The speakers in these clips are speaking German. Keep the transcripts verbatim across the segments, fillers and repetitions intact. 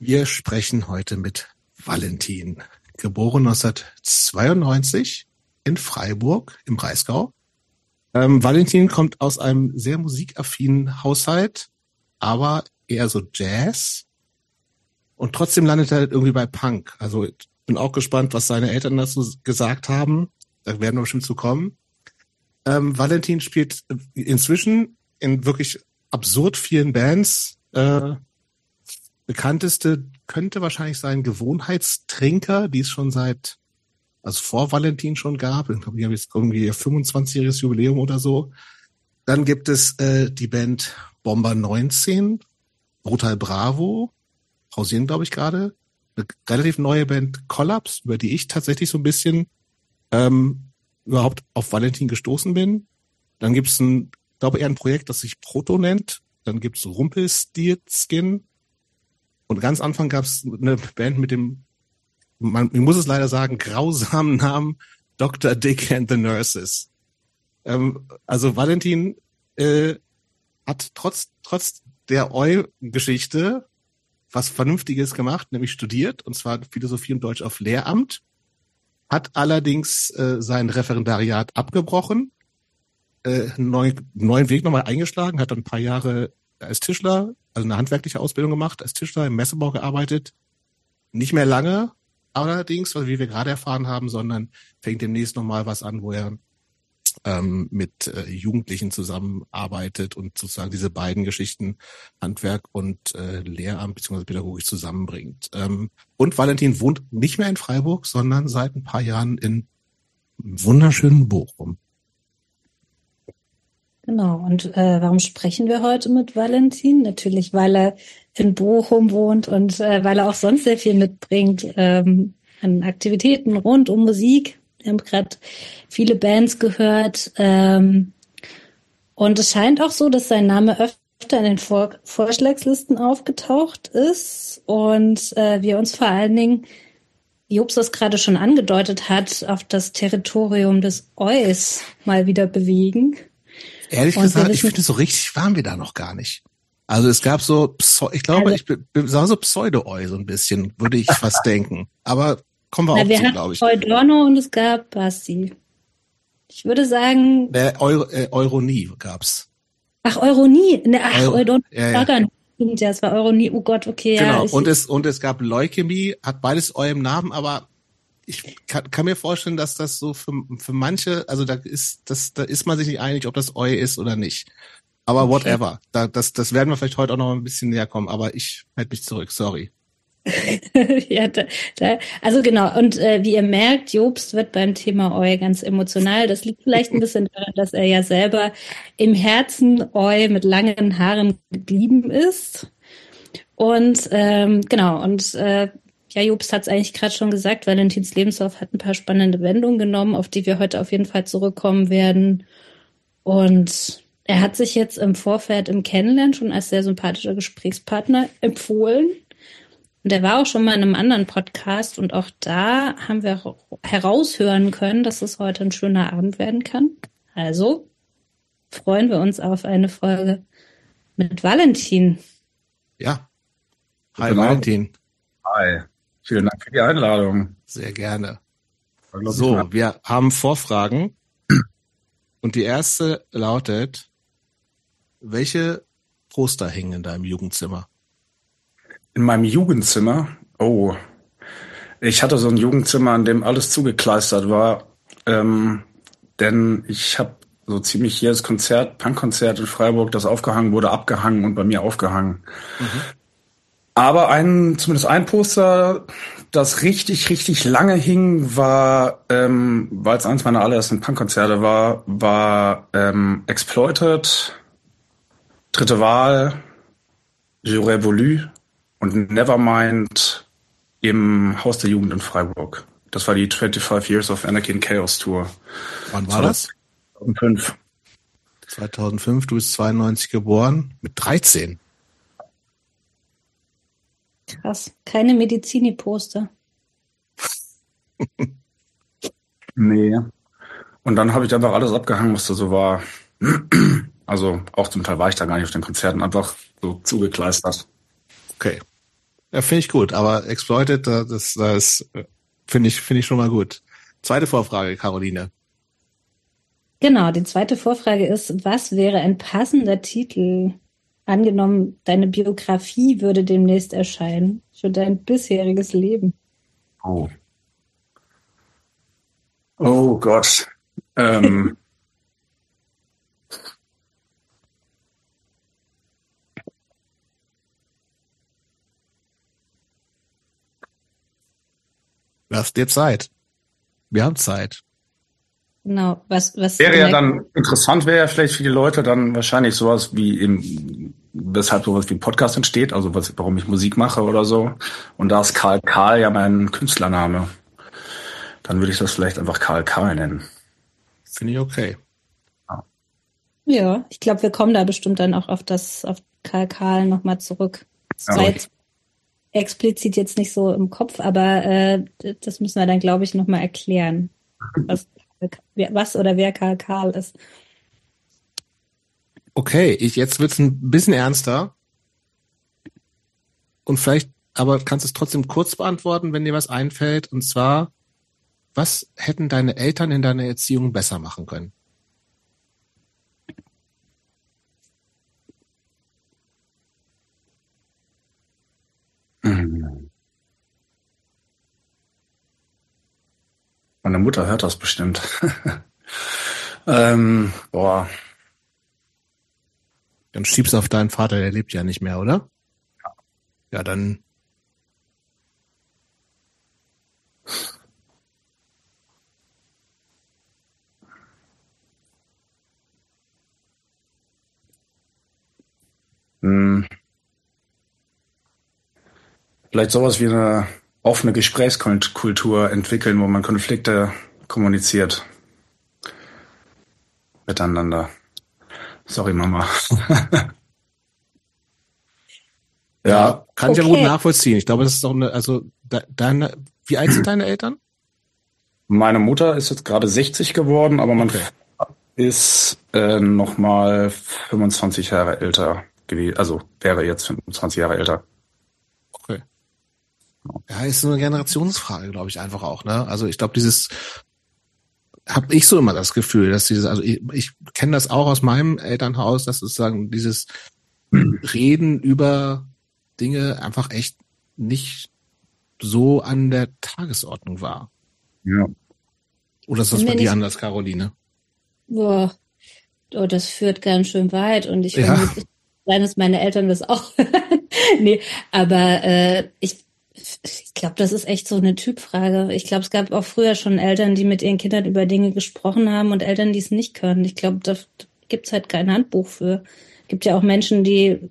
Wir sprechen heute mit Valentin, geboren neunzehnhundertzweiundneunzig in Freiburg im Breisgau. Ähm, Valentin kommt aus einem sehr musikaffinen Haushalt, aber eher so Jazz. Und trotzdem landet er halt irgendwie bei Punk. Also ich bin auch gespannt, was seine Eltern dazu gesagt haben. Da werden wir bestimmt zu kommen. Ähm, Valentin spielt inzwischen in wirklich absurd vielen Bands. Äh, bekannteste könnte wahrscheinlich sein Gewohnheitstrinker, die es schon seit, also vor Valentin schon gab. Ich glaube, die haben jetzt irgendwie ihr fünfundzwanzigjähriges Jubiläum oder so. Dann gibt es äh, die Band Bomber neunzehn, Brutal Bravo, pausieren, glaube ich, gerade. Eine relativ neue Band Collapse, über die ich tatsächlich so ein bisschen ähm, überhaupt auf Valentin gestoßen bin. Dann gibt es ein, glaube eher ein Projekt, das sich Proto nennt. Dann gibt es Rumpelstiltskin. Und ganz Anfang gab es eine Band mit dem, man ich muss es leider sagen, grausamen Namen Doktor Dick and the Nurses. Ähm, also Valentin äh, hat trotz trotz der Eu-Geschichte was Vernünftiges gemacht, nämlich studiert, und zwar Philosophie und Deutsch auf Lehramt, hat allerdings äh, sein Referendariat abgebrochen, äh, einen neuen, neuen Weg nochmal eingeschlagen, hat dann ein paar Jahre als Tischler, also eine handwerkliche Ausbildung gemacht, als Tischler im Messebau gearbeitet. Nicht mehr lange, allerdings, wie wir gerade erfahren haben, sondern fängt demnächst nochmal was an, wo er ähm, mit äh, Jugendlichen zusammenarbeitet und sozusagen diese beiden Geschichten, Handwerk und äh, Lehramt bzw. pädagogisch zusammenbringt. Ähm, und Valentin wohnt nicht mehr in Freiburg, sondern seit ein paar Jahren in wunderschönen Bochum. Genau, und äh, warum sprechen wir heute mit Valentin? Natürlich, weil er in Bochum wohnt und äh, weil er auch sonst sehr viel mitbringt ähm, an Aktivitäten rund um Musik. Wir haben gerade viele Bands gehört. Ähm, und es scheint auch so, dass sein Name öfter in den Vor- Vorschlagslisten aufgetaucht ist und äh, wir uns vor allen Dingen, wie Jobs das gerade schon angedeutet hat, auf das Territorium des Eus mal wieder bewegen. Ehrlich und gesagt, ich finde, so richtig waren wir da noch gar nicht. Also es gab so, ich glaube, also, ich sah so Pseudo-Eu so ein bisschen, würde ich fast denken. Aber kommen wir na, auch wir zu, glaube ich. Eudorno und es gab Basti. Ich würde sagen... Der Euro, äh, Euronie gab's. Ach, Euronie. Ne, ach, Euro, Eudorno. Ja, ja. Gar nicht. Ja, es war Euronie. Oh Gott, okay. Genau, ja, ich, und, es, und es gab Leukämie, hat beides Eu im Namen, aber ich kann, kann mir vorstellen, dass das so für, für manche, also da ist, das, da ist man sich nicht einig, ob das Eu ist oder nicht. Aber okay. Whatever. Da, das, das werden wir vielleicht heute auch noch ein bisschen näher kommen, aber ich halte mich zurück, sorry. ja, da, da, also genau, und äh, wie ihr merkt, Jobst wird beim Thema Eu ganz emotional. Das liegt vielleicht ein bisschen daran, dass er ja selber im Herzen Eu mit langen Haaren geblieben ist. Und ähm, genau, und äh, ja, Jobst hat es eigentlich gerade schon gesagt, Valentins Lebenslauf hat ein paar spannende Wendungen genommen, auf die wir heute auf jeden Fall zurückkommen werden. Und er hat sich jetzt im Vorfeld im Kennenlernen schon als sehr sympathischer Gesprächspartner empfohlen. Und er war auch schon mal in einem anderen Podcast und auch da haben wir heraushören können, dass es heute ein schöner Abend werden kann. Also freuen wir uns auf eine Folge mit Valentin. Ja. Hi Valentin. Hi. Vielen Dank für die Einladung. Sehr gerne. So, wir haben Vorfragen und die erste lautet, welche Poster hängen in deinem Jugendzimmer? In meinem Jugendzimmer? Oh, ich hatte so ein Jugendzimmer, in dem alles zugekleistert war, ähm, denn ich habe so ziemlich jedes Konzert, Punkkonzert in Freiburg, das aufgehangen wurde, abgehangen und bei mir aufgehangen. Mhm. Aber ein, zumindest ein Poster, das richtig, richtig lange hing, war, ähm, weil es eins meiner allerersten Punkkonzerte war, war ähm, Exploited, Dritte Wahl, J'aurais voulu und Nevermind im Haus der Jugend in Freiburg. Das war die twenty-five Years of Anarchy and Chaos Tour. Wann war das? zweitausendfünf. zweitausendfünf, du bist zweiundneunzig geboren, mit dreizehn. Krass, keine Medizini-Poster. Nee. Und dann habe ich einfach alles abgehangen, was da so war. Also auch zum Teil war ich da gar nicht auf den Konzerten, einfach so zugekleistert. Okay. Ja, finde ich gut, aber Exploited, das, das finde ich, finde ich schon mal gut. Zweite Vorfrage, Caroline. Genau, die zweite Vorfrage ist, was wäre ein passender Titel? Angenommen, deine Biografie würde demnächst erscheinen für dein bisheriges Leben. Oh. Oh Gott. Ähm. Lass dir Zeit. Wir haben Zeit. Genau, was, was Wäre ja merkt- dann interessant, wäre ja vielleicht für die Leute dann wahrscheinlich sowas wie im, weshalb sowas wie ein Podcast entsteht, also was, warum ich Musik mache oder so. Und da ist Karl Karl ja mein Künstlername. Dann würde ich das vielleicht einfach Karl Karl nennen. Finde ich okay. Ja, ich glaube, wir kommen da bestimmt dann auch auf das, auf Karl Karl nochmal zurück. Das Ja. war jetzt explizit jetzt nicht so im Kopf, aber äh, das müssen wir dann, glaube ich, nochmal erklären. Was, was oder wer Karl Karl ist. Okay, ich, jetzt wird's ein bisschen ernster. Und vielleicht, aber kannst du es trotzdem kurz beantworten, wenn dir was einfällt. Und zwar, was hätten deine Eltern in deiner Erziehung besser machen können? Mhm. Meine Mutter hört das bestimmt. ähm, boah. Dann schiebst du auf deinen Vater, der lebt ja nicht mehr, oder? Ja, dann. Hm. Vielleicht sowas wie eine offene Gesprächskultur entwickeln, wo man Konflikte kommuniziert miteinander. Sorry, Mama. Ja, Kann ich ja Okay. gut nachvollziehen. Ich glaube, das ist auch eine, also de, deine, wie alt sind deine Eltern? meine Mutter ist jetzt gerade sechzig geworden, aber mein Okay. Vater ist äh, noch mal fünfundzwanzig Jahre älter gewesen. Also wäre jetzt fünfundzwanzig Jahre älter. Okay. Ja, ist so eine Generationsfrage, glaube ich, einfach auch, ne? Also ich glaube, dieses habe ich so immer das Gefühl, dass dieses, also ich, ich kenne das auch aus meinem Elternhaus, dass sozusagen dieses Reden über Dinge einfach echt nicht so an der Tagesordnung war. Ja. Oder ist das Sind bei wir dir nicht- anders, Caroline? Boah, oh, das führt ganz schön weit und ich Ja. vermute, sein, dass meine Eltern das auch. Nee, aber äh, ich, ich glaube, das ist echt so eine Typfrage. Ich glaube, es gab auch früher schon Eltern, die mit ihren Kindern über Dinge gesprochen haben und Eltern, die es nicht können. Ich glaube, da gibt's halt kein Handbuch für. Gibt ja auch Menschen, die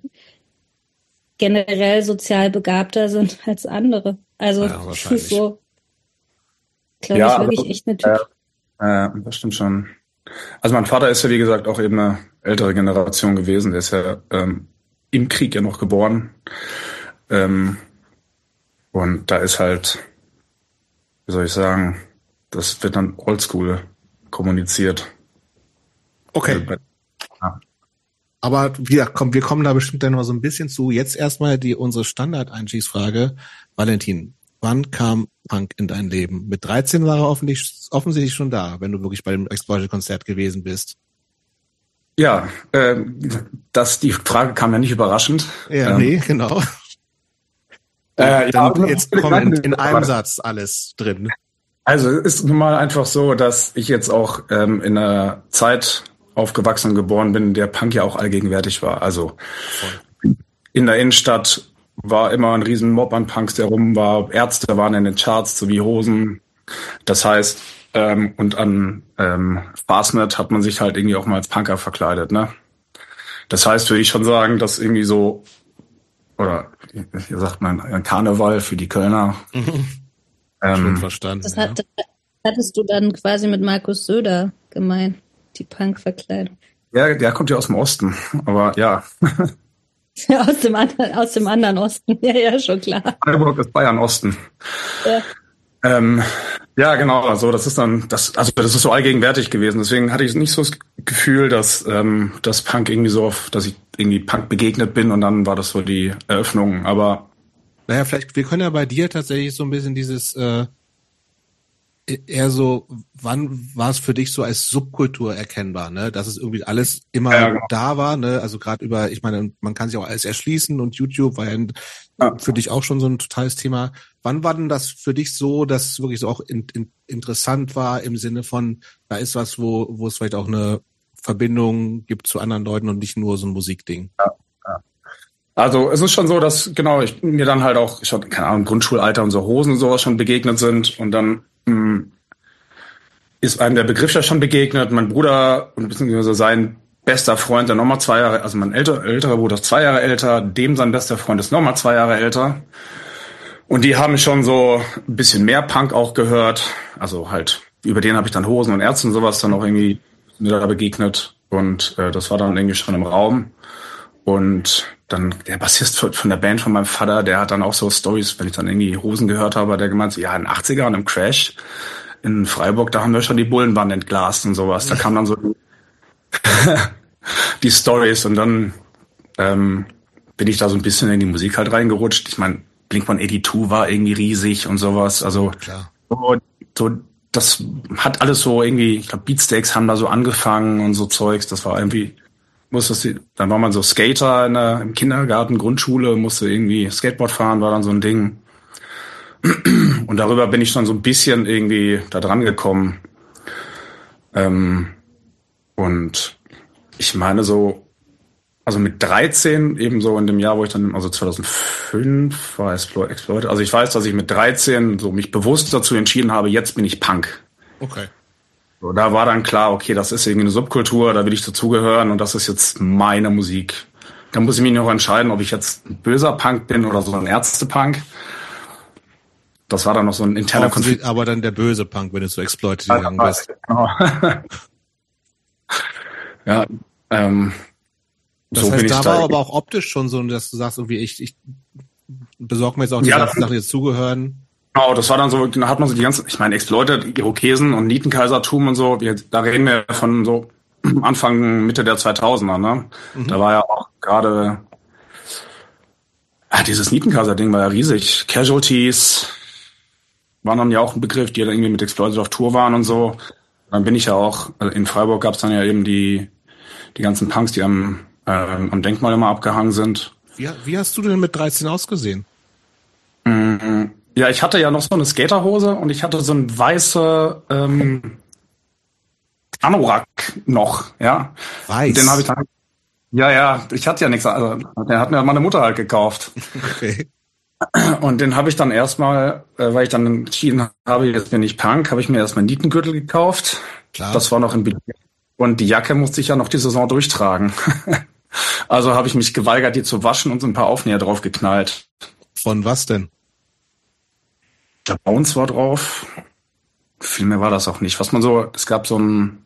generell sozial begabter sind als andere. Also Ja, das wahrscheinlich. ist so, glaube Ja, ich, wirklich aber- echt eine Typ. Äh, das stimmt schon. Also mein Vater ist ja, wie gesagt, auch eben eine ältere Generation gewesen. Der ist ja ähm, im Krieg ja noch geboren. Ähm, und da ist halt, wie soll ich sagen, das wird dann oldschool kommuniziert. Okay. Ja. Aber wir, komm, wir kommen da bestimmt dann noch so ein bisschen zu. Jetzt erstmal die unsere Standard-Einstiegsfrage. Valentin, wann kam Punk in dein Leben? Mit dreizehn war er offensichtlich, offensichtlich schon da, wenn du wirklich bei dem Exploited-Konzert gewesen bist. Ja, äh, das, die Frage kam ja nicht überraschend. Ja, Ähm, nee, genau. Äh, Dann ja, jetzt komm in, in einem Satz alles drin. Also es ist nun mal einfach so, dass ich jetzt auch ähm, in einer Zeit aufgewachsen und geboren bin, in der Punk ja auch allgegenwärtig war. Also in der Innenstadt war immer ein riesen Mob an Punks, der rum war. Ärzte waren in den Charts, so wie Hosen. Das heißt, ähm, und an ähm, Fastnet hat man sich halt irgendwie auch mal als Punker verkleidet, ne? Das heißt, würde ich schon sagen, dass irgendwie so, oder wie sagt man, ein Karneval für die Kölner. Schon Ähm, verstanden. Das, ja. hat, das hattest du dann quasi mit Markus Söder gemeint, die Punk-Verkleidung. ja, der kommt ja aus dem Osten, aber ja, Ja, aus dem anderen, aus dem anderen Osten. Ja, ja, schon klar. Freiburg ist Bayern Osten. Ja. Ähm, ja, genau, also das ist dann, das, also das ist so allgegenwärtig gewesen. Deswegen hatte ich nicht so das Gefühl, dass ähm, das Punk irgendwie so auf, dass ich irgendwie Punk begegnet bin und dann war das so die Eröffnung. Aber Naja, vielleicht, wir können ja bei dir tatsächlich so ein bisschen dieses, äh, eher so, wann war es für dich so als Subkultur erkennbar, ne? Dass es irgendwie alles immer Ja, genau. da war, ne? Also gerade über, ich meine, man kann sich auch alles erschließen und YouTube war ja ein, Ja. für dich auch schon so ein totales Thema. Wann war denn das für dich so, dass es wirklich so auch in, in, interessant war im Sinne von, da ist was, wo, wo es vielleicht auch eine Verbindung gibt zu anderen Leuten und nicht nur so ein Musikding? Ja, ja. Also es ist schon so, dass genau ich mir dann halt auch schon, keine Ahnung, Grundschulalter und so Hosen und sowas schon begegnet sind und dann mh, ist einem der Begriff ja schon begegnet. Mein Bruder und beziehungsweise sein bester Freund, der nochmal zwei Jahre, also mein älter, älterer Bruder ist zwei Jahre älter, dem sein bester Freund ist nochmal zwei Jahre älter. Und die haben schon so ein bisschen mehr Punk auch gehört. Also halt, über den habe ich dann Hosen und Ärzte und sowas dann auch irgendwie mir da begegnet. Und äh, das war dann irgendwie schon im Raum. Und dann der Bassist von der Band von meinem Vater, der hat dann auch so Stories, wenn ich dann irgendwie Hosen gehört habe, der gemeint so, ja, in den achtzigern im Crash in Freiburg, da haben wir schon die Bullenbahn entglast und sowas. Da kamen dann so die Stories und dann ähm, bin ich da so ein bisschen in die Musik halt reingerutscht. Ich meine, Blink one eighty-two war irgendwie riesig und sowas. Also Klar. So, so das hat alles so irgendwie, ich glaube Beatsteaks haben da so angefangen und so Zeugs. Das war irgendwie, musste das, dann war man so Skater in der, im Kindergarten, Grundschule, musste irgendwie Skateboard fahren, war dann so ein Ding. Und darüber bin ich dann so ein bisschen irgendwie da dran gekommen. Ähm, und ich meine so, also mit dreizehn, eben so in dem Jahr, wo ich dann, also zweitausendfünf war Exploited, also ich weiß, dass ich mit dreizehn so mich bewusst dazu entschieden habe, jetzt bin ich Punk. Okay. So, da war dann klar, okay, das ist irgendwie eine Subkultur, da will ich dazugehören und das ist jetzt meine Musik. Da muss ich mich noch entscheiden, ob ich jetzt ein böser Punk bin oder so ein Ärzte-Punk. Das war dann noch so ein interner Konflikt. Aber dann der böse Punk, wenn du zu Exploited gegangen bist. Genau. Ja, ähm, das so heißt, bin ich da da war aber auch optisch schon so, dass du sagst, irgendwie, ich, ich besorge mir jetzt auch die ja, ganzen Sachen, die jetzt zugehören. Genau, das war dann so, da hat man so die ganzen, ich meine, Exploited, Irokesen und Nietenkaisertum und so, wir, da reden wir von so Anfang, Mitte der zweitausender, ne? Mhm. Da war ja auch gerade, ah, dieses Nietenkaiser-Ding war ja riesig. Casualties waren dann ja auch ein Begriff, die dann irgendwie mit Exploited auf Tour waren und so. Dann bin ich ja auch, in Freiburg gab's dann ja eben die, die ganzen Punks, die am, ähm, am Denkmal immer abgehangen sind. Wie, wie hast du denn mit dreizehn ausgesehen? Mhm. Ja, ich hatte ja noch so eine Skaterhose und ich hatte so ein weiße ähm, Anorak noch, ja. Weiß? Den habe ich dann, ja, ja, ich hatte ja nichts, also den hat mir meine Mutter halt gekauft. Okay. Und den habe ich dann erstmal, äh, weil ich dann entschieden habe, jetzt bin ich Punk, habe ich mir erstmal einen Nietengürtel gekauft. Klar. Das war noch in Berlin. Und die Jacke musste ich ja noch die Saison durchtragen. Also habe ich mich geweigert, die zu waschen und so ein paar Aufnäher drauf geknallt. Von was denn? Der Bounce war drauf. Viel mehr war das auch nicht. Was man so, es gab so ein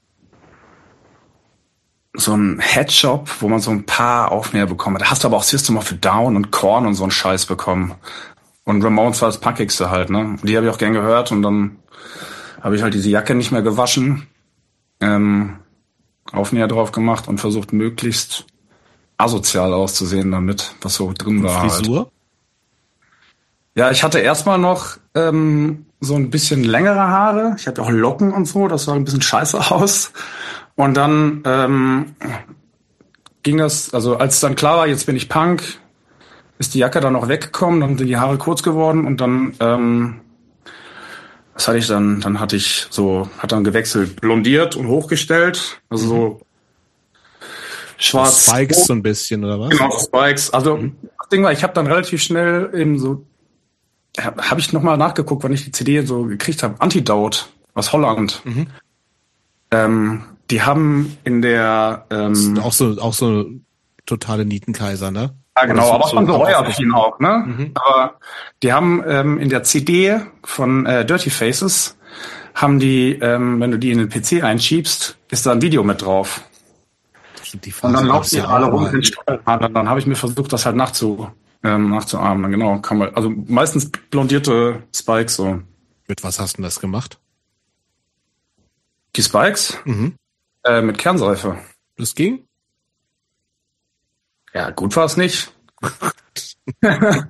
so ein Headshop, wo man so ein paar Aufnäher bekommen hat. Da hast du aber auch System of a Down und Korn und so einen Scheiß bekommen. Und Ramones war das Punkigste halt, ne? Und die habe ich auch gern gehört und dann habe ich halt diese Jacke nicht mehr gewaschen, ähm, Aufnäher drauf gemacht und versucht möglichst asozial auszusehen damit, was so drin war. Frisur? Halt. Ja, ich hatte erstmal noch ähm, so ein bisschen längere Haare. Ich hatte auch Locken und so, das sah ein bisschen scheiße aus. Und dann ähm, ging das, also als dann klar war, jetzt bin ich Punk, ist die Jacke dann noch weggekommen, dann sind die Haare kurz geworden und dann, ähm, was hatte ich dann? Dann hatte ich so, hat dann gewechselt, blondiert und hochgestellt, also so schwarz. Spikes so ein bisschen, oder was? Genau, Spikes. Also mhm. Das Ding war, ich habe dann relativ schnell eben so, habe ich nochmal nachgeguckt, wann ich die C D so gekriegt habe, Antidote aus Holland. Mhm. Ähm, die haben in der ähm, auch so auch so totale Nietenkaiser, ne? Ja, genau, aber von so Royalty auch, ne? Mhm. Aber die haben ähm, in der C D von äh, Dirty Faces haben die, ähm, wenn du die in den P C einschiebst, ist da ein Video mit drauf. Die und dann laufen die alle rum in Stollen. Dann habe ich mir versucht, das halt nachzu, ähm, nachzuahmen. Genau, kann man, also meistens blondierte Spikes so. Mit was hast du das gemacht? Die Spikes? Mhm. Äh, mit Kernseife. Das ging? Ja, gut war es nicht.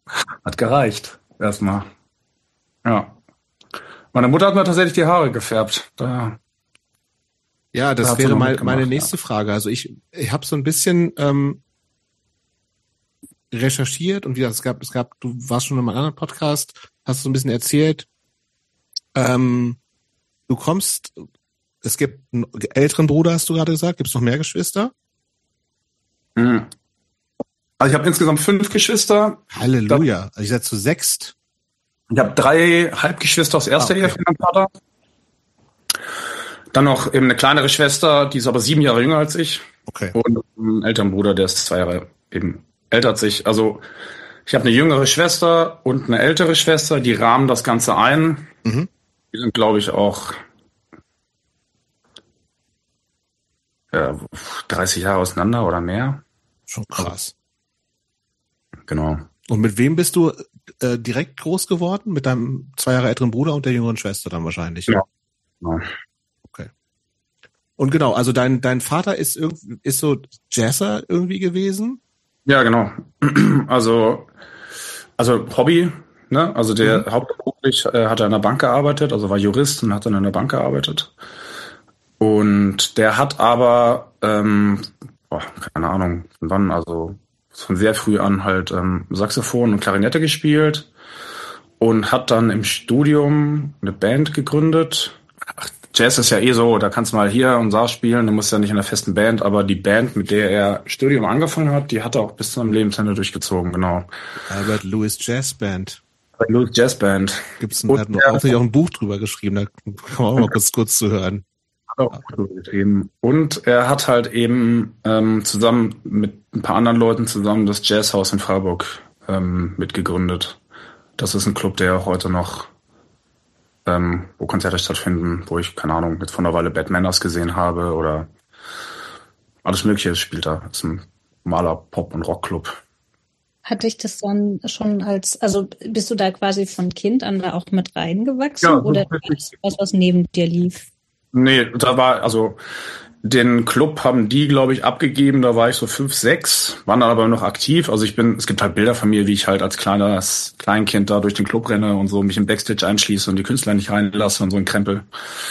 Hat gereicht. Erstmal. Ja. Meine Mutter hat mir tatsächlich die Haare gefärbt. Da, Ja, da das hat sie wäre noch mal mitgemacht, meine ja. nächste Frage. Also ich, ich habe so ein bisschen ähm, recherchiert und wie gesagt, es gab, es gab, du warst schon in einem anderen Podcast, hast so ein bisschen erzählt. Ähm, du kommst, es gibt einen älteren Bruder, hast du gerade gesagt. Gibt es noch mehr Geschwister? Mhm. Also ich habe insgesamt fünf Geschwister. Halleluja. Also ich seid zu sechst. Ich habe drei Halbgeschwister aus erster Ah, okay. Ehe von meinem Vater. Dann noch eben eine kleinere Schwester, die ist aber sieben Jahre jünger als ich. Okay. Und einen älteren Bruder, der ist zwei Jahre eben älter als ich. Also ich habe eine jüngere Schwester und eine ältere Schwester, die rahmen das Ganze ein. Mhm. Die sind, glaube ich, auch ja, dreißig Jahre auseinander oder mehr. Schon krass. Genau. Und mit wem bist du äh, direkt groß geworden? Mit deinem zwei Jahre älteren Bruder und der jüngeren Schwester dann wahrscheinlich. Ja. Genau. Okay. Und genau, also dein dein Vater ist irgendwie ist so Jazzer irgendwie gewesen? Ja, genau. Also also Hobby, ne? Also der Mhm. hauptberuflich äh, hat er in der Bank gearbeitet, also war Jurist und hat dann in der Bank gearbeitet. Und der hat aber, ähm, boah, keine Ahnung, von wann, also von sehr früh an halt ähm, Saxophon und Klarinette gespielt und hat dann im Studium eine Band gegründet. Ach, Jazz ist ja eh so, da kannst du mal hier und da spielen, du musst ja nicht in einer festen Band, aber die Band, mit der er Studium angefangen hat, die hat er auch bis zu seinem Lebensende durchgezogen, genau. Albert Lewis Jazz Band. Louis Jazz Band. Gibt's ein, Und hat noch er- auch nicht auch ein Buch drüber geschrieben, da kann man auch mal kurz kurz zu hören. Auch geschrieben. Und er hat halt eben ähm, zusammen mit ein paar anderen Leuten zusammen das Jazzhaus in Freiburg ähm, mitgegründet. Das ist ein Club, der auch heute noch, ähm, wo Konzerte stattfinden, wo ich, keine Ahnung, jetzt vor einer Weile Bad Manners gesehen habe oder alles Mögliche spielt da. Das ist ein Maler, Pop- und Rockclub. Hat dich das dann schon als, also bist du da quasi von Kind an da auch mit reingewachsen Ja, so oder war wirklich. das was, was neben dir lief? Nee, da war, also den Club haben die, glaube ich, abgegeben, da war ich so fünf, sechs, waren dann aber noch aktiv. Also ich bin, es gibt halt Bilder von mir, wie ich halt als kleines Kleinkind da durch den Club renne und so mich im Backstage einschließe und die Künstler nicht reinlasse und so ein Krempel.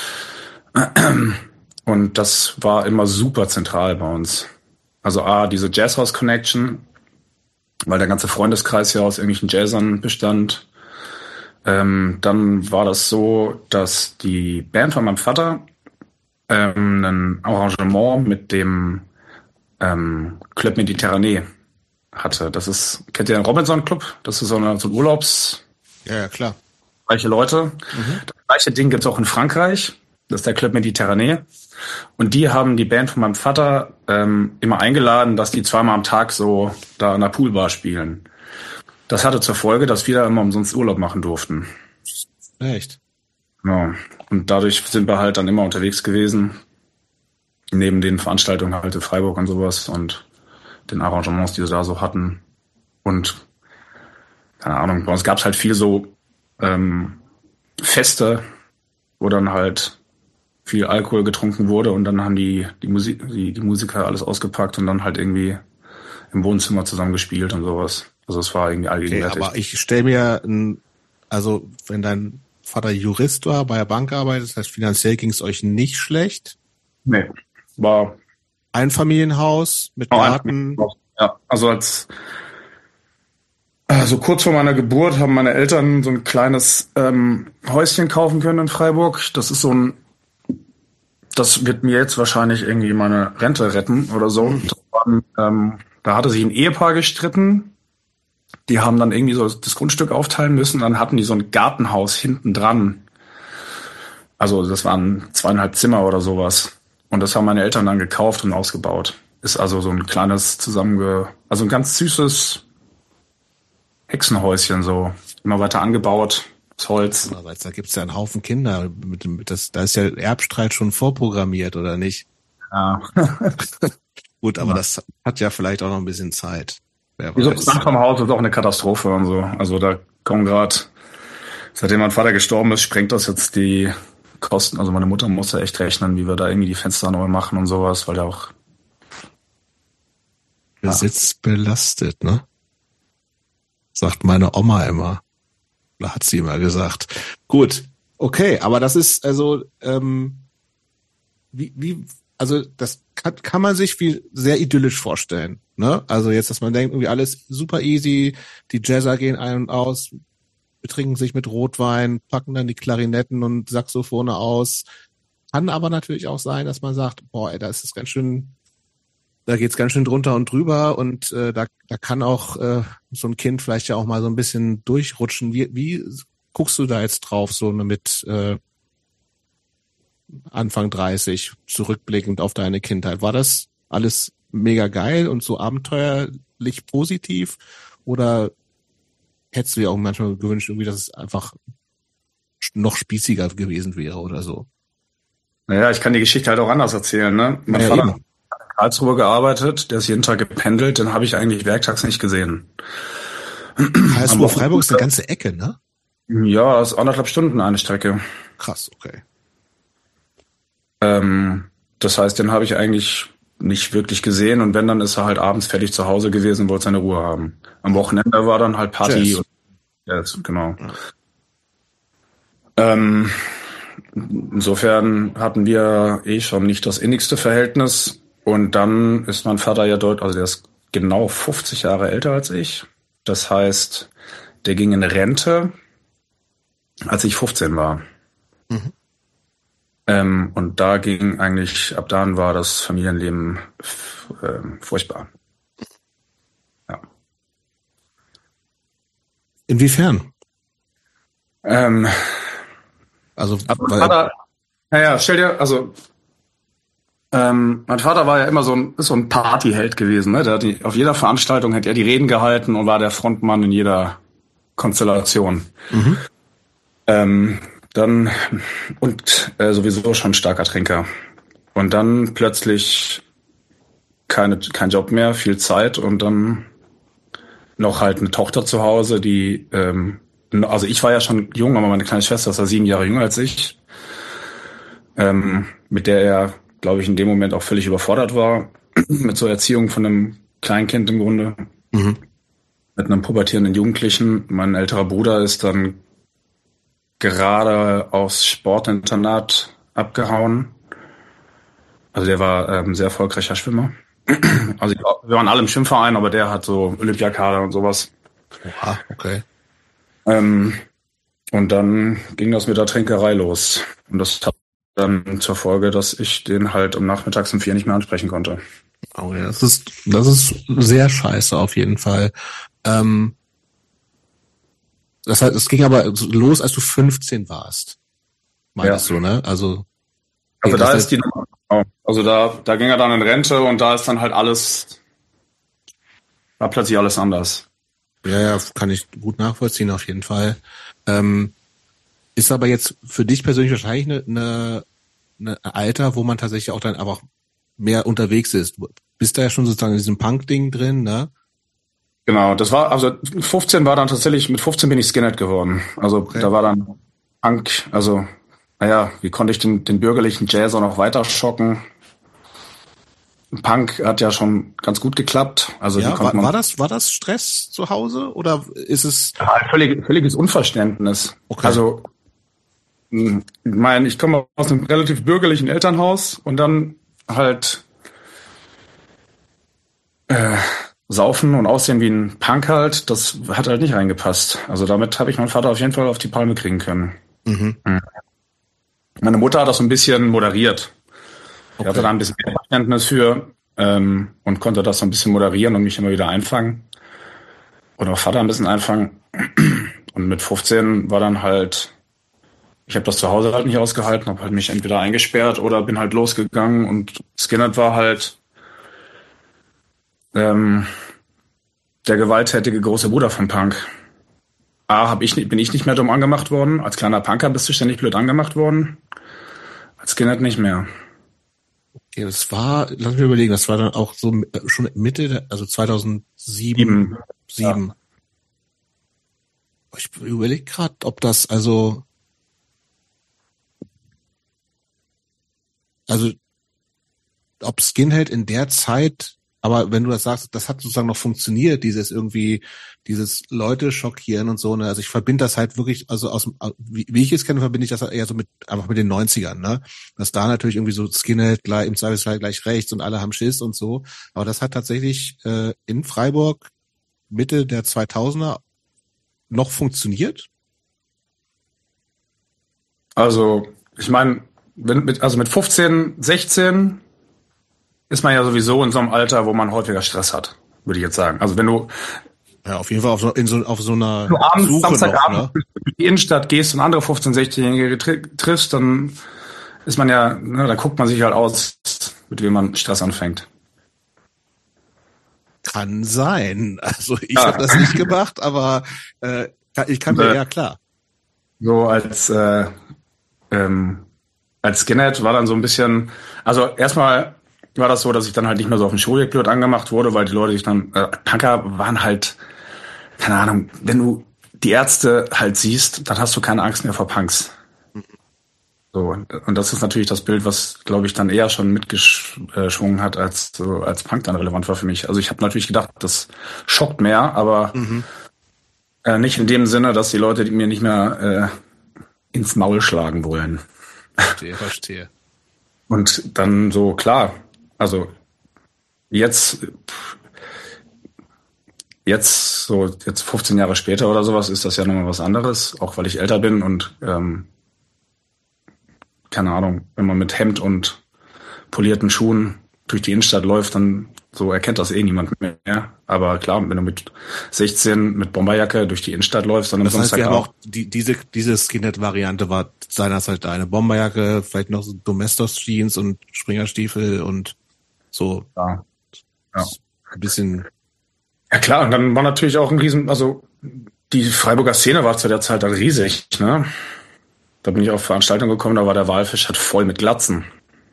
Und das war immer super zentral bei uns. Also A, diese Jazzhouse-Connection, weil der ganze Freundeskreis ja aus irgendwelchen Jazzern bestand. Ähm, dann war das so, dass die Band von meinem Vater ähm, ein Arrangement mit dem ähm, Club Mediterranee hatte. Das ist, kennt ihr den Robinson Club? Das ist so, eine, so ein Urlaubs, Ja, ja, klar. reiche Leute. Mhm. Das gleiche Ding gibt's auch in Frankreich. Das ist der Club Mediterranee. Und die haben die Band von meinem Vater ähm, immer eingeladen, dass die zweimal am Tag so da an der Poolbar spielen. Das hatte zur Folge, dass wir da immer umsonst Urlaub machen durften. Echt? Ja. Und dadurch sind wir halt dann immer unterwegs gewesen. Neben den Veranstaltungen halt in Freiburg und sowas und den Arrangements, die sie da so hatten. Und keine Ahnung, bei uns gab's halt viel so ähm, Feste, wo dann halt viel Alkohol getrunken wurde und dann haben die die Musik die, die Musiker alles ausgepackt und dann halt irgendwie im Wohnzimmer zusammen gespielt und sowas. Also es war irgendwie Okay, allgegenwärtig. aber ich stelle mir, ein, also wenn dein Vater Jurist war, bei der Bank gearbeitet, das heißt finanziell ging es euch nicht schlecht. Nee, war Einfamilienhaus mit Garten. ja, also als also kurz vor meiner Geburt haben meine Eltern so ein kleines ähm, Häuschen kaufen können in Freiburg. Das ist so ein, das wird mir jetzt wahrscheinlich irgendwie meine Rente retten oder so. Das waren, ähm, da hatte sich ein Ehepaar gestritten. Die haben dann irgendwie so das Grundstück aufteilen müssen. Dann hatten die so ein Gartenhaus hinten dran. Also das waren zweieinhalb Zimmer oder sowas. Und das haben meine Eltern dann gekauft und ausgebaut. Ist also so ein kleines zusammenge... Also ein ganz süßes Hexenhäuschen so. Immer weiter angebaut. Aus Holz. Andererseits, da gibt's ja einen Haufen Kinder. Mit dem, das, da ist ja Erbstreit schon vorprogrammiert, oder nicht? Ja. Gut, aber Ja. das hat ja vielleicht auch noch ein bisschen Zeit. Wer Die weiß. Substanz vom Haus ist auch eine Katastrophe und so. Also da kommen gerade, seitdem mein Vater gestorben ist, sprengt das jetzt die Kosten. Also meine Mutter muss ja echt rechnen, wie wir da irgendwie die Fenster neu machen und sowas, weil der auch Besitz belastet, ne? Sagt meine Oma immer. Oder hat sie immer gesagt. Gut, okay, aber das ist also, ähm, wie, wie, also das kann, kann man sich wie sehr idyllisch vorstellen. Ne? Also jetzt, dass man denkt, irgendwie alles super easy, die Jazzer gehen ein und aus, betrinken sich mit Rotwein, packen dann die Klarinetten und Saxophone aus. Kann aber natürlich auch sein, dass man sagt, boah, ey, da ist es ganz schön, da geht's ganz schön drunter und drüber und äh, da, da kann auch äh, so ein Kind vielleicht ja auch mal so ein bisschen durchrutschen. Wie, wie guckst du da jetzt drauf, so mit äh, Anfang dreißig, zurückblickend auf deine Kindheit? War das alles mega geil und so abenteuerlich positiv? Oder hättest du dir auch manchmal gewünscht, irgendwie, dass es einfach noch spießiger gewesen wäre oder so? Naja, ich kann die Geschichte halt auch anders erzählen, ne? Mein Ja, Vater eben. hat in Karlsruhe gearbeitet, der ist jeden Tag gependelt, den habe ich eigentlich werktags nicht gesehen. Karlsruhe, Freiburg ist eine ganze Ecke, ne? Ja, das ist anderthalb Stunden eine Strecke. Krass, okay. Ähm, das heißt, den habe ich eigentlich nicht wirklich gesehen und wenn, dann ist er halt abends fertig zu Hause gewesen und wollte seine Ruhe haben. Am Wochenende war dann halt Party. Jazz. Und Jazz, genau. Ja. Ähm, insofern hatten wir eh schon nicht das innigste Verhältnis und dann ist mein Vater ja dort, also der ist genau fünfzig Jahre älter als ich. Das heißt, der ging in Rente, als ich fünfzehn war. Mhm. Ähm, und da ging eigentlich, ab dann war das Familienleben äh, furchtbar. Ja. Inwiefern? Ähm, Also, aber mein weil, Vater, naja, stell dir, also ähm, mein Vater war ja immer so ein, ist so ein Partyheld gewesen. Ne? Der hat die, auf jeder Veranstaltung hat er die Reden gehalten und war der Frontmann in jeder Konstellation. mhm. Ähm, dann und äh, sowieso schon starker Trinker. Und dann plötzlich keine, kein Job mehr, viel Zeit und dann noch halt eine Tochter zu Hause, die, ähm, also ich war ja schon jung, aber meine kleine Schwester ist ja sieben Jahre jünger als ich, ähm, mit der er, glaube ich, in dem Moment auch völlig überfordert war, mit so Erziehung von einem Kleinkind im Grunde, Mhm. mit einem pubertierenden Jugendlichen. Mein älterer Bruder ist dann gerade aufs Sportinternat abgehauen. Also der war ähm, sehr erfolgreicher Schwimmer. Also wir waren alle im Schwimmverein, aber der hat so Olympiakader und sowas. Oha, okay. Ähm, und dann ging das mit der Trinkerei los. Und das hat dann zur Folge, dass ich den halt um nachmittags um vier nicht mehr ansprechen konnte. Oh ja, das ist, das ist sehr scheiße auf jeden Fall. Ähm, das heißt, es ging aber los, als du fünfzehn warst. Meinst Ja. du, ne? Also, Also das da heißt- ist die, also da, da ging er dann in Rente und da ist dann halt alles, war plötzlich alles anders. Ja, ja, kann ich gut nachvollziehen auf jeden Fall. Ähm, ist aber jetzt für dich persönlich wahrscheinlich eine, eine, eine Alter, wo man tatsächlich auch dann einfach mehr unterwegs ist. Du bist da ja schon sozusagen in diesem Punk-Ding drin, ne? Genau, das war, also fünfzehn war dann tatsächlich, mit fünfzehn bin ich Skinhead geworden. Also Okay. da war dann Punk, also naja, wie konnte ich den, den bürgerlichen Jazz auch noch weiter schocken? Punk hat ja schon ganz gut geklappt. Also wie Ja, konnte war, man, war das, war das Stress zu Hause oder ist es, Ja, völlig, völliges Unverständnis. Okay. Also, mh, ich meine, ich komme aus einem relativ bürgerlichen Elternhaus und dann halt äh, saufen und aussehen wie ein Punk halt, das hat halt nicht reingepasst. Also damit habe ich meinen Vater auf jeden Fall auf die Palme kriegen können. mhm. Meine Mutter hat das so ein bisschen moderiert. Die Okay. hatte da ein bisschen mehr Verständnis für ähm, und konnte das so ein bisschen moderieren und mich immer wieder einfangen. Und auch Vater ein bisschen einfangen. Und mit fünfzehn war dann halt, ich habe das zu Hause halt nicht ausgehalten, habe halt mich entweder eingesperrt oder bin halt losgegangen und Skinhead war halt ähm, der gewalttätige große Bruder von Punk. A, hab ich, nicht- bin ich nicht mehr dumm angemacht worden. Als kleiner Punker bist du ständig blöd angemacht worden. Als Skinhead nicht mehr. Ja, das war, lass mich überlegen, das war dann auch so äh, schon Mitte, der- also zweitausendsieben, Sieben. sieben. Ich überlege gerade, ob das also, also ob Skinhead in der Zeit Aber wenn du das sagst, das hat sozusagen noch funktioniert, dieses irgendwie, dieses Leute schockieren und so, ne? Also ich verbinde das halt wirklich, also aus, wie, wie ich es kenne, verbinde ich das halt eher so mit, einfach mit den neunzigern, ne? Dass da natürlich irgendwie so Skinhead gleich, im Zweifelsfall gleich rechts und alle haben Schiss und so. Aber das hat tatsächlich äh, in Freiburg Mitte der zweitausender noch funktioniert? Also, ich meine, wenn mit, also mit fünfzehn, sechzehn ist man ja sowieso in so einem Alter, wo man häufiger Stress hat, würde ich jetzt sagen. Also wenn du ja auf jeden Fall auf so, in so, auf so einer du abends, Suche Samstagabend noch, ne? durch die Innenstadt gehst und andere fünfzehn-, sechzehnjährige triffst, dann ist man ja, ne, da guckt man sich halt aus, mit wem man Stress anfängt. Kann sein. Also ich ja. habe das nicht gemacht, aber äh, ich kann mir, äh, ja klar. So als äh, ähm, als Skinhead war dann so ein bisschen, also erstmal war das so, dass ich dann halt nicht mehr so auf dem Schulweg blöd angemacht wurde, weil die Leute sich dann, äh, Punker waren halt, keine Ahnung, wenn du die Ärzte halt siehst, dann hast du keine Angst mehr vor Punks. So, und das ist natürlich das Bild, was, glaube ich, dann eher schon mitgeschwungen hat, als so als Punk dann relevant war für mich. Also ich habe natürlich gedacht, das schockt mehr, aber mhm. äh, nicht in dem Sinne, dass die Leute die mir nicht mehr äh, ins Maul schlagen wollen. Verstehe, verstehe. Und dann so, klar, also jetzt, jetzt so jetzt fünfzehn Jahre später oder sowas ist das ja nochmal was anderes, auch weil ich älter bin und ähm, keine Ahnung, wenn man mit Hemd und polierten Schuhen durch die Innenstadt läuft, dann so erkennt das eh niemand mehr. Aber klar, wenn du mit sechzehn mit Bomberjacke durch die Innenstadt läufst, dann das heißt, wir haben auch die, diese diese Skinhead-Variante war seinerzeit eine Bomberjacke, vielleicht noch so Domestos-Jeans und Springerstiefel und so. Ja. Ja. Ein bisschen. Ja klar, und dann war natürlich auch ein Riesen, also die Freiburger Szene war zu der Zeit dann riesig, ne? Da bin ich auf Veranstaltungen gekommen, da war der Walfisch halt voll mit Glatzen.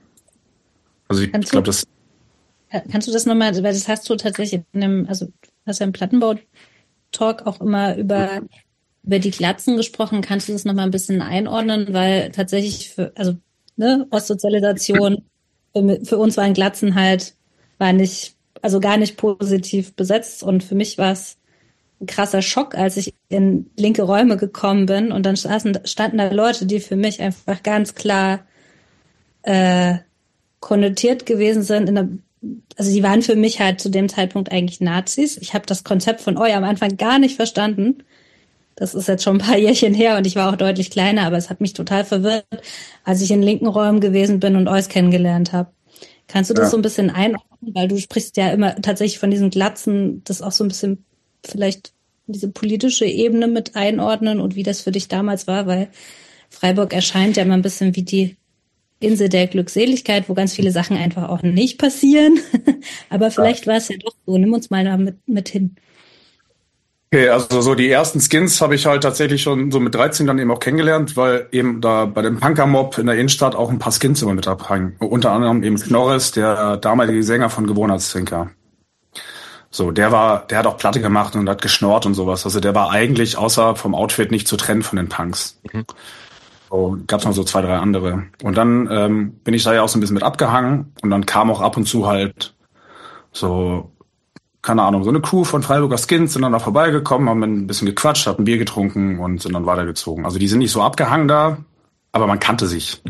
Also ich glaube, das... Kannst du das nochmal, weil das hast du tatsächlich in einem, also du hast ja im Plattenbau-Talk auch immer über, über die Glatzen gesprochen. Kannst du das nochmal ein bisschen einordnen? Weil tatsächlich, für, also ne, Ostsozialisation, für, für uns waren Glatzen halt, war nicht, also gar nicht positiv besetzt. Und für mich war es ein krasser Schock, als ich in linke Räume gekommen bin und dann standen, standen da Leute, die für mich einfach ganz klar äh, konnotiert gewesen sind. In der, also die waren für mich halt zu dem Zeitpunkt eigentlich Nazis. Ich habe das Konzept von Eu am Anfang gar nicht verstanden. Das ist jetzt schon ein paar Jährchen her und ich war auch deutlich kleiner, aber es hat mich total verwirrt, als ich in linken Räumen gewesen bin und Eus kennengelernt habe. Kannst du das ja so ein bisschen einordnen? Weil du sprichst ja immer tatsächlich von diesen Glatzen, das auch so ein bisschen vielleicht diese politische Ebene mit einordnen und wie das für dich damals war, weil Freiburg erscheint ja immer ein bisschen wie die Insel der Glückseligkeit, wo ganz viele Sachen einfach auch nicht passieren. Aber vielleicht ja. war es ja doch so. Nimm uns mal da mit, mit hin. Okay, also so die ersten Skins habe ich halt tatsächlich schon so mit dreizehn dann eben auch kennengelernt, weil eben da bei dem Punker-Mob in der Innenstadt auch ein paar Skins immer mit abhangen. Unter anderem eben Knorres, der damalige Sänger von Gewohnheitstrinker. So, der war, der hat auch Platte gemacht und hat geschnorrt und sowas. Also der war eigentlich außer vom Outfit nicht zu trennen von den Punks. Mhm. So, gab's noch so zwei, drei andere. Und dann ähm, bin ich da ja auch so ein bisschen mit abgehangen und dann kam auch ab und zu halt so, keine Ahnung, so eine Crew von Freiburger Skins sind dann da vorbeigekommen, haben ein bisschen gequatscht, haben ein Bier getrunken und sind dann weitergezogen. Also die sind nicht so abgehangen da, aber man kannte sich.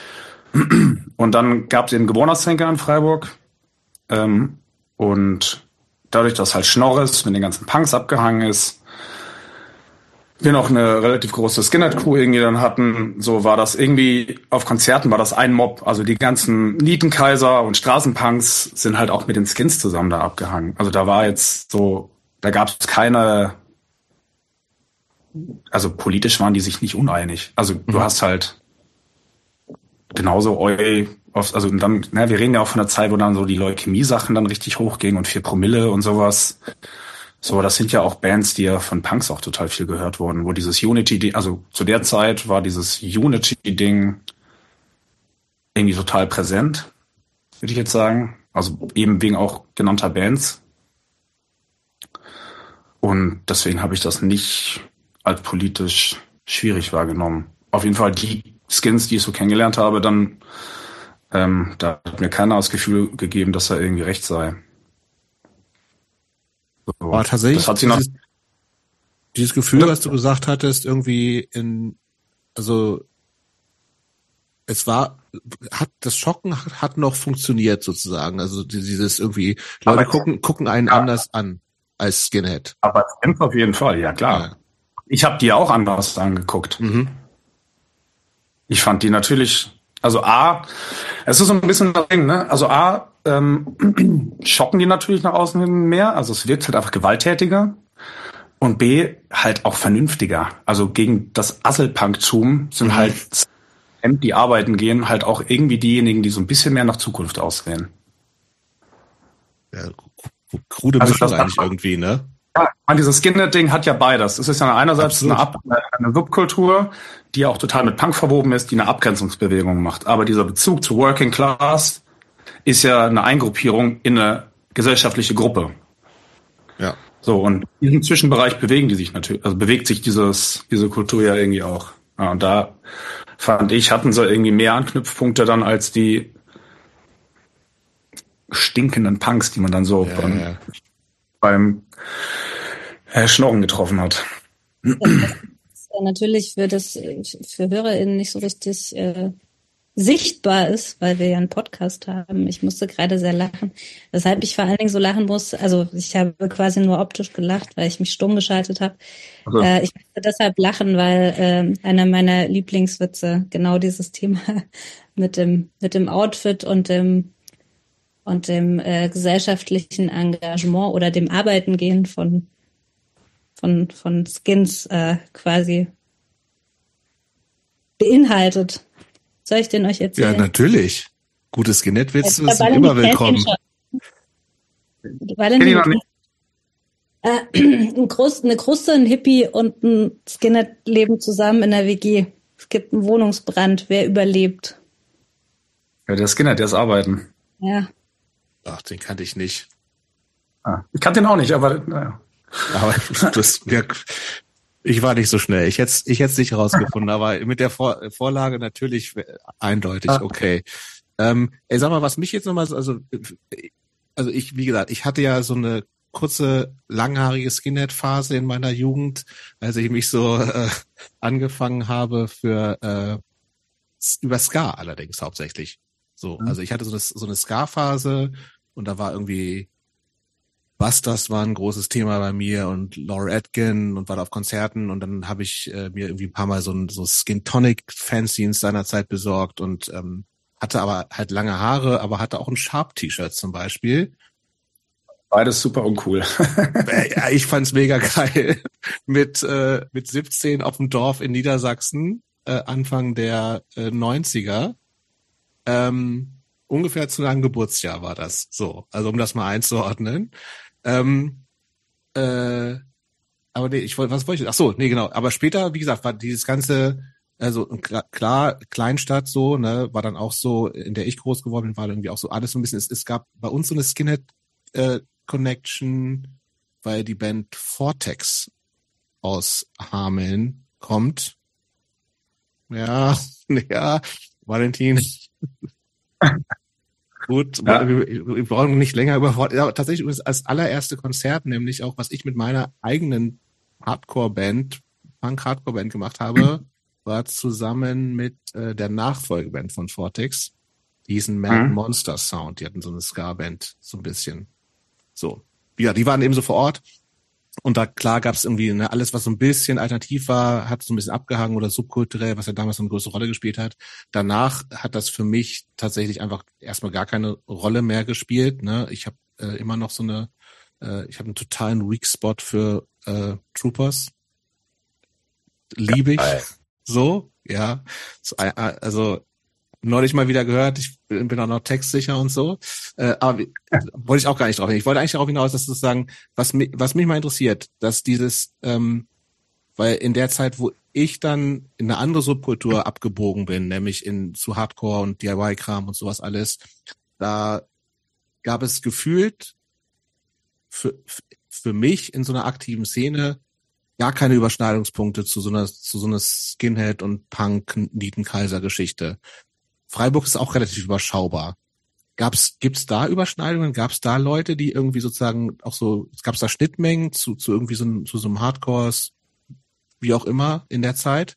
Und dann gab's eben Gewohnheitstrinker in Freiburg ähm, und dadurch, dass halt Schnorres mit den ganzen Punks abgehangen ist, wir noch eine relativ große Skinhead-Crew irgendwie dann hatten, so war das irgendwie, auf Konzerten war das ein Mob. Also die ganzen Nietenkaiser und Straßenpunks sind halt auch mit den Skins zusammen da abgehangen. Also da war jetzt so, da gab es keine, also politisch waren die sich nicht uneinig. Also du mhm. hast halt genauso Eu, also dann, na, wir reden ja auch von der Zeit, wo dann so die Leukämie-Sachen dann richtig hochgingen und vier Promille und sowas. So, das sind ja auch Bands, die ja von Punks auch total viel gehört wurden, wo dieses Unity, also zu der Zeit war dieses Unity-Ding irgendwie total präsent, würde ich jetzt sagen. Also eben wegen auch genannter Bands. Und deswegen habe ich das nicht als politisch schwierig wahrgenommen. Auf jeden Fall die Skins, die ich so kennengelernt habe, dann Ähm, da hat mir keiner das Gefühl gegeben, dass er irgendwie recht sei. Aber tatsächlich, das hat sie noch dieses, dieses Gefühl, was du gesagt hattest, irgendwie in, also es war, hat das Schocken hat, hat noch funktioniert sozusagen. Also dieses irgendwie, Leute aber, gucken gucken einen ja, anders an als Skinhead. Aber Skins auf jeden Fall, ja klar. Ja. Ich habe die auch anders angeguckt. Mhm. Ich fand die natürlich, also A, es ist so ein bisschen das Ding, ne? Also A, ähm, schocken die natürlich nach außen hin mehr, also es wirkt halt einfach gewalttätiger. Und B, halt auch vernünftiger. Also gegen das Asselpunktum sind Mhm. halt, die arbeiten gehen, halt auch irgendwie diejenigen, die so ein bisschen mehr nach Zukunft aussehen. Ja, krude Also Mischung das- eigentlich irgendwie, ne? Ja, ich meine, dieses Skinhead-Ding hat ja beides. Es ist ja einerseits Absolut. eine, Ab eine Subkultur, die ja auch total mit Punk verwoben ist, die eine Abgrenzungsbewegung macht. Aber dieser Bezug zu Working Class ist ja eine Eingruppierung in eine gesellschaftliche Gruppe. Ja. So, und in diesem Zwischenbereich bewegen die sich natürlich, also bewegt sich dieses, diese Kultur ja irgendwie auch. Ja, und da fand ich, hatten sie irgendwie mehr Anknüpfpunkte dann als die stinkenden Punks, die man dann so Ja, beim, ja. beim äh, Schnorren getroffen hat. Das ist ja natürlich für das für HörerInnen nicht so richtig äh, sichtbar ist, weil wir ja einen Podcast haben. Ich musste gerade sehr lachen. Weshalb ich vor allen Dingen so lachen muss, also ich habe quasi nur optisch gelacht, weil ich mich stumm geschaltet habe. Also, Äh, ich musste deshalb lachen, weil äh, einer meiner Lieblingswitze genau dieses Thema mit dem mit dem Outfit und dem und dem äh, gesellschaftlichen Engagement oder dem Arbeitengehen von von von Skins äh, quasi beinhaltet. Soll ich den euch Ja, erzählen? natürlich. Gute Skinhead-Witze Ja, sind Valentin immer kennt ihn willkommen. schon. Kenn ich Valentin, noch nicht. äh, ein Groß, eine Kruste, ein Hippie und ein Skinhead leben zusammen in der W G. Es gibt einen Wohnungsbrand. Wer überlebt? Ja, der Skinhead, der ist arbeiten. Ja. Ach, den kannte ich nicht. Ah, ich kannte den auch nicht, aber naja. Aber das, ja, ich war nicht so schnell. Ich hätte ich hätte es nicht herausgefunden, aber mit der Vor Vorlage natürlich eindeutig, okay. Ähm, ey, sag mal, was mich jetzt nochmal so, also, also ich, wie gesagt, ich hatte ja so eine kurze, langhaarige Skinhead-Phase in meiner Jugend, als ich mich so äh, angefangen habe für äh, über Ska allerdings hauptsächlich. So, Mhm. also ich hatte so eine, so eine Ska-Phase und da war irgendwie Busters war ein großes Thema bei mir und Laura Atkin und war da auf Konzerten und dann habe ich äh, mir irgendwie ein paar Mal so ein so Skin Tonic Fanzines seinerzeit besorgt und ähm, hatte aber halt lange Haare, aber hatte auch ein Sharp-T-Shirt zum Beispiel. Beides super uncool. Äh, ja, ich fand's mega geil. mit äh, mit siebzehn auf dem Dorf in Niedersachsen, äh, Anfang der äh, neunziger. Ähm, ungefähr zu meinem Geburtsjahr war das. So, also um das mal einzuordnen. Ähm, äh, aber nee, ich wollte, was wollte ich? Ach so, nee, genau. Aber später, wie gesagt, war dieses ganze, also klar, klar, Kleinstadt so, ne, war dann auch so, in der ich groß geworden bin, war irgendwie auch so alles so ein bisschen. Es, es gab bei uns so eine Skinhead äh, Connection, weil die Band Vortex aus Hameln kommt. Ja, ja, Valentin. Gut, Ja. wir, wir brauchen nicht länger über Wort. Ja, tatsächlich übrigens als allererste Konzert, nämlich auch, was ich mit meiner eigenen Hardcore-Band, Punk-Hardcore-Band gemacht habe, war zusammen mit äh, der Nachfolgeband von Vortex, diesen Mad Mhm. Monster Sound. Die hatten so eine Ska-Band, so ein bisschen. So. Ja, die waren eben so vor Ort. Und da, klar, gab es irgendwie, ne, alles, was so ein bisschen alternativ war, hat so ein bisschen abgehangen oder subkulturell, was ja damals so eine große Rolle gespielt hat. Danach hat das für mich tatsächlich einfach erstmal gar keine Rolle mehr gespielt. Ne? Ich habe äh, immer noch so eine, äh, ich habe einen totalen Weak Spot für äh, Troopers. Liebe ich. Geil. So, ja. So, äh, also neulich mal wieder gehört, ich bin bin auch noch textsicher und so. Äh, aber wie- wollte ich auch gar nicht drauf hin. Ich wollte eigentlich darauf hinaus, dass sozusagen, was mich, was mich mal interessiert, dass dieses, ähm, weil in der Zeit, wo ich dann in eine andere Subkultur abgebogen bin, nämlich in zu Hardcore und D I Y-Kram und sowas alles, da gab es gefühlt für, für mich in so einer aktiven Szene gar keine Überschneidungspunkte zu so einer, zu so einer Skinhead- und Punk-Nieten-Kaiser-Geschichte. Freiburg ist auch relativ überschaubar. Gab's, gibt's da Überschneidungen? Gab's da Leute, die irgendwie sozusagen auch so, gab's da Schnittmengen zu, zu irgendwie so einem, zu so einem Hardcores, wie auch immer, in der Zeit?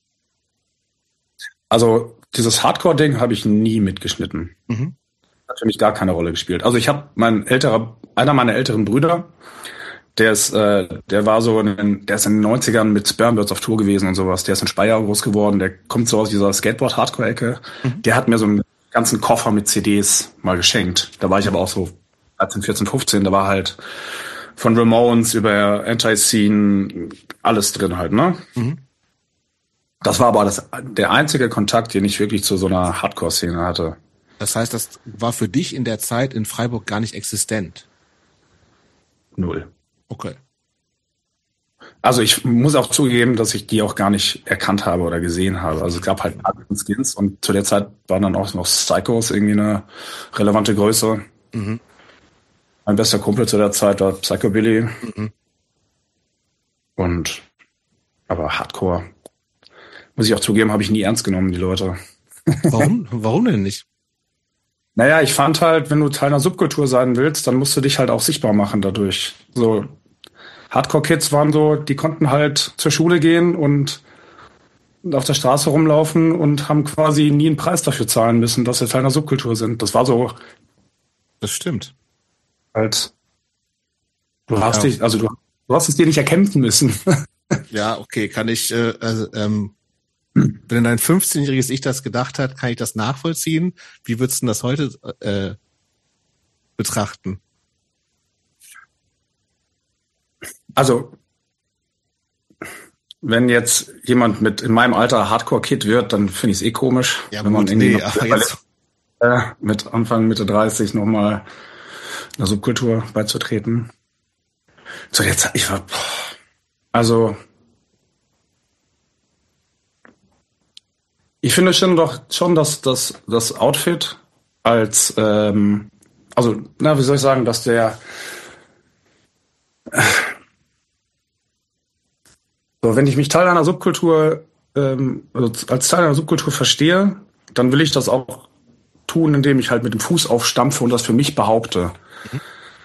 Also dieses Hardcore-Ding habe ich nie mitgeschnitten. Mhm. Hat für mich gar keine Rolle gespielt. Also ich habe mein älterer, einer meiner älteren Brüder, der ist, äh, der war so, in den, der ist in den neunzigern mit Spermbirds auf Tour gewesen und sowas. Der ist in Speyer groß geworden. Der kommt so aus dieser Skateboard-Hardcore-Ecke. Mhm. Der hat mir so einen ganzen Koffer mit C Ds mal geschenkt. Da war ich aber auch so dreizehn, vierzehn, fünfzehn. Da war halt von Ramones über Anti-Scene alles drin halt, ne? Mhm. Das war aber das, der einzige Kontakt, den ich wirklich zu so einer Hardcore-Szene hatte. Das heißt, das war für dich in der Zeit in Freiburg gar nicht existent? Null. Okay. Also ich muss auch zugeben, dass ich die auch gar nicht erkannt habe oder gesehen habe. Also es gab halt Skins und zu der Zeit waren dann auch noch Psychos irgendwie eine relevante Größe. Mhm. Mein bester Kumpel zu der Zeit war Psycho Billy. Mhm. Und aber Hardcore, muss ich auch zugeben, habe ich nie ernst genommen, die Leute. Warum? Warum denn nicht? Naja, ich fand halt, wenn du Teil einer Subkultur sein willst, dann musst du dich halt auch sichtbar machen dadurch. So Hardcore-Kids waren so, die konnten halt zur Schule gehen und auf der Straße rumlaufen und haben quasi nie einen Preis dafür zahlen müssen, dass sie Teil einer Subkultur sind. Das war so. Das stimmt. Halt. Du hast ja. dich, also du, du hast es dir nicht erkämpfen müssen. Ja, okay, kann ich, äh, also, ähm, wenn dein fünfzehnjähriges Ich das gedacht hat, kann ich das nachvollziehen. Wie würdest du das heute äh, betrachten? Also, wenn jetzt jemand mit in meinem Alter Hardcore-Kid wird, dann finde ich es eh komisch. Ja, wenn gut, man irgendwie nee, aber jetzt äh, mit Anfang, Mitte dreißig nochmal einer Subkultur beizutreten. So, jetzt, ich war, also, ich finde schon doch schon, dass das, das Outfit als, ähm, also, na, wie soll ich sagen, dass der, äh, so, wenn ich mich Teil einer Subkultur, ähm, also als Teil einer Subkultur verstehe, dann will ich das auch tun, indem ich halt mit dem Fuß aufstampfe und das für mich behaupte. Mhm.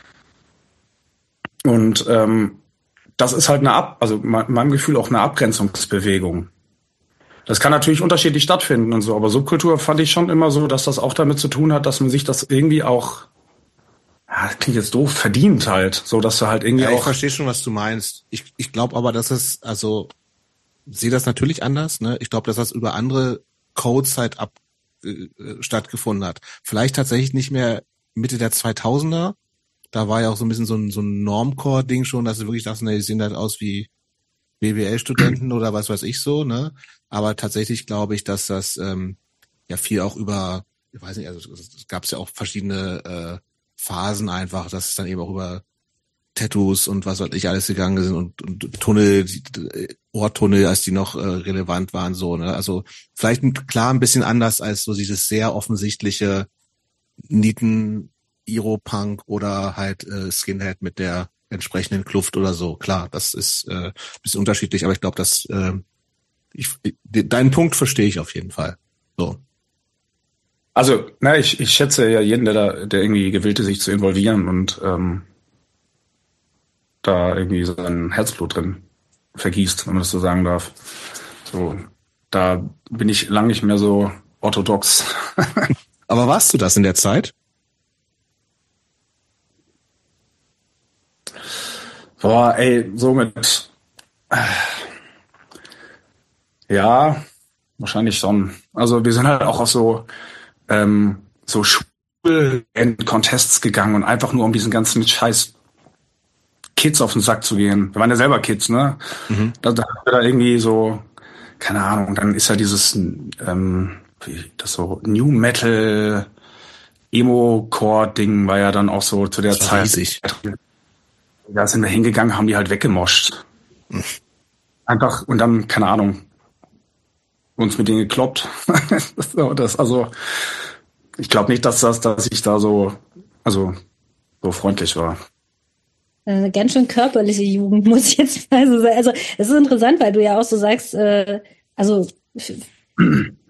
Und ähm, das ist halt eine Ab, also in meinem Gefühl auch eine Abgrenzungsbewegung. Das kann natürlich unterschiedlich stattfinden und so, aber Subkultur fand ich schon immer so, dass das auch damit zu tun hat, dass man sich das irgendwie auch, ja, das klingt jetzt doof, verdient halt, so dass du halt irgendwie ja, auch. Ich verstehe schon, was du meinst. Ich, ich glaube aber, dass es, also, sehe das natürlich anders, ne? Ich glaube, dass das über andere Codes halt ab äh, stattgefunden hat. Vielleicht tatsächlich nicht mehr Mitte der zweitausender. Da war ja auch so ein bisschen so ein, so ein Normcore-Ding schon, dass du wirklich dachtest, ne, die sehen halt aus wie B W L-Studenten oder was weiß ich so, ne? Aber tatsächlich glaube ich, dass das ähm, ja viel auch über, ich weiß nicht, also es gab ja auch verschiedene äh, Phasen einfach, dass es dann eben auch über Tattoos und was weiß ich alles gegangen sind und, und Tunnel, die, Ohrtunnel, als die noch äh, relevant waren, so, ne? Also vielleicht ein, klar ein bisschen anders als so dieses sehr offensichtliche Nieten, Iro-Punk oder halt äh, Skinhead mit der entsprechenden Kluft oder so. Klar, das ist äh, ein bisschen unterschiedlich, aber ich glaube, dass äh, ich, deinen Punkt verstehe ich auf jeden Fall. So. Also, na, ich, ich schätze ja jeden, der da, der irgendwie gewillt ist, sich zu involvieren und ähm, da irgendwie sein Herzblut drin vergießt, wenn man das so sagen darf. So, da bin ich lang nicht mehr so orthodox. Aber warst du das in der Zeit? Boah, ey, so mit, äh, ja, wahrscheinlich schon. Also wir sind halt auch auf so, ähm, so Schul-Contests gegangen und einfach nur um diesen ganzen Scheiß Kids auf den Sack zu gehen. Wir waren ja selber Kids, ne? Mhm. Da, da, da irgendwie so, keine Ahnung, dann ist ja dieses, ähm, wie, das so New Metal Emo-Core-Ding war ja dann auch so zu der das war Zeit. Riesig. Da sind wir hingegangen, haben die halt weggemoscht. Mhm. Einfach, und dann, keine Ahnung, uns mit denen gekloppt. das, das, also, ich glaube nicht, dass das, dass ich da so, also, so freundlich war. Eine ganz schön körperliche Jugend, muss ich jetzt mal so sagen. Also, es ist interessant, weil du ja auch so sagst, äh, also,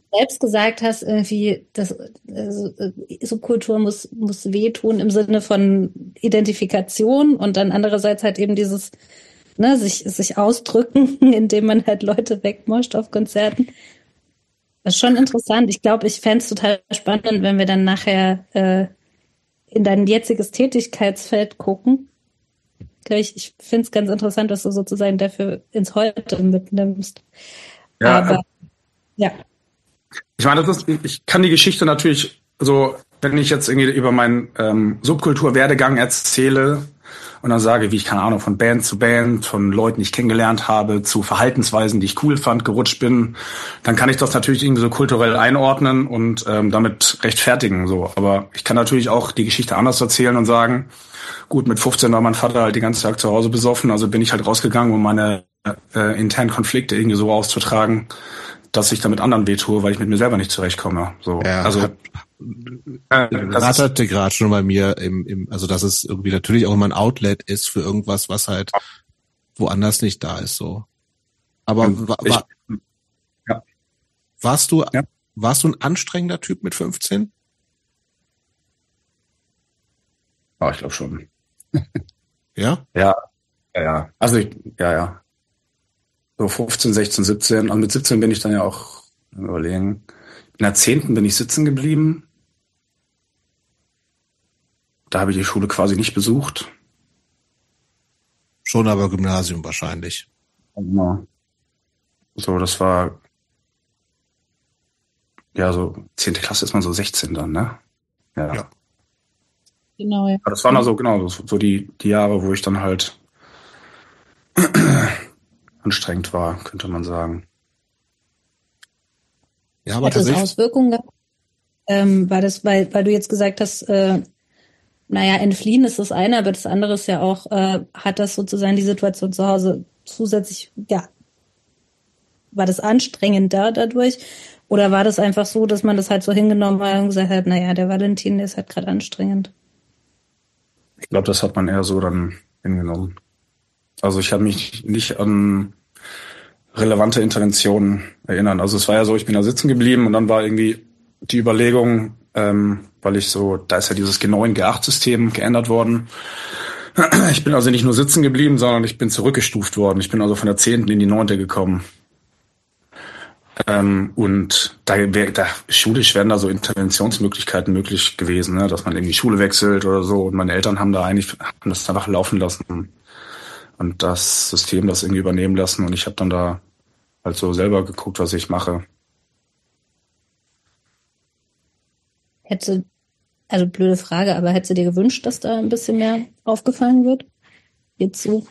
selbst gesagt hast, irgendwie, das also, Subkultur muss, muss wehtun im Sinne von Identifikation und dann andererseits halt eben dieses, ne, sich, sich ausdrücken, indem man halt Leute wegmoscht auf Konzerten. Das ist schon interessant. Ich glaube, ich fände es total spannend, wenn wir dann nachher äh, in dein jetziges Tätigkeitsfeld gucken. Ich, ich finde es ganz interessant, was du sozusagen dafür ins Heute mitnimmst. Ja, Aber ja. Ich meine, das ist, ich kann die Geschichte natürlich so, wenn ich jetzt irgendwie über meinen ähm, Subkulturwerdegang erzähle und dann sage, wie ich, keine Ahnung, von Band zu Band, von Leuten, die ich kennengelernt habe, zu Verhaltensweisen, die ich cool fand, gerutscht bin, dann kann ich das natürlich irgendwie so kulturell einordnen und ähm, damit rechtfertigen. So, aber ich kann natürlich auch die Geschichte anders erzählen und sagen, gut, mit fünfzehn war mein Vater halt den ganzen Tag zu Hause besoffen, also bin ich halt rausgegangen, um meine äh, internen Konflikte irgendwie so auszutragen, dass ich damit anderen wehtue, weil ich mit mir selber nicht zurechtkomme. So, Ja, also hat, äh, das ratterte gerade schon bei mir im, im, also dass es irgendwie natürlich auch immer ein Outlet ist für irgendwas, was halt woanders nicht da ist. So. Aber wa, ich, wa, ja. warst du Ja. warst du ein anstrengender Typ mit fünfzehn? Oh, ich glaube schon. Ja? Ja, ja, ja. Also ich, ja, ja. So fünfzehn, sechzehn, siebzehn. Und mit siebzehn bin ich dann ja auch am Überlegen. In der zehnten bin ich sitzen geblieben. Da habe ich die Schule quasi nicht besucht. Schon aber Gymnasium wahrscheinlich. Ja. So, das war ja so zehnte Klasse ist man so sechzehn dann, ne? Ja. Ja. Genau, ja. Aber das waren also genau so, so die die Jahre, wo ich dann halt anstrengend war, könnte man sagen. Ja, aber Hat das tatsächlich. Auswirkungen gehabt? Ähm, war das, weil, weil du jetzt gesagt hast, äh, naja, entfliehen ist das eine, aber das andere ist ja auch, äh, hat das sozusagen die Situation zu Hause zusätzlich, ja, war das anstrengender dadurch? Oder war das einfach so, dass man das halt so hingenommen hat und gesagt hat, naja, der Valentin, der ist halt gerade anstrengend? Ich glaube, das hat man eher so dann hingenommen. Also ich habe mich nicht an relevante Interventionen erinnern. Also es war ja so, ich bin da sitzen geblieben und dann war irgendwie die Überlegung, ähm, weil ich so, da ist ja dieses G neun, G acht System geändert worden. Ich bin also nicht nur sitzen geblieben, sondern ich bin zurückgestuft worden. Ich bin also von der zehnten in die neunte gekommen. Ähm, und da, wär, da schulisch wären da so Interventionsmöglichkeiten möglich gewesen, ne? Dass man irgendwie Schule wechselt oder so. Und meine Eltern haben da eigentlich haben das einfach laufen lassen und das System das irgendwie übernehmen lassen. Und ich habe dann da halt so selber geguckt, was ich mache. Hätte, also blöde Frage, aber hättest du dir gewünscht, dass da ein bisschen mehr aufgefallen wird? Jetzt so?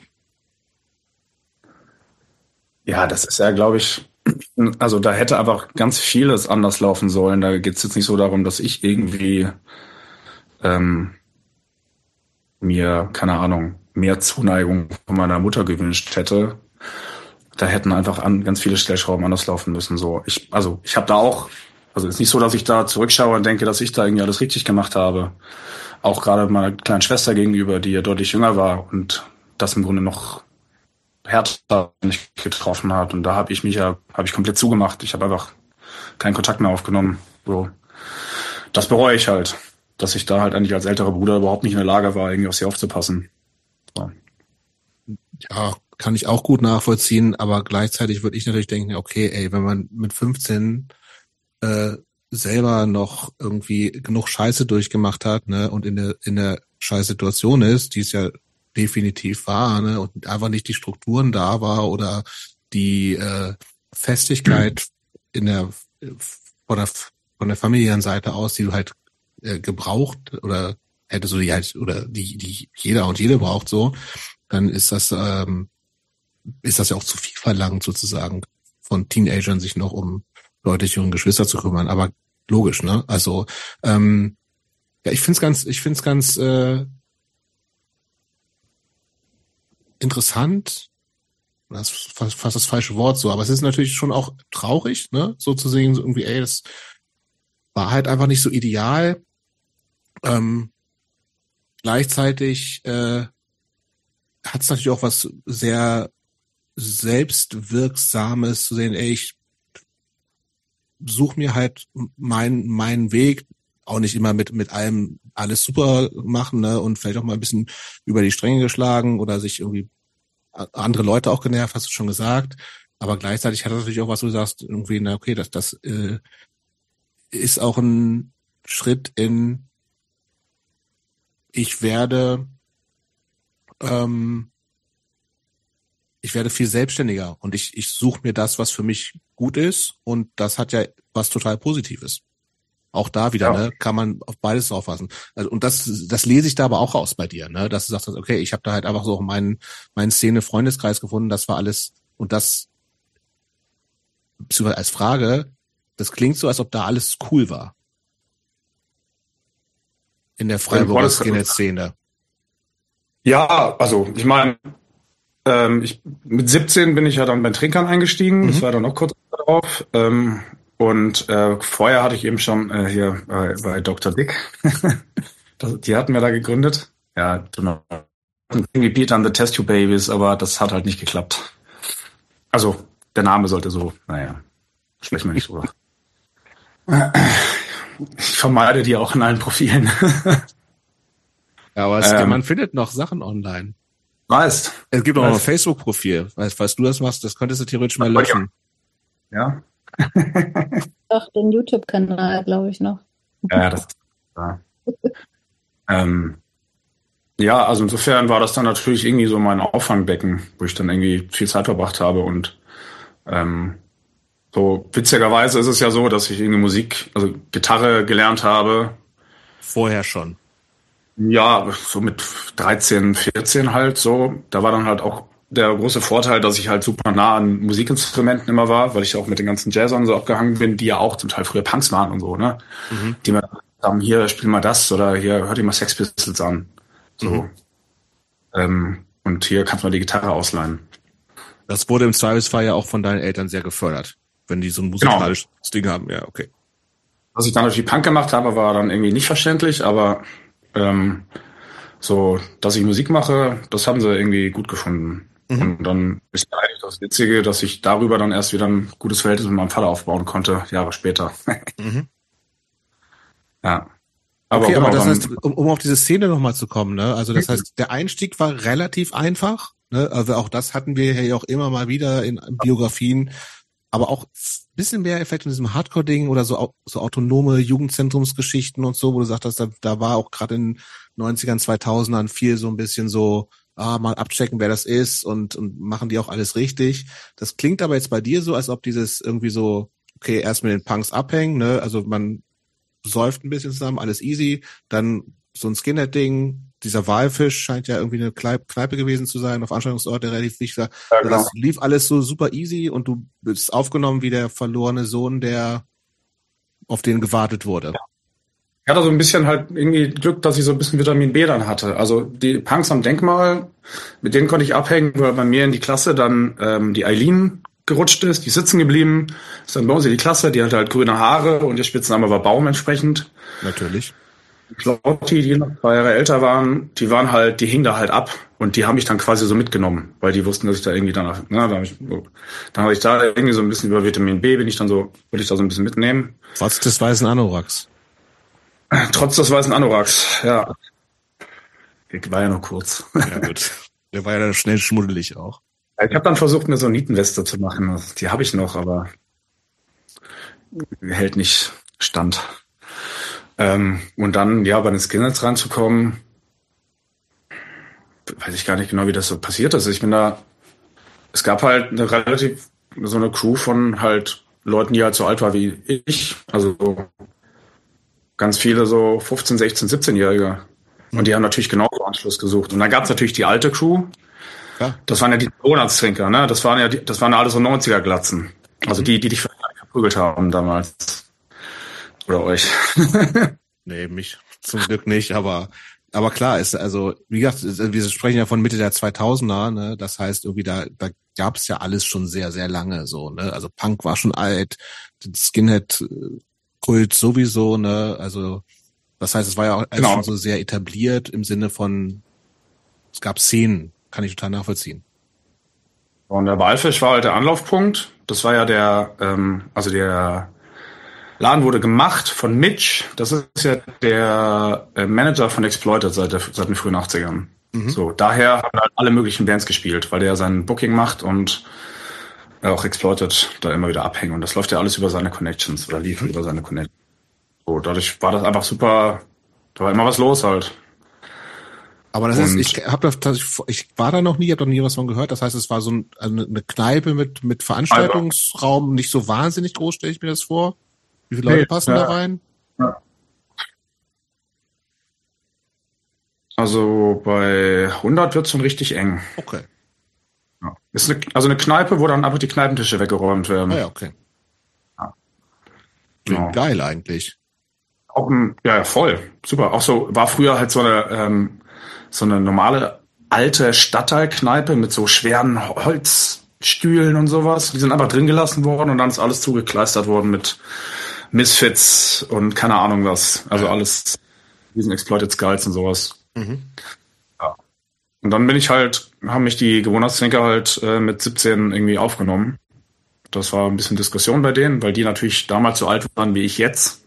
Ja, das ist ja, glaube ich, also da hätte einfach ganz vieles anders laufen sollen. Da geht es jetzt nicht so darum, dass ich irgendwie ähm, mir, keine Ahnung, mehr Zuneigung von meiner Mutter gewünscht hätte. Da hätten einfach an ganz viele Stellschrauben anders laufen müssen. So, ich, also ich habe da auch, also es ist nicht so, dass ich da zurückschaue und denke, dass ich da irgendwie alles richtig gemacht habe. Auch gerade meiner kleinen Schwester gegenüber, die ja deutlich jünger war und das im Grunde noch härter nicht getroffen hat. Und da habe ich mich ja, habe ich komplett zugemacht. Ich habe einfach keinen Kontakt mehr aufgenommen. So, das bereue ich halt, dass ich da halt eigentlich als älterer Bruder überhaupt nicht in der Lage war, irgendwie auf sie aufzupassen. So. Ja, kann ich auch gut nachvollziehen, aber gleichzeitig würde ich natürlich denken, okay, ey, wenn man mit fünfzehn äh, selber noch irgendwie genug Scheiße durchgemacht hat, ne, und in der in der Scheißsituation ist, die es ja definitiv war, ne, und einfach nicht die Strukturen da war oder die äh, Festigkeit in der von der von der familiären Seite aus, die du halt äh, gebraucht oder hättest du die halt oder die die jeder und jede braucht so, dann ist das ähm, ist das ja auch zu viel verlangt sozusagen von Teenagern sich noch um deutlich jüngere Geschwister zu kümmern, aber logisch, ne? Also ähm, ja, ich find's ganz, ich find's ganz äh, interessant. Das ist fast, fast das falsche Wort so, aber es ist natürlich schon auch traurig, ne? So zu sehen, so irgendwie, ey, das war halt einfach nicht so ideal. Ähm, gleichzeitig äh, hat es natürlich auch was sehr selbstwirksames zu sehen, ey, ich suche mir halt meinen meinen Weg, auch nicht immer mit mit allem alles super machen, ne, und vielleicht auch mal ein bisschen über die Stränge geschlagen oder sich irgendwie andere Leute auch genervt, hast du schon gesagt. Aber gleichzeitig hat das natürlich auch was, wo du sagst, irgendwie, na okay, das das äh, ist auch ein Schritt in, ich werde ähm, ich werde viel selbstständiger und ich ich suche mir das, was für mich gut ist, und das hat ja was total Positives. Auch da wieder, ja. ne, kann man auf beides auffassen. Also, und das das lese ich da aber auch raus bei dir, ne, dass du sagst, okay, ich habe da halt einfach so meinen meinen Szene-Freundeskreis gefunden, das war alles, und das beziehungsweise als Frage, das klingt so, als ob da alles cool war. In der Freiburger Skinhead-Szene. Ja, also ich meine, ähm, ich, mit siebzehn bin ich ja dann bei Trinkern eingestiegen. Mhm. Das war dann noch kurz darauf. Ähm, und äh, vorher hatte ich eben schon äh, hier bei, bei Doktor Dick. das, die hatten wir da gegründet. Ja, irgendwie Peter and the Test Tube Babies, aber das hat halt nicht geklappt. Also der Name sollte so, naja, sprechen wir nicht drüber. Ich vermeide die auch in allen Profilen. Ja, aber es, ähm, man findet noch Sachen online. Weißt. Es gibt auch noch ein Facebook-Profil. Weißt, falls du das machst, das könntest du theoretisch mal löschen. Ja. Doch, den YouTube-Kanal, glaube ich, noch. Ja, das ist ja. ähm, ja, also insofern war das dann natürlich irgendwie so mein Auffangbecken, wo ich dann irgendwie viel Zeit verbracht habe. Und ähm, so witzigerweise ist es ja so, dass ich irgendwie Musik, also Gitarre gelernt habe. Vorher schon. Ja, so mit dreizehn, vierzehn halt so. Da war dann halt auch der große Vorteil, dass ich halt super nah an Musikinstrumenten immer war, weil ich auch mit den ganzen Jazzern so abgehangen bin, die ja auch zum Teil früher Punks waren und so, ne? Mhm. Die mir sagen, hier, spiel mal das oder hier, hör dir mal Sex Pistols an. So. Mhm. Ähm, und hier kannst du mal die Gitarre ausleihen. Das wurde im Zweifelsfall ja auch von deinen Eltern sehr gefördert, wenn die so ein musikalisches genau. Ding haben. Ja, okay. Was ich dann natürlich Punk gemacht habe, war dann irgendwie nicht verständlich, aber ähm, so, dass ich Musik mache, das haben sie irgendwie gut gefunden. Mhm. Und dann ist eigentlich das Witzige, dass ich darüber dann erst wieder ein gutes Verhältnis mit meinem Vater aufbauen konnte, Jahre später. mhm. Ja. Aber, okay, genau, aber das heißt, um, um auf diese Szene nochmal zu kommen, ne? Also das heißt, der Einstieg war relativ einfach, ne? Also auch das hatten wir ja auch immer mal wieder in Biografien, aber auch ein bisschen mehr Effekt in diesem Hardcore-Ding oder so so autonome Jugendzentrumsgeschichten und so, wo du sagtest, da, da war auch gerade in neunzigern, zweitausendern viel so ein bisschen so, ah, mal abchecken, wer das ist, und und machen die auch alles richtig. Das klingt aber jetzt bei dir so, als ob dieses irgendwie so, okay, erst mit den Punks abhängen, ne? Also man säuft ein bisschen zusammen, alles easy, dann so ein Skinhead-Ding, dieser Walfisch scheint ja irgendwie eine Kneipe gewesen zu sein, auf Veranstaltungsort, der relativ wichtig war. Ja, genau. Das lief alles so super easy und du bist aufgenommen wie der verlorene Sohn, der auf den gewartet wurde. Ja. Ich hatte so ein bisschen halt irgendwie Glück, dass ich so ein bisschen Vitamin B dann hatte. Also die Punks am Denkmal, mit denen konnte ich abhängen, weil bei mir in die Klasse dann ähm, die Eileen gerutscht ist, die ist sitzen geblieben, ist dann bei uns in die Klasse, die hatte halt grüne Haare und ihr Spitzname war Baum entsprechend. Natürlich. Clautti, die noch zwei Jahre älter waren, die waren halt, die hingen da halt ab und die haben mich dann quasi so mitgenommen, weil die wussten, dass ich da irgendwie danach, na, da hab ich, dann habe ich da irgendwie so ein bisschen über Vitamin B, bin ich dann so, wollte ich da so ein bisschen mitnehmen. Trotz des weißen Anoraks. Trotz des weißen Anoraks, ja. Der war ja noch kurz. Ja gut, der war ja dann schnell schmuddelig auch. Ich habe dann versucht, mir so eine Nietenweste zu machen, die habe ich noch, aber hält nicht stand. Ähm, und dann, ja, bei den Skinheads reinzukommen, weiß ich gar nicht genau, wie das so passiert ist. Ich bin da, es gab halt eine relativ, so eine Crew von halt Leuten, die halt so alt war wie ich, also ganz viele so fünfzehn, sechzehn, siebzehn-Jährige. Und die haben natürlich genauso Anschluss gesucht. Und dann gab es natürlich die alte Crew. Ja. Das waren ja die Monatstrinker, ne? Das waren ja die, das waren ja alle so neunziger-Glatzen. Also die, die dich verprügelt haben damals. Oder euch. Nee, mich zum Glück nicht, aber aber klar ist, also wie gesagt, wir sprechen ja von Mitte der zweitausender, ne? Das heißt irgendwie da da gab es ja alles schon sehr sehr lange so, ne? Also Punk war schon alt, Skinhead Kult sowieso, ne? Also das heißt, es war ja auch genau. schon so sehr etabliert im Sinne von, es gab Szenen, kann ich total nachvollziehen. Und der Walfisch war halt der Anlaufpunkt. Das war ja der, ähm, also der Laden wurde gemacht von Mitch. Das ist ja der äh, Manager von Exploited seit, der, seit den frühen achtzigern. Mhm. So, daher haben halt alle möglichen Bands gespielt, weil der sein Booking macht und auch Exploited da immer wieder abhängen. Und das läuft ja alles über seine Connections oder lief mhm. über seine Connections. So, dadurch war das einfach super. Da war immer was los halt. Aber das und ist, ich hab das, ich war da noch nie, habe noch nie was von gehört. Das heißt, es war so ein, also eine Kneipe mit mit Veranstaltungsraum, also, nicht so wahnsinnig groß, stelle ich mir das vor. Wie viele Leute nee, passen ja, da rein? Ja. Also bei hundert wird's schon richtig eng. Okay. Ja. Ist eine, also eine Kneipe, wo dann einfach die Kneipentische weggeräumt werden. Ah ja, okay. Ja. Genau. Geil eigentlich. Auch ein, ja, voll, super. Auch so war früher halt so eine ähm, so eine normale alte Stadtteilkneipe mit so schweren Holzstühlen und sowas. Die sind einfach drin gelassen worden und dann ist alles zugekleistert worden mit Misfits und keine Ahnung was. Also alles diesen Exploited Skulls und sowas. Mhm. Ja. Und dann bin ich halt, haben mich die Gewohnheitstrinker halt äh, mit siebzehn irgendwie aufgenommen. Das war ein bisschen Diskussion bei denen, weil die natürlich damals so alt waren wie ich jetzt.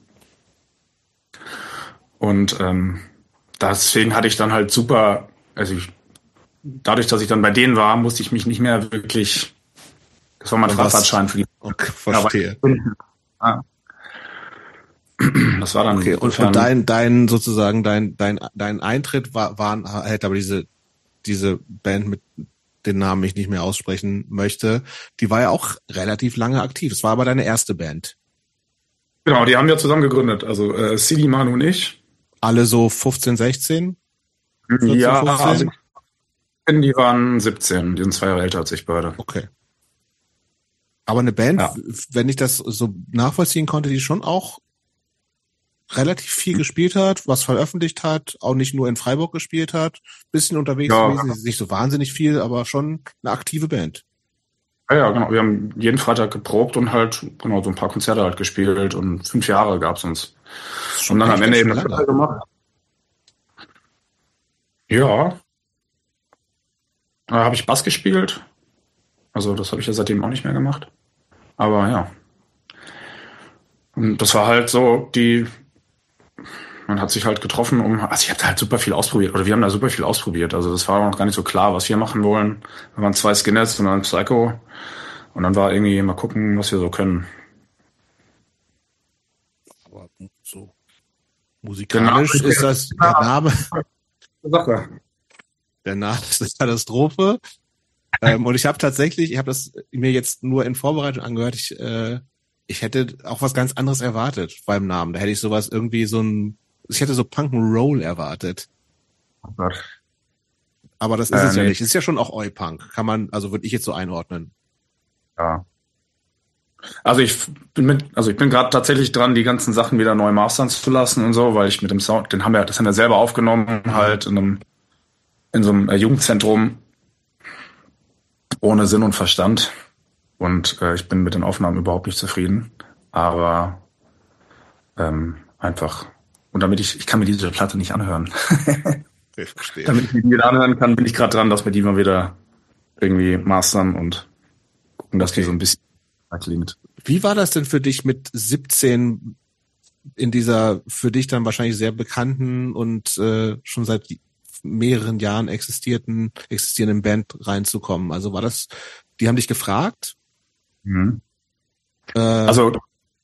Und ähm, deswegen hatte ich dann halt super, also ich, dadurch, dass ich dann bei denen war, musste ich mich nicht mehr wirklich, das war mein Freifahrtschein für die. Okay, verstehe. Ja, das war dann. Okay, und, und dein, dein sozusagen dein, dein, dein Eintritt war, waren halt aber diese, diese Band mit den Namen ich nicht mehr aussprechen möchte, die war ja auch relativ lange aktiv. Das war aber deine erste Band. Genau, die haben wir zusammen gegründet. Also äh, Sidi, Manu und ich. Alle so fünfzehn, sechzehn? vierzehn, ja, fünfzehn? Also, die waren siebzehn. Die sind zwei Jahre älter als ich beide. Okay. Aber eine Band, ja. wenn ich das so nachvollziehen konnte, die schon auch relativ viel gespielt hat, was veröffentlicht hat, auch nicht nur in Freiburg gespielt hat, bisschen unterwegs ja. gewesen, nicht so wahnsinnig viel, aber schon eine aktive Band. Ja, ja, genau. Wir haben jeden Freitag geprobt und halt genau so ein paar Konzerte halt gespielt und fünf Jahre gab's uns. Und dann am Ende eben das Konzert gemacht. Ja. Da habe ich Bass gespielt. Also das habe ich ja seitdem auch nicht mehr gemacht. Aber ja. Und das war halt so, die man hat sich halt getroffen, um, also ich habe da halt super viel ausprobiert, oder wir haben da super viel ausprobiert. Also das war noch gar nicht so klar, was wir machen wollen. Wir waren zwei Skinheads und ein Psycho. Und dann war irgendwie mal gucken, was wir so können. Aber so musikalisch genau. Ist das der Name. Sache. Der Name ist eine Katastrophe. ähm, und ich habe tatsächlich, ich habe das mir jetzt nur in Vorbereitung angehört, ich, äh, ich hätte auch was ganz anderes erwartet beim Namen. Da hätte ich sowas irgendwie so ein, ich hätte so Punk'n'Roll erwartet. Oh Gott. Aber das ist äh, es ja nee. nicht. Es ist ja schon auch Oi-Punk. Kann man, also würde ich jetzt so einordnen. Ja. Also ich bin mit, also ich bin gerade tatsächlich dran, die ganzen Sachen wieder neu mastern zu lassen und so, weil ich mit dem Sound, den haben wir, das haben wir selber aufgenommen, halt in einem, in so einem Jugendzentrum ohne Sinn und Verstand. Und äh, ich bin mit den Aufnahmen überhaupt nicht zufrieden. Aber ähm, einfach. Und damit ich, ich kann mir diese Platte nicht anhören. Ich verstehe. Damit ich die wieder anhören kann, bin ich gerade dran, dass wir die mal wieder irgendwie mastern und gucken, dass okay. die so ein bisschen klingt. Wie war das denn für dich mit siebzehn in dieser für dich dann wahrscheinlich sehr bekannten und äh, schon seit mehreren Jahren existierten existierenden Band reinzukommen? Also war das, die haben dich gefragt? Mhm. Äh, also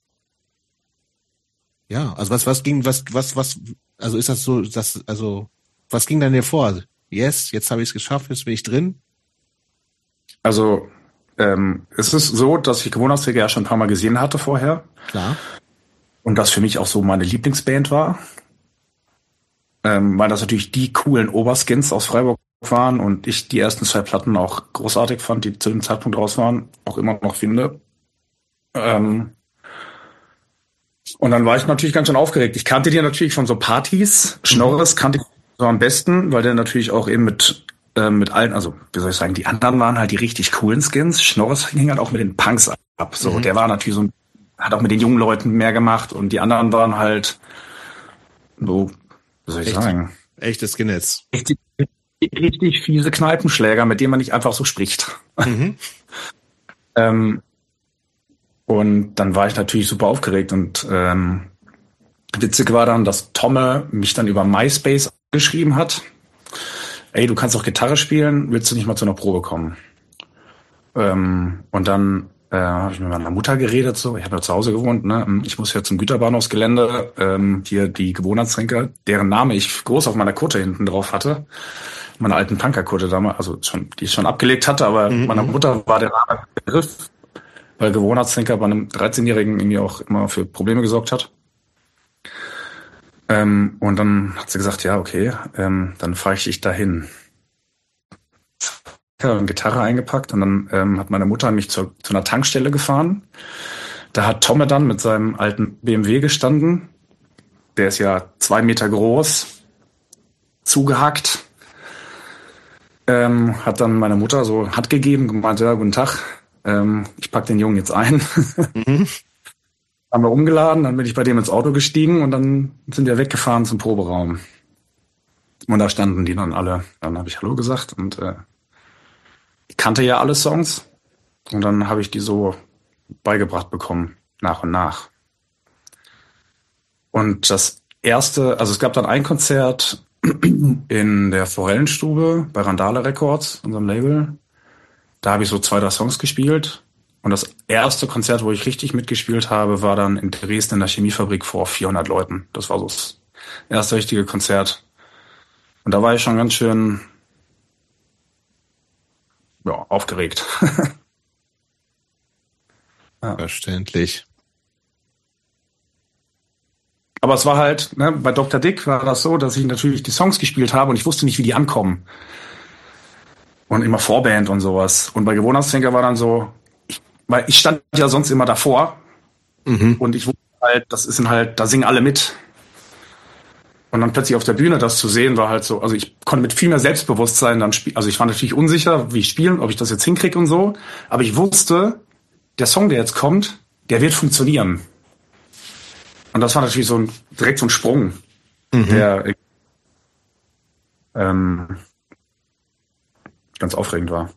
ja, also was was ging was was was also ist das so, das also was ging dann dir vor? Yes, jetzt habe ich es geschafft, jetzt bin ich drin. Also ähm, es ist so, dass ich Gewohnheitsträger ja schon ein paar Mal gesehen hatte vorher. Klar. Und das für mich auch so meine Lieblingsband war. Ähm, weil das natürlich die coolen Oberskins aus Freiburg waren und ich die ersten zwei Platten auch großartig fand, die zu dem Zeitpunkt raus waren, auch immer noch finde. Ähm, und dann war ich natürlich ganz schön aufgeregt. Ich kannte die natürlich von so Partys. Schnorres kannte ich so am besten, weil der natürlich auch eben mit mit allen, also wie soll ich sagen, die anderen waren halt die richtig coolen Skins. Schnorres hing halt auch mit den Punks ab. So, mhm. Der war natürlich so, hat auch mit den jungen Leuten mehr gemacht und die anderen waren halt so, wie soll ich Echt, sagen? Echte Skinheads. Richtig, richtig fiese Kneipenschläger, mit denen man nicht einfach so spricht. Mhm. ähm, Und dann war ich natürlich super aufgeregt und ähm, witzig war dann, dass Tomme mich dann über MySpace geschrieben hat. Ey, du kannst doch Gitarre spielen, willst du nicht mal zu einer Probe kommen? Ähm, und dann äh, habe ich mit meiner Mutter geredet, so, ich habe ja zu Hause gewohnt, ne? Ich muss ja zum Güterbahnhofsgelände, ähm, hier die Gewohnheitstrinker, deren Name ich groß auf meiner Kutte hinten drauf hatte, meiner alten Punkerkutte damals, also schon, die ich schon abgelegt hatte, aber mhm. meiner Mutter war der Name Begriff, weil Gewohnheitstrinker bei einem dreizehnjährigen irgendwie auch immer für Probleme gesorgt hat. Ähm, und dann hat sie gesagt, ja, okay, ähm, dann fahre ich dich dahin. Ich habe eine Gitarre eingepackt und dann ähm, hat meine Mutter mich zu, zu einer Tankstelle gefahren. Da hat Tomme dann mit seinem alten B M W gestanden. Der ist ja zwei Meter groß, zugehackt. Ähm, hat dann meine Mutter so Hand gegeben, gemeint, ja, guten Tag, ähm, ich pack den Jungen jetzt ein. Mhm. Haben wir umgeladen, dann bin ich bei dem ins Auto gestiegen und dann sind wir weggefahren zum Proberaum. Und da standen die dann alle. Dann habe ich Hallo gesagt und äh, ich kannte ja alle Songs. Und dann habe ich die so beigebracht bekommen, nach und nach. Und das erste, also es gab dann ein Konzert in der Forellenstube bei Randale Records, unserem Label. Da habe ich so zwei, drei Songs gespielt. Und das erste Konzert, wo ich richtig mitgespielt habe, war dann in Dresden in der Chemiefabrik vor vierhundert Leuten. Das war so das erste richtige Konzert. Und da war ich schon ganz schön ja, aufgeregt. Ja. Verständlich. Aber es war halt, ne, bei Doktor Dick war das so, dass ich natürlich die Songs gespielt habe und ich wusste nicht, wie die ankommen. Und immer Vorband und sowas. Und bei Gewohnheitstrinker war dann so, ich, weil ich stand ja sonst immer davor mhm. und ich wusste halt, das ist halt, da singen alle mit. Und dann plötzlich auf der Bühne das zu sehen, war halt so, also ich konnte mit viel mehr Selbstbewusstsein dann spielen. Also ich war natürlich unsicher, wie ich spielen, ob ich das jetzt hinkriege und so. Aber ich wusste, der Song, der jetzt kommt, der wird funktionieren. Und das war natürlich so ein, direkt so ein Sprung, mhm. der ähm, ganz aufregend war.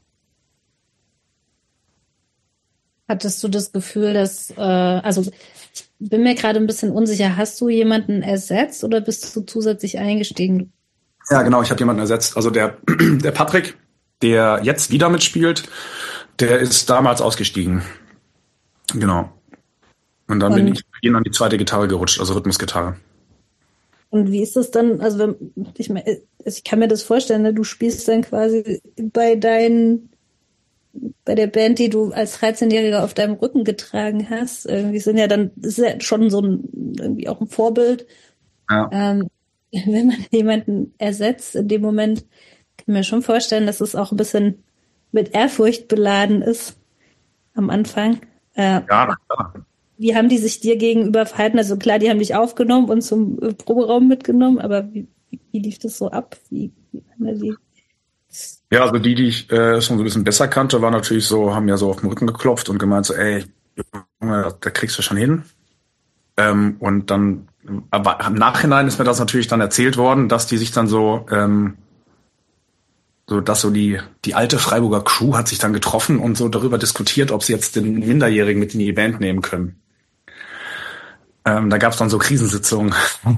Hattest du das Gefühl, dass, äh, also ich bin mir gerade ein bisschen unsicher, hast du jemanden ersetzt oder bist du zusätzlich eingestiegen? Ja, genau, ich habe jemanden ersetzt. Also der, der Patrick, der jetzt wieder mitspielt, der ist damals ausgestiegen. Genau. Und dann und, bin ich ihn an die zweite Gitarre gerutscht, also Rhythmusgitarre. Und wie ist das dann, also wenn, ich, meine, ich kann mir das vorstellen, ne? Du spielst dann quasi bei deinen bei der Band, die du als dreizehnjähriger auf deinem Rücken getragen hast, irgendwie sind ja dann, das ist ja schon so ein, irgendwie auch ein Vorbild. Ja. Ähm, wenn man jemanden ersetzt in dem Moment, kann ich mir schon vorstellen, dass es auch ein bisschen mit Ehrfurcht beladen ist am Anfang. Äh, ja, klar. Wie haben die sich dir gegenüber verhalten? Also klar, die haben dich aufgenommen und zum Proberaum mitgenommen, aber wie, wie lief das so ab? Wie, wie haben die Ja, also die, die ich äh, schon so ein bisschen besser kannte, waren natürlich so, haben ja so auf den Rücken geklopft und gemeint so, ey, Junge, da kriegst du schon hin. Ähm, und dann, aber im Nachhinein ist mir das natürlich dann erzählt worden, dass die sich dann so, ähm, so, dass so die, die alte Freiburger Crew hat sich dann getroffen und so darüber diskutiert, ob sie jetzt den Minderjährigen mit in die Band nehmen können. Ähm, da gab es dann so Krisensitzungen.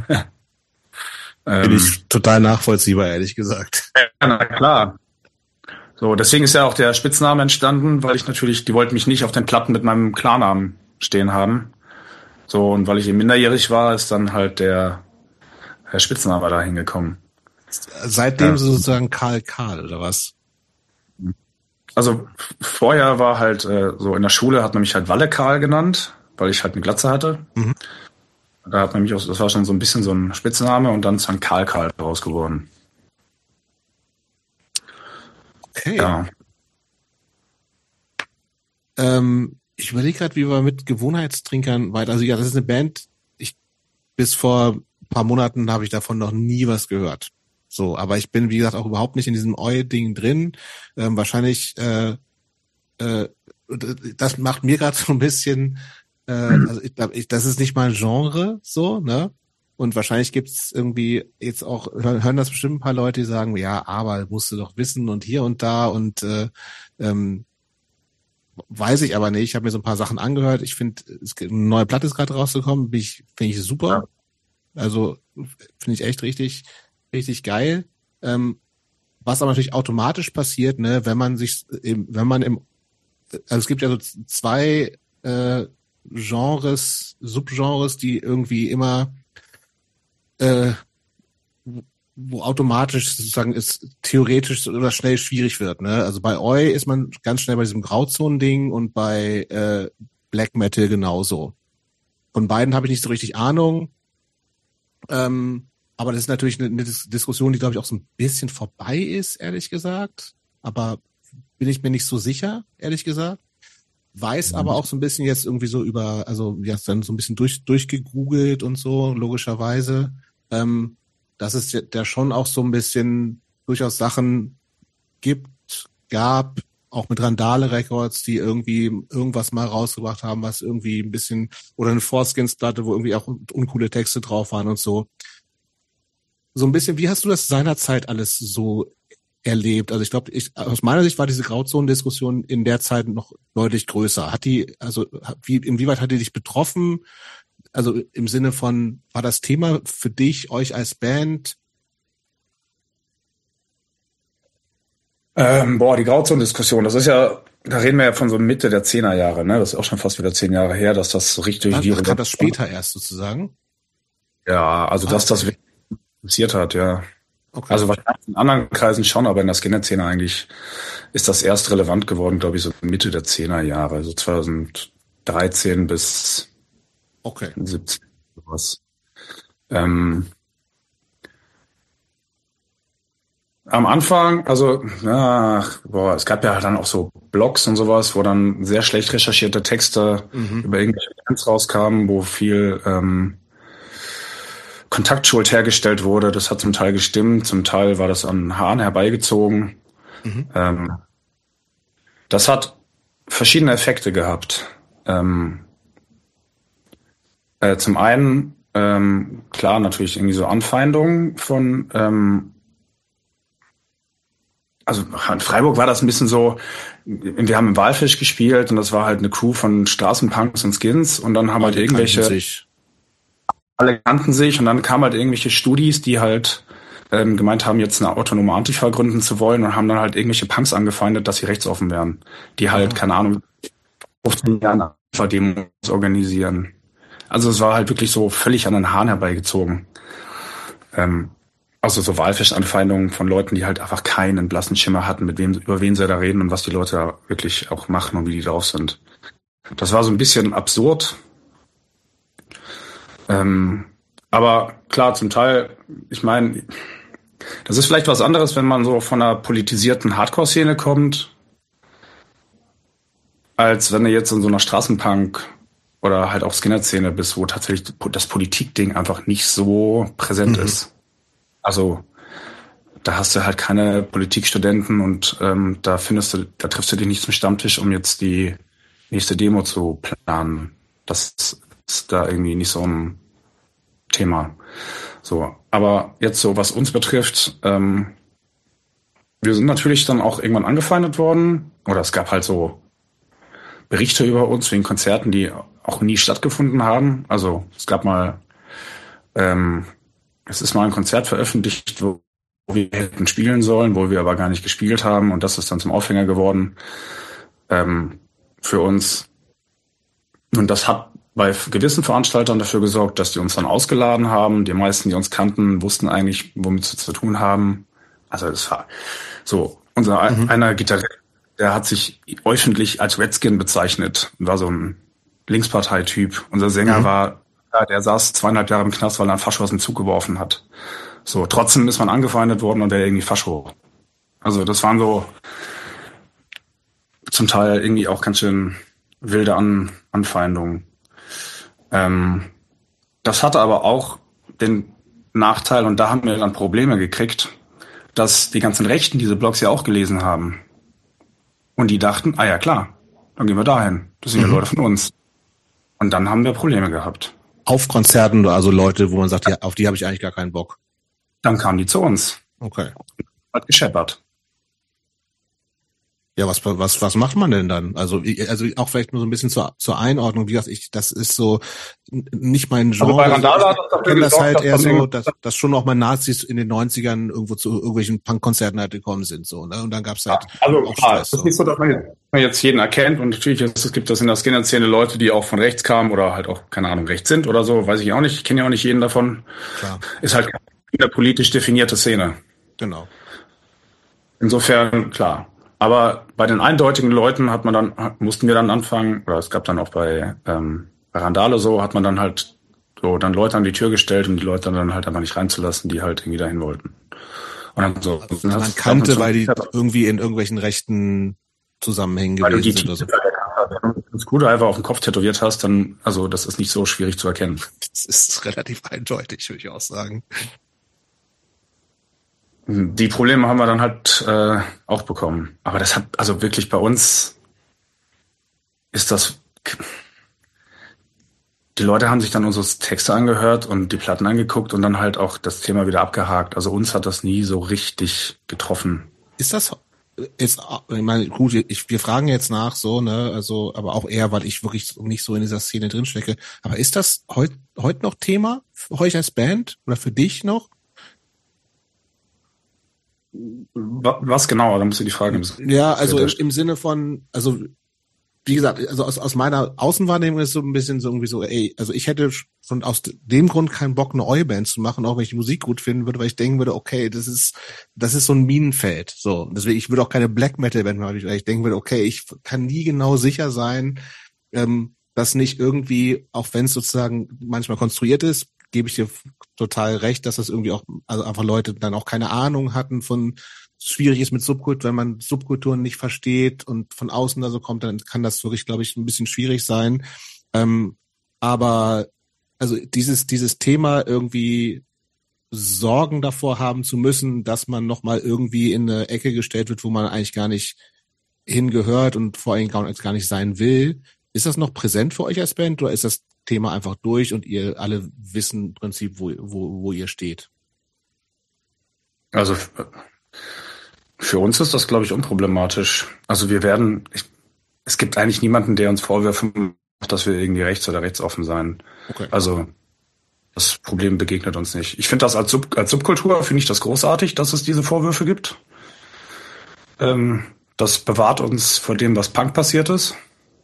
Bin ich total nachvollziehbar, ehrlich gesagt. Ja, na klar. So, deswegen ist ja auch der Spitzname entstanden, weil ich natürlich, die wollten mich nicht auf den Platten mit meinem Klarnamen stehen haben. So, und weil ich eben minderjährig war, ist dann halt der, der Spitzname da hingekommen. Seitdem ja. Sozusagen Karl Karl, oder was? Also vorher war halt äh, so in der Schule hat man mich halt Walle Karl genannt, weil ich halt eine Glatze hatte. Mhm. Da hat man mich auch, das war schon so ein bisschen so ein Spitzname und dann ist dann Karl Karl daraus geworden. Okay. Ja. Ähm, ich überlege gerade, wie wir mit Gewohnheitstrinkern weiter. Also ja, das ist eine Band. Ich bis vor ein paar Monaten habe ich davon noch nie was gehört. So, aber ich bin wie gesagt auch überhaupt nicht in diesem Eu-Ding drin. Ähm, wahrscheinlich, äh, äh, das macht mir gerade so ein bisschen. Äh, also ich glaube, ich, das ist nicht mein Genre, so, ne? Und wahrscheinlich gibt's irgendwie jetzt auch, hören das bestimmt ein paar Leute, die sagen, ja, aber musst du doch wissen und hier und da und äh, ähm, weiß ich aber nicht. Ich habe mir so ein paar Sachen angehört. Ich finde, eine neue Platte ist gerade rausgekommen. Bin ich, finde ich super. Ja. Also finde ich echt richtig, richtig geil. Ähm, was aber natürlich automatisch passiert, ne, wenn man sich, wenn man im, also es gibt ja so zwei äh, Genres, Subgenres, die irgendwie immer äh, wo automatisch sozusagen es theoretisch oder schnell schwierig wird. Ne? Also bei Oi ist man ganz schnell bei diesem Grauzone-Ding und bei äh, Black Metal genauso. Von beiden habe ich nicht so richtig Ahnung. Ähm, aber das ist natürlich eine, eine Diskussion, die, glaube ich, auch so ein bisschen vorbei ist, ehrlich gesagt. Aber bin ich mir nicht so sicher, ehrlich gesagt. Weiß ja, aber auch so ein bisschen jetzt irgendwie so über, also ja, dann so ein bisschen durch durchgegoogelt und so, logischerweise. Ähm, dass es da schon auch so ein bisschen durchaus Sachen gibt, gab, auch mit Randale Records, die irgendwie irgendwas mal rausgebracht haben, was irgendwie ein bisschen, oder eine Foreskins-Platte, wo irgendwie auch uncoole Texte drauf waren und so. So ein bisschen, wie hast du das seinerzeit alles so erlebt? Also ich glaube, ich, aus meiner Sicht war diese Grauzone-Diskussion in der Zeit noch deutlich größer. Hat die, also wie, inwieweit hat die dich betroffen? Also im Sinne von, war das Thema für dich, euch als Band? Ähm, boah, die Grauzone-Diskussion, das ist ja, da reden wir ja von so Mitte der Zehnerjahre, ne? Das ist auch schon fast wieder zehn Jahre her, dass das so richtig... Ach, kam das später erst sozusagen? Ja, also ah, dass okay. das wirklich interessiert hat, ja. Okay. Also wahrscheinlich in anderen Kreisen schon, aber in der Skinhead-Szene eigentlich ist das erst relevant geworden, glaube ich, so Mitte der Zehnerjahre, so zweitausenddreizehn bis okay. siebzehn sowas. Ähm, am Anfang, also, ach, boah, es gab ja dann auch so Blogs und sowas, wo dann sehr schlecht recherchierte Texte mhm. über irgendwelche Bands rauskamen, wo viel ähm, Kontaktschuld hergestellt wurde. Das hat zum Teil gestimmt, zum Teil war das an Haaren herbeigezogen. Mhm. Ähm, das hat verschiedene Effekte gehabt. Ähm, äh, zum einen, ähm, klar, natürlich irgendwie so Anfeindungen von, ähm, also in Freiburg war das ein bisschen so, wir haben im Walfisch gespielt und das war halt eine Crew von Straßenpunks und Skins und dann haben halt irgendwelche... Sich. Alle kannten sich und dann kamen halt irgendwelche Studis, die halt ähm, gemeint haben, jetzt eine autonome Antifa gründen zu wollen und haben dann halt irgendwelche Punks angefeindet, dass sie rechtsoffen wären. Die halt, ja. keine Ahnung, fünfzehn Jahren Antifa-Demos organisieren. Also es war halt wirklich so völlig an den Haaren herbeigezogen. Ähm, also so Walfisch-Anfeindungen von Leuten, die halt einfach keinen blassen Schimmer hatten, mit wem, über wen sie da reden und was die Leute da wirklich auch machen und wie die drauf sind. Das war so ein bisschen absurd. Ähm, aber klar, zum Teil, ich meine, das ist vielleicht was anderes, wenn man so von einer politisierten Hardcore-Szene kommt, als wenn du jetzt in so einer Straßenpunk oder halt auch Skinhead-Szene bist, wo tatsächlich das Politikding einfach nicht so präsent mhm. ist. Also da hast du halt keine Politikstudenten und ähm, da findest du, da triffst du dich nicht zum Stammtisch, um jetzt die nächste Demo zu planen. Das ist da irgendwie nicht so ein Thema. So, aber jetzt so, was uns betrifft, ähm, wir sind natürlich dann auch irgendwann angefeindet worden, oder es gab halt so Berichte über uns wegen Konzerten, die auch nie stattgefunden haben. Also es gab mal, ähm, es ist mal ein Konzert veröffentlicht, wo wir hätten spielen sollen, wo wir aber gar nicht gespielt haben und das ist dann zum Aufhänger geworden ähm, für uns. Und das hat bei gewissen Veranstaltern dafür gesorgt, dass die uns dann ausgeladen haben. Die meisten, die uns kannten, wussten eigentlich, womit sie zu tun haben. Also das war so, unser mhm. einer Gitarrist, der hat sich öffentlich als Redskin bezeichnet, war so ein Linksparteityp. Unser Sänger mhm. war, ja, der saß zweieinhalb Jahre im Knast, weil er einen Fascho aus dem Zug geworfen hat. So, trotzdem ist man angefeindet worden und wäre irgendwie Fascho. Also das waren so zum Teil irgendwie auch ganz schön wilde An- Anfeindungen. Ähm, das hatte aber auch den Nachteil, und da haben wir dann Probleme gekriegt, dass die ganzen Rechten diese Blogs ja auch gelesen haben. Und die dachten, ah ja klar, dann gehen wir dahin. Das sind mhm. ja Leute von uns. Und dann haben wir Probleme gehabt. Auf Konzerten, also Leute, wo man sagt, ja, auf die habe ich eigentlich gar keinen Bock. Dann kamen die zu uns. Okay. Hat gescheppert. Ja, was, was, was macht man denn dann? Also, also auch vielleicht nur so ein bisschen zur, zur Einordnung. Wie gesagt, ich, das ist so nicht mein Genre. Also bei Randale hat ich kenne das halt eher so, dass, dass schon auch mal Nazis in den neunzigern irgendwo zu irgendwelchen Punkkonzerten halt gekommen sind, so, ne? Und dann gab's halt. Ja, also auch klar, es ist nicht so, dass man jetzt jeden erkennt. Und natürlich ist, es gibt das in der Skinhead-Szene Leute, die auch von rechts kamen oder halt auch, keine Ahnung, rechts sind oder so, weiß ich auch nicht. Ich kenne ja auch nicht jeden davon. Klar. Ist halt eine politisch definierte Szene. Genau. Insofern, klar. Aber bei den eindeutigen Leuten hat man dann, mussten wir dann anfangen, oder es gab dann auch bei, ähm, bei Randale so, hat man dann halt so dann Leute an die Tür gestellt, um die Leute dann halt einfach nicht reinzulassen, die halt irgendwie dahin wollten. Und dann so. Also, man das, kannte, weil die irgendwie in irgendwelchen rechten Zusammenhängen gewesen sind oder so. Wenn du das Gute einfach auf den Kopf tätowiert hast, dann, also das ist nicht so schwierig zu erkennen. Das ist relativ eindeutig, würde ich auch sagen. Die Probleme haben wir dann halt äh, auch bekommen. Aber das hat, also wirklich bei uns ist das, die Leute haben sich dann unsere Texte angehört und die Platten angeguckt und dann halt auch das Thema wieder abgehakt. Also uns hat das nie so richtig getroffen. Ist das jetzt, ich meine, gut, ich, wir fragen jetzt nach so, ne, also, aber auch eher, weil ich wirklich nicht so in dieser Szene drinstecke. Aber ist das heute heute noch Thema für euch als Band oder für dich noch? Was genau? Da musst du die Frage. Ja, also im, im Sinne von, also wie gesagt, also aus, aus meiner Außenwahrnehmung ist so ein bisschen so irgendwie so, ey, also ich hätte schon aus dem Grund keinen Bock, eine Oi-Band zu machen, auch wenn ich die Musik gut finden würde, weil ich denken würde, okay, das ist das ist so ein Minenfeld. So, deswegen, ich würde auch keine Black-Metal-Band machen, weil ich denken würde, okay, ich kann nie genau sicher sein, ähm, dass nicht irgendwie, auch wenn es sozusagen manchmal konstruiert ist, gebe ich dir total recht, dass das irgendwie auch, also einfach Leute dann auch keine Ahnung hatten von, schwierig ist mit Subkultur, wenn man Subkulturen nicht versteht und von außen da so kommt, dann kann das wirklich, glaube ich, ein bisschen schwierig sein. Ähm, aber also dieses dieses Thema irgendwie Sorgen davor haben zu müssen, dass man nochmal irgendwie in eine Ecke gestellt wird, wo man eigentlich gar nicht hingehört und vor allem gar nicht sein will. Ist das noch präsent für euch als Band oder ist das Thema einfach durch und ihr alle wissen im Prinzip, wo, wo, wo ihr steht? Also für uns ist das, glaube ich, unproblematisch. Also wir werden, ich, es gibt eigentlich niemanden, der uns Vorwürfe macht, dass wir irgendwie rechts oder rechtsoffen sein. Okay. Also das Problem begegnet uns nicht. Ich finde das als, Sub, als Subkultur, finde ich das großartig, dass es diese Vorwürfe gibt. Ähm, das bewahrt uns vor dem, was Punk passiert ist.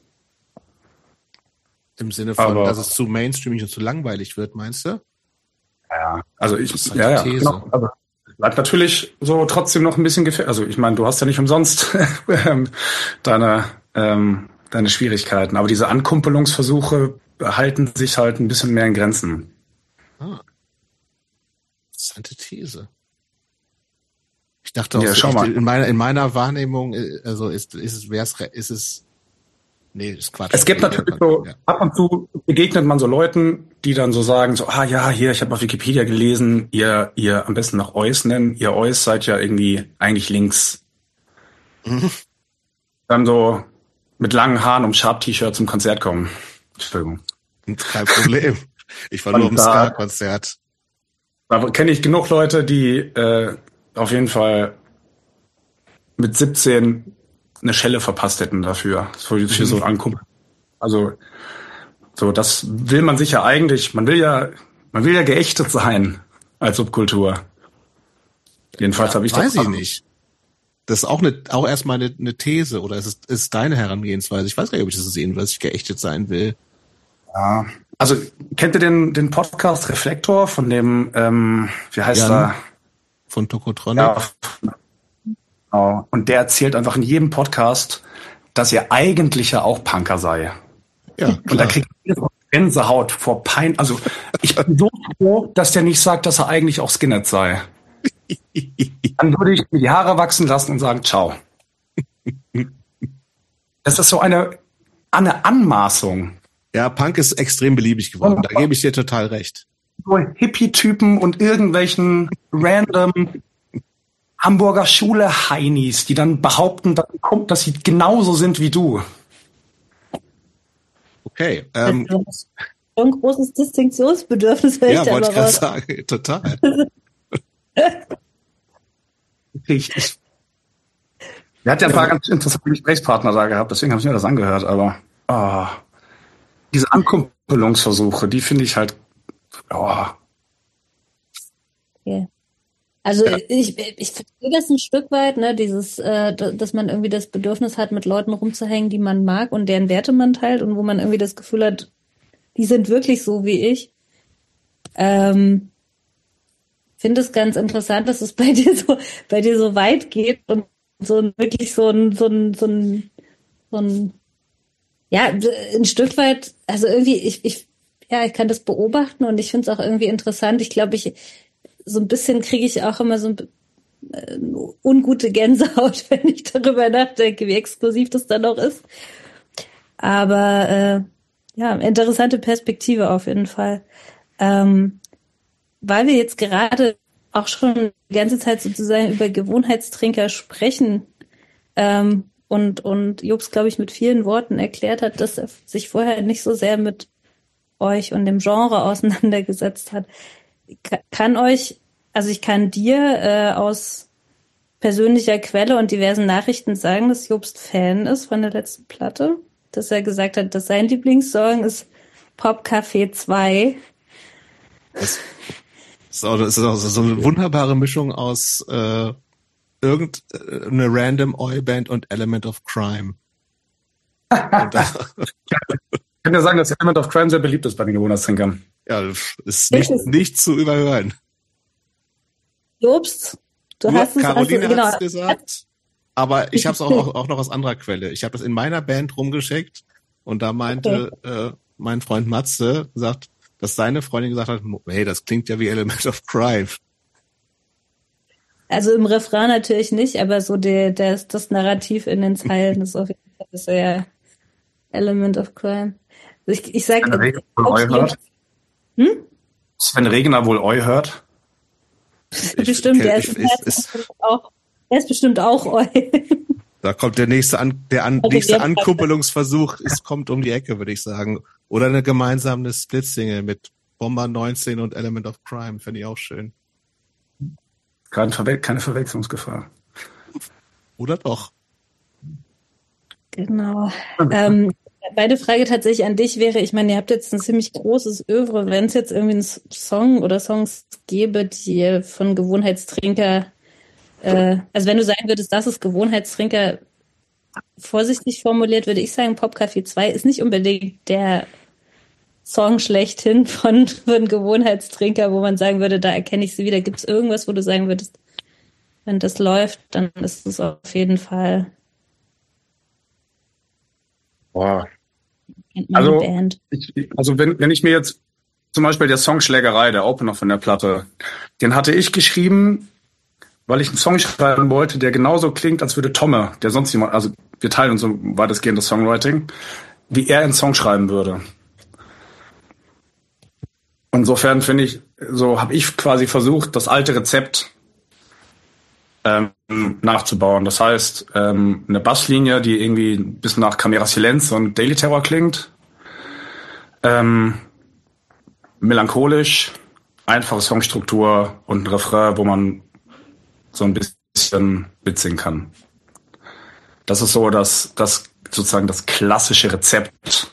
Im Sinne von, aber, dass es zu mainstreamig und zu langweilig wird, meinst du? Ja, also ich, halt ja, ja, genau, aber bleibt natürlich so trotzdem noch ein bisschen gefährlich. Also ich meine, du hast ja nicht umsonst deine, ähm, deine Schwierigkeiten, aber diese Ankumpelungsversuche halten sich halt ein bisschen mehr in Grenzen. Ah. Interessante These. Ich dachte auch, ja, so, schau ich, mal. in meiner, in meiner Wahrnehmung, also ist, ist es, wär's, ist es, nee, das ist Quatsch. Es gibt natürlich so, ja. Ab und zu begegnet man so Leuten, die dann so sagen, so, ah ja, hier, ich habe auf Wikipedia gelesen, ihr, ihr am besten nach Eus nennen, ihr Eus seid ja irgendwie eigentlich links. Mhm. Dann so mit langen Haaren und Sharp-T-Shirt zum Konzert kommen. Entschuldigung. Kein Problem. Ich war nur im Ska-Konzert. Da kenne ich genug Leute, die äh, auf jeden Fall mit siebzehn eine Schelle verpasst hätten dafür. Das wollte ich hier so angucken. Also, so, das will man sich ja eigentlich, man will ja, man will ja geächtet sein als Subkultur. Jedenfalls ja, habe ich das. Weiß das ich nicht. Das ist auch eine, auch erstmal eine, eine These oder ist es ist deine Herangehensweise? Ich weiß gar nicht, ob ich das so sehen will, dass ich geächtet sein will. Ja. Also, kennt ihr den, den Podcast Reflektor von dem, ähm, wie heißt Jan er? Von Tokotronic? Ja. Genau. Und der erzählt einfach in jedem Podcast, dass er eigentlich ja auch Punker sei. Ja, klar. Und da kriegt er Gänsehaut vor Pein. Also ich bin so froh, dass der nicht sagt, dass er eigentlich auch Skinhead sei. Dann würde ich mir die Haare wachsen lassen und sagen, ciao. Das ist so eine, eine Anmaßung. Ja, Punk ist extrem beliebig geworden. Da gebe ich dir total recht. So Hippie-Typen und irgendwelchen random Hamburger Schule-Heinis, die dann behaupten, dass sie genauso sind wie du. Okay. Ähm, so ein großes Distinktionsbedürfnis, wenn ja, ich da wollte ich mal gerade sagen. Total. ich, ich, Er hat ja ein paar ganz interessante Gesprächspartner da gehabt, deswegen habe ich mir das angehört, aber oh, diese Ankumpelungsversuche, die finde ich halt, oh. Okay. Also ja. ich, ich verstehe das ein Stück weit, ne, dieses, äh, dass man irgendwie das Bedürfnis hat, mit Leuten rumzuhängen, die man mag und deren Werte man teilt und wo man irgendwie das Gefühl hat, die sind wirklich so wie ich. Ähm, finde es ganz interessant, dass es bei dir so, bei dir so weit geht und so ein, wirklich so ein, so ein, so ein, so ein, ja, ein Stück weit, also irgendwie, ich, ich, ja, ich kann das beobachten und ich finde es auch irgendwie interessant. Ich glaube, ich, so ein bisschen kriege ich auch immer so ein äh, ungute Gänsehaut, wenn ich darüber nachdenke, wie exklusiv das dann auch ist. Aber äh, ja, interessante Perspektive auf jeden Fall. Ähm, weil wir jetzt gerade auch schon die ganze Zeit sozusagen über Gewohnheitstrinker sprechen ähm, und, und Jobst, glaube ich, mit vielen Worten erklärt hat, dass er sich vorher nicht so sehr mit euch und dem Genre auseinandergesetzt hat. Kann euch, also ich kann dir äh, aus persönlicher Quelle und diversen Nachrichten sagen, dass Jobst Fan ist von der letzten Platte, dass er gesagt hat, dass sein Lieblingssong ist Popcafé zwei. Das ist auch, das ist auch so eine wunderbare Mischung aus äh, irgendeine random Oi-Band und Element of Crime. Und da, ich kann ja sagen, dass Element of Crime sehr beliebt ist bei den Gewohnheitstrinkern. Ja, ist nicht, nicht zu überhören. Jobst, du Nur hast es Caroline also, genau. hat's gesagt, aber ich habe es auch, auch, auch noch aus anderer Quelle. Ich habe das in meiner Band rumgeschickt und da meinte okay. äh, mein Freund Matze, gesagt, dass seine Freundin gesagt hat, hey, das klingt ja wie Element of Crime. Also im Refrain natürlich nicht, aber so der, der das Narrativ in den Zeilen ist auf jeden Fall sehr Element of Crime. Ich, ich sag, Sven Regner wohl Eu hört? Hm? Sven Regner wohl Eu hört? Bestimmt, der ist, ist, ist, auch, der ist bestimmt auch Eu. Da kommt der nächste, An, der an, also nächste Ankuppelungsversuch, es kommt um die Ecke, würde ich sagen. Oder eine gemeinsame Split-Single mit Bomber neunzehn und Element of Crime, fände ich auch schön. Keine, Verwe- keine Verwechslungsgefahr. Oder doch? Genau. ähm, meine Frage tatsächlich an dich wäre, ich meine, ihr habt jetzt ein ziemlich großes Övre, wenn es jetzt irgendwie einen Song oder Songs gäbe, die ihr von Gewohnheitstrinker, äh, also wenn du sagen würdest, das ist Gewohnheitstrinker, vorsichtig formuliert, würde ich sagen, Popcafé zwei ist nicht unbedingt der Song schlechthin von, von Gewohnheitstrinker, wo man sagen würde, da erkenne ich sie wieder. Gibt es irgendwas, wo du sagen würdest, wenn das läuft, dann ist es auf jeden Fall Boah. Also, Band. Ich, also wenn, wenn ich mir jetzt zum Beispiel der Song Schlägerei, der Opener von der Platte, den hatte ich geschrieben, weil ich einen Song schreiben wollte, der genauso klingt, als würde Tomme, der sonst jemand, also wir teilen uns so weitestgehend das Songwriting, wie er einen Song schreiben würde. Insofern finde ich, so habe ich quasi versucht, das alte Rezept ähm, nachzubauen. Das heißt, ähm, eine Basslinie, die irgendwie ein bisschen nach Camera Silence und Daily Terror klingt. Ähm, melancholisch, einfache Songstruktur und ein Refrain, wo man so ein bisschen mitsingen kann. Das ist so das, das sozusagen das klassische Rezept.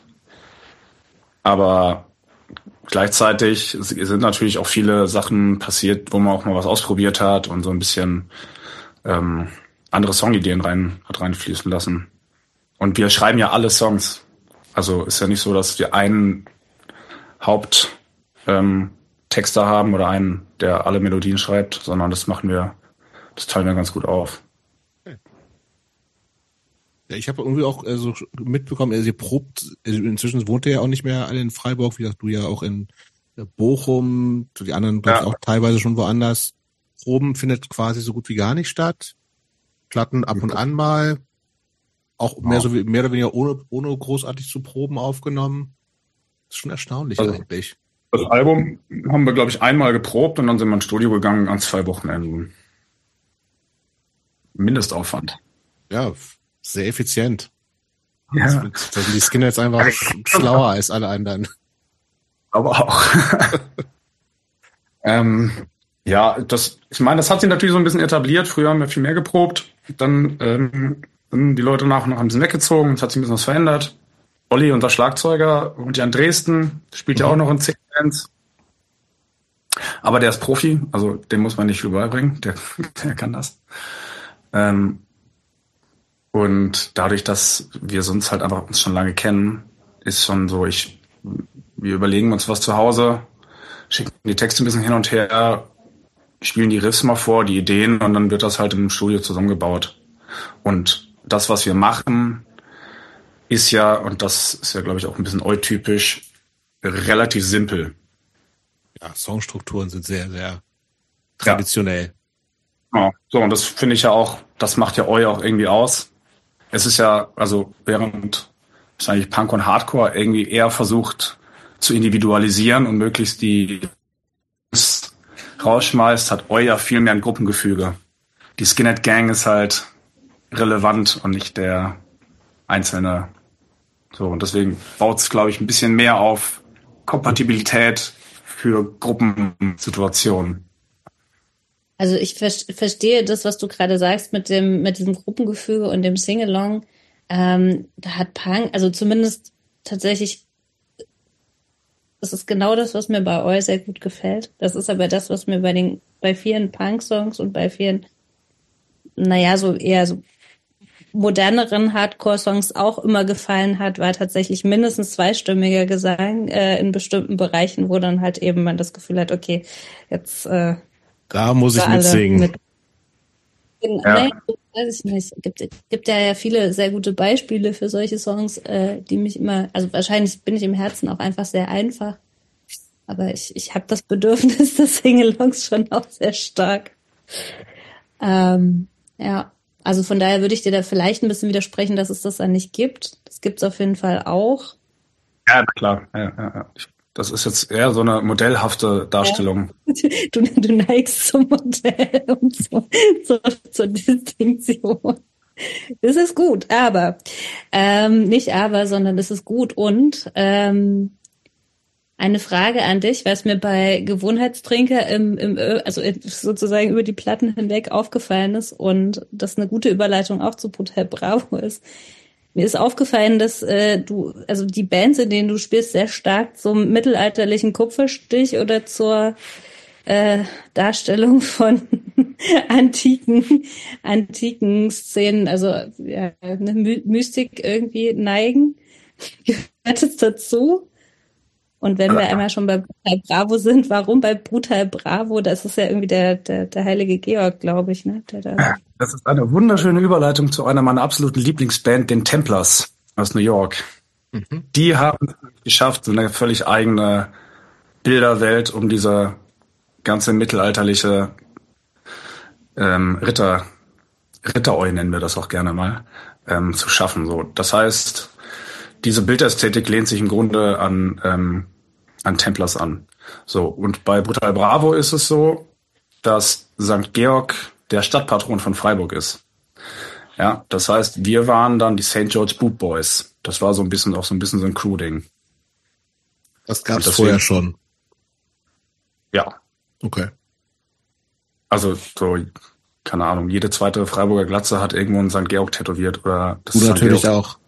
Aber gleichzeitig sind natürlich auch viele Sachen passiert, wo man auch mal was ausprobiert hat und so ein bisschen ähm, andere Songideen rein hat reinfließen lassen. Und wir schreiben ja alle Songs. Also ist ja nicht so, dass wir einen Haupttexter ähm, haben oder einen, der alle Melodien schreibt, sondern das machen wir, das teilen wir ganz gut auf. Okay. Ja, ich habe irgendwie auch äh, so mitbekommen, also ihr probt, also inzwischen wohnt ihr ja auch nicht mehr alle in Freiburg, wie gesagt, du ja auch in Bochum, die anderen glaube ich ja auch teilweise schon woanders. Proben findet quasi so gut wie gar nicht statt. Platten ab und an mal. Auch mehr, so wie, mehr oder weniger ohne, ohne großartig zu proben aufgenommen. Das ist schon erstaunlich also, eigentlich. Das Album haben wir, glaube ich, einmal geprobt und dann sind wir ins Studio gegangen an zwei Wochenenden. Mindestaufwand. Ja, sehr effizient. Ja. Das sind die Skinner jetzt einfach schlauer als alle anderen. Aber auch. ähm, Ja, das, ich meine, das hat sich natürlich so ein bisschen etabliert. Früher haben wir viel mehr geprobt. Dann ähm, sind die Leute nach und nach ein bisschen weggezogen. Es hat sich ein bisschen was verändert. Olli, unser Schlagzeuger, wohnt ja in Dresden, spielt ja auch noch in zehn Bands. Aber der ist Profi, also dem muss man nicht viel beibringen. Der, der kann das. Ähm, und dadurch, dass wir uns halt einfach uns schon lange kennen, ist schon so, ich, wir überlegen uns was zu Hause, schicken die Texte ein bisschen hin und her, spielen die Riffs mal vor, die Ideen, und dann wird das halt im Studio zusammengebaut. Und das, was wir machen, ist ja, und das ist ja, glaube ich, auch ein bisschen eu-typisch, relativ simpel. Ja, Songstrukturen sind sehr, sehr traditionell. Ja. Ja. So, und das finde ich ja auch, das macht ja eu auch irgendwie aus. Es ist ja, also während wahrscheinlich Punk und Hardcore irgendwie eher versucht zu individualisieren und möglichst die rausschmeißt, hat eu ja viel mehr ein Gruppengefüge. Die Skinhead Gang ist halt relevant und nicht der einzelne. So, und deswegen baut es, glaube ich, ein bisschen mehr auf Kompatibilität für Gruppensituationen. Also ich ver- verstehe das, was du gerade sagst mit dem mit diesem Gruppengefüge und dem Singalong. Ähm, da hat Punk, also zumindest tatsächlich, das ist genau das, was mir bei euch sehr gut gefällt. Das ist aber das, was mir bei den bei vielen Punk-Songs und bei vielen, naja, so eher so moderneren Hardcore-Songs auch immer gefallen hat, war tatsächlich mindestens zweistimmiger Gesang äh, in bestimmten Bereichen, wo dann halt eben man das Gefühl hat, okay, jetzt äh, Da muss ich mitsingen. Mit, in, ja. Nein, weiß ich nicht. Es gibt, gibt ja, ja viele sehr gute Beispiele für solche Songs, äh, die mich immer, also wahrscheinlich bin ich im Herzen auch einfach sehr einfach, aber ich, ich habe das Bedürfnis des Singalongs schon auch sehr stark. Ähm, ja, also von daher würde ich dir da vielleicht ein bisschen widersprechen, dass es das dann nicht gibt. Das gibt's auf jeden Fall auch. Ja, klar. Ja, ja, ja. Das ist jetzt eher so eine modellhafte Darstellung. Ja. Du, du neigst zum Modell und so, zur, zur Distinktion. Das ist gut, aber ähm, nicht aber, sondern das ist gut. Und ähm, eine Frage an dich, was mir bei Gewohnheitstrinker im, im also sozusagen über die Platten hinweg aufgefallen ist und das eine gute Überleitung auch zu Brutal Bravo ist. Mir ist aufgefallen, dass äh, du, also die Bands, in denen du spielst, sehr stark zum mittelalterlichen Kupferstich oder zur äh, Darstellung von antiken, antiken Szenen, also ja, eine My- Mystik irgendwie neigen. Gehört es dazu? Und wenn wir einmal schon bei Brutal Bravo sind, warum bei Brutal Bravo? Das ist ja irgendwie der, der, der heilige Georg, glaube ich, ne? Der da das ist eine wunderschöne Überleitung zu einer meiner absoluten Lieblingsband, den Templars aus New York. Mhm. Die haben es geschafft, so eine völlig eigene Bilderwelt um diese ganze mittelalterliche ähm, Ritter, Ritteroi nennen wir das auch gerne mal, ähm, zu schaffen. So, das heißt, diese Bildästhetik lehnt sich im Grunde an ähm, an Templars an. So, und bei Brutal Bravo ist es so, dass Sankt Georg der Stadtpatron von Freiburg ist. Ja, das heißt, wir waren dann die Saint George Boot Boys. Das war so ein bisschen auch so ein bisschen so ein Crew-Ding. Das gab es vorher schon. Ja. Okay. Also so, keine Ahnung, jede zweite Freiburger Glatze hat irgendwo einen Sankt Georg tätowiert oder das du Sankt natürlich Georg. Auch.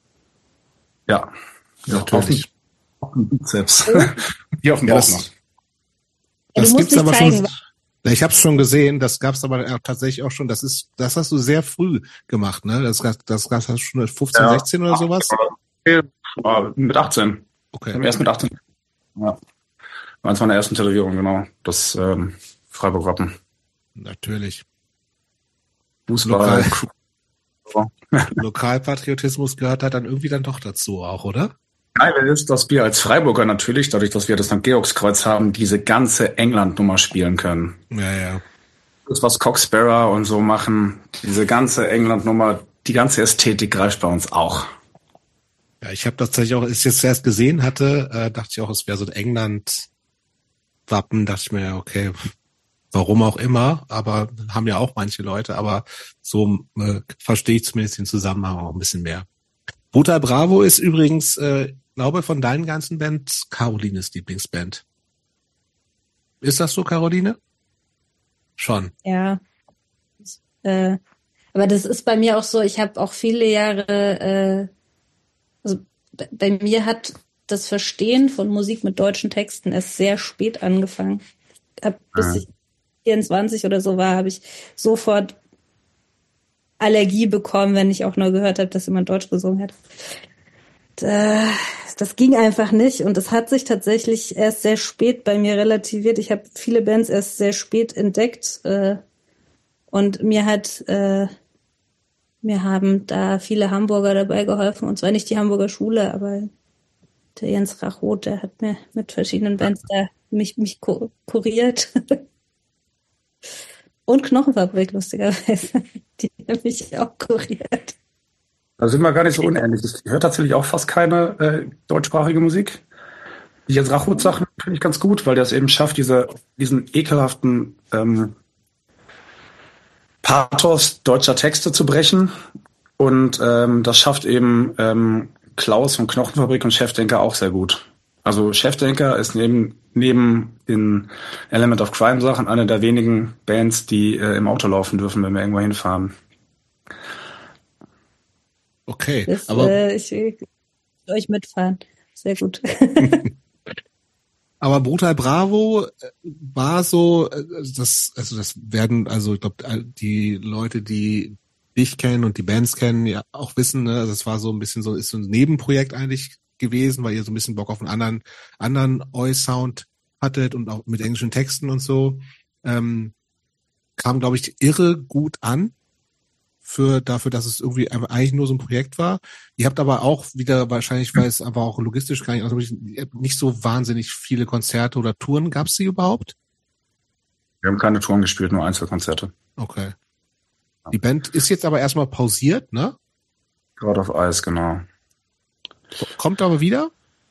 Ja, natürlich. Auf dem Bizeps. Hier auf dem ja, Bauch das, noch. Das ja, gibt's aber zeigen. schon. Ich habe es schon gesehen. Das gab's aber tatsächlich auch schon. Das ist, das hast du sehr früh gemacht, ne? Das, das hast du schon fünfzehn, ja. sechzehn oder sowas. Ja, mit achtzehn. Okay. Erst mit achtzehn. Ja. Eins meiner ersten Tätowierungen, genau. Das ähm, Freiburg-Wappen. Natürlich. Fußball. Lokal, Lokalpatriotismus gehört da dann irgendwie dann doch dazu auch, oder? Geil ist, dass wir als Freiburger natürlich, dadurch, dass wir das Sankt Georgskreuz haben, diese ganze England-Nummer spielen können. Ja, ja. Das, was Cock-Sparrow und so machen, diese ganze England-Nummer, die ganze Ästhetik greift bei uns auch. Ja, ich habe tatsächlich auch, als ich jetzt erst gesehen hatte, äh, dachte ich auch, es wäre so ein England-Wappen, dachte ich mir, okay, warum auch immer, aber haben ja auch manche Leute, aber so äh, verstehe ich zumindest den Zusammenhang auch ein bisschen mehr. Brutal Bravo ist übrigens, äh, glaube von deinen ganzen Bands Carolines Lieblingsband. Ist das so, Caroline? Schon. Ja. Äh, aber das ist bei mir auch so, ich habe auch viele Jahre, äh, also b- bei mir hat das Verstehen von Musik mit deutschen Texten erst sehr spät angefangen. Hab, bis Mhm. ich vierundzwanzig oder so war, habe ich sofort Allergie bekommen, wenn ich auch nur gehört habe, dass jemand Deutsch gesungen hat. Da, das ging einfach nicht und es hat sich tatsächlich erst sehr spät bei mir relativiert. Ich habe viele Bands erst sehr spät entdeckt äh, und mir hat äh, mir haben da viele Hamburger dabei geholfen und zwar nicht die Hamburger Schule, aber der Jens Rachroth, der hat mir mit verschiedenen Bands da mich mich ku- kuriert und Knochenfabrik lustigerweise, die haben mich auch kuriert. Da sind wir gar nicht so unähnlich. Ich höre tatsächlich auch fast keine äh, deutschsprachige Musik. Die Jens Rachroth-Sachen finde ich ganz gut, weil der es eben schafft, diese, diesen ekelhaften ähm, Pathos deutscher Texte zu brechen. Und ähm, das schafft eben ähm, Klaus von Knochenfabrik und Chefdenker auch sehr gut. Also Chefdenker ist neben neben den Element of Crime Sachen eine der wenigen Bands, die äh, im Auto laufen dürfen, wenn wir irgendwo hinfahren. Okay, Das, aber äh, ich will euch mitfahren. Sehr gut. aber Brutal Bravo äh, war so, äh, das also das werden also ich glaube die Leute, die dich kennen und die Bands kennen, ja auch wissen, ne, also das war so ein bisschen so ist so ein Nebenprojekt eigentlich gewesen, weil ihr so ein bisschen Bock auf einen anderen anderen Oi-Sound hattet und auch mit englischen Texten und so. Ähm, kam, glaube ich, irre gut an für dafür, dass es irgendwie einfach eigentlich nur so ein Projekt war. Ihr habt aber auch wieder wahrscheinlich, weil es einfach auch logistisch gar nicht, also nicht so wahnsinnig viele Konzerte oder Touren. Gab es die überhaupt? Wir haben keine Touren gespielt, nur Einzelkonzerte. Okay. Die Band ist jetzt aber erstmal pausiert, ne? Gerade auf Eis, genau. Kommt aber wieder?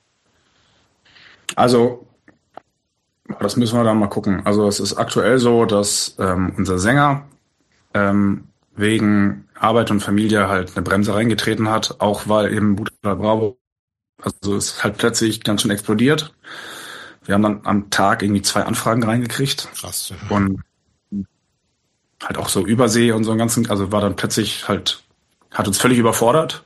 Also, das müssen wir dann mal gucken. Also es ist aktuell so, dass ähm, unser Sänger ähm, wegen Arbeit und Familie halt eine Bremse reingetreten hat, auch weil eben Brutal Bravo, also es ist halt plötzlich ganz schön explodiert. Wir haben dann am Tag irgendwie zwei Anfragen reingekriegt. Krass. Und halt auch so Übersee und so einen ganzen, also war dann plötzlich halt, hat uns völlig überfordert.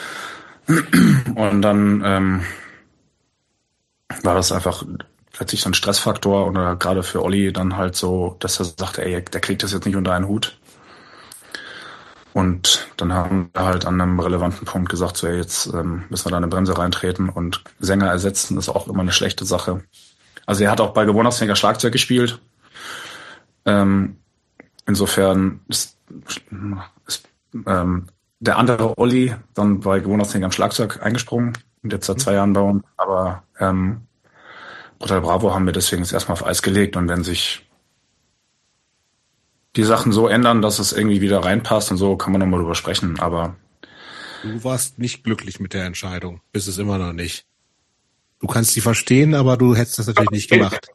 Und dann ähm, war das einfach plötzlich so ein Stressfaktor oder gerade für Olli dann halt so, dass er sagte, ey, der kriegt das jetzt nicht unter einen Hut. Und dann haben wir halt an einem relevanten Punkt gesagt, so ey, jetzt ähm, müssen wir da eine Bremse reintreten und Sänger ersetzen ist auch immer eine schlechte Sache. Also er hat auch bei Gewohnheitsfänger Schlagzeug gespielt. Ähm, insofern ist, ist ähm, der andere Olli dann bei Gewohnheitsfänger am Schlagzeug eingesprungen und jetzt seit zwei Jahren bei uns. Aber ähm, Brutal Bravo haben wir deswegen jetzt erstmal auf Eis gelegt und wenn sich die Sachen so ändern, dass es irgendwie wieder reinpasst und so, kann man nochmal drüber sprechen, aber Du warst nicht glücklich mit der Entscheidung. Bist es immer noch nicht. Du kannst sie verstehen, aber du hättest das natürlich nicht gemacht.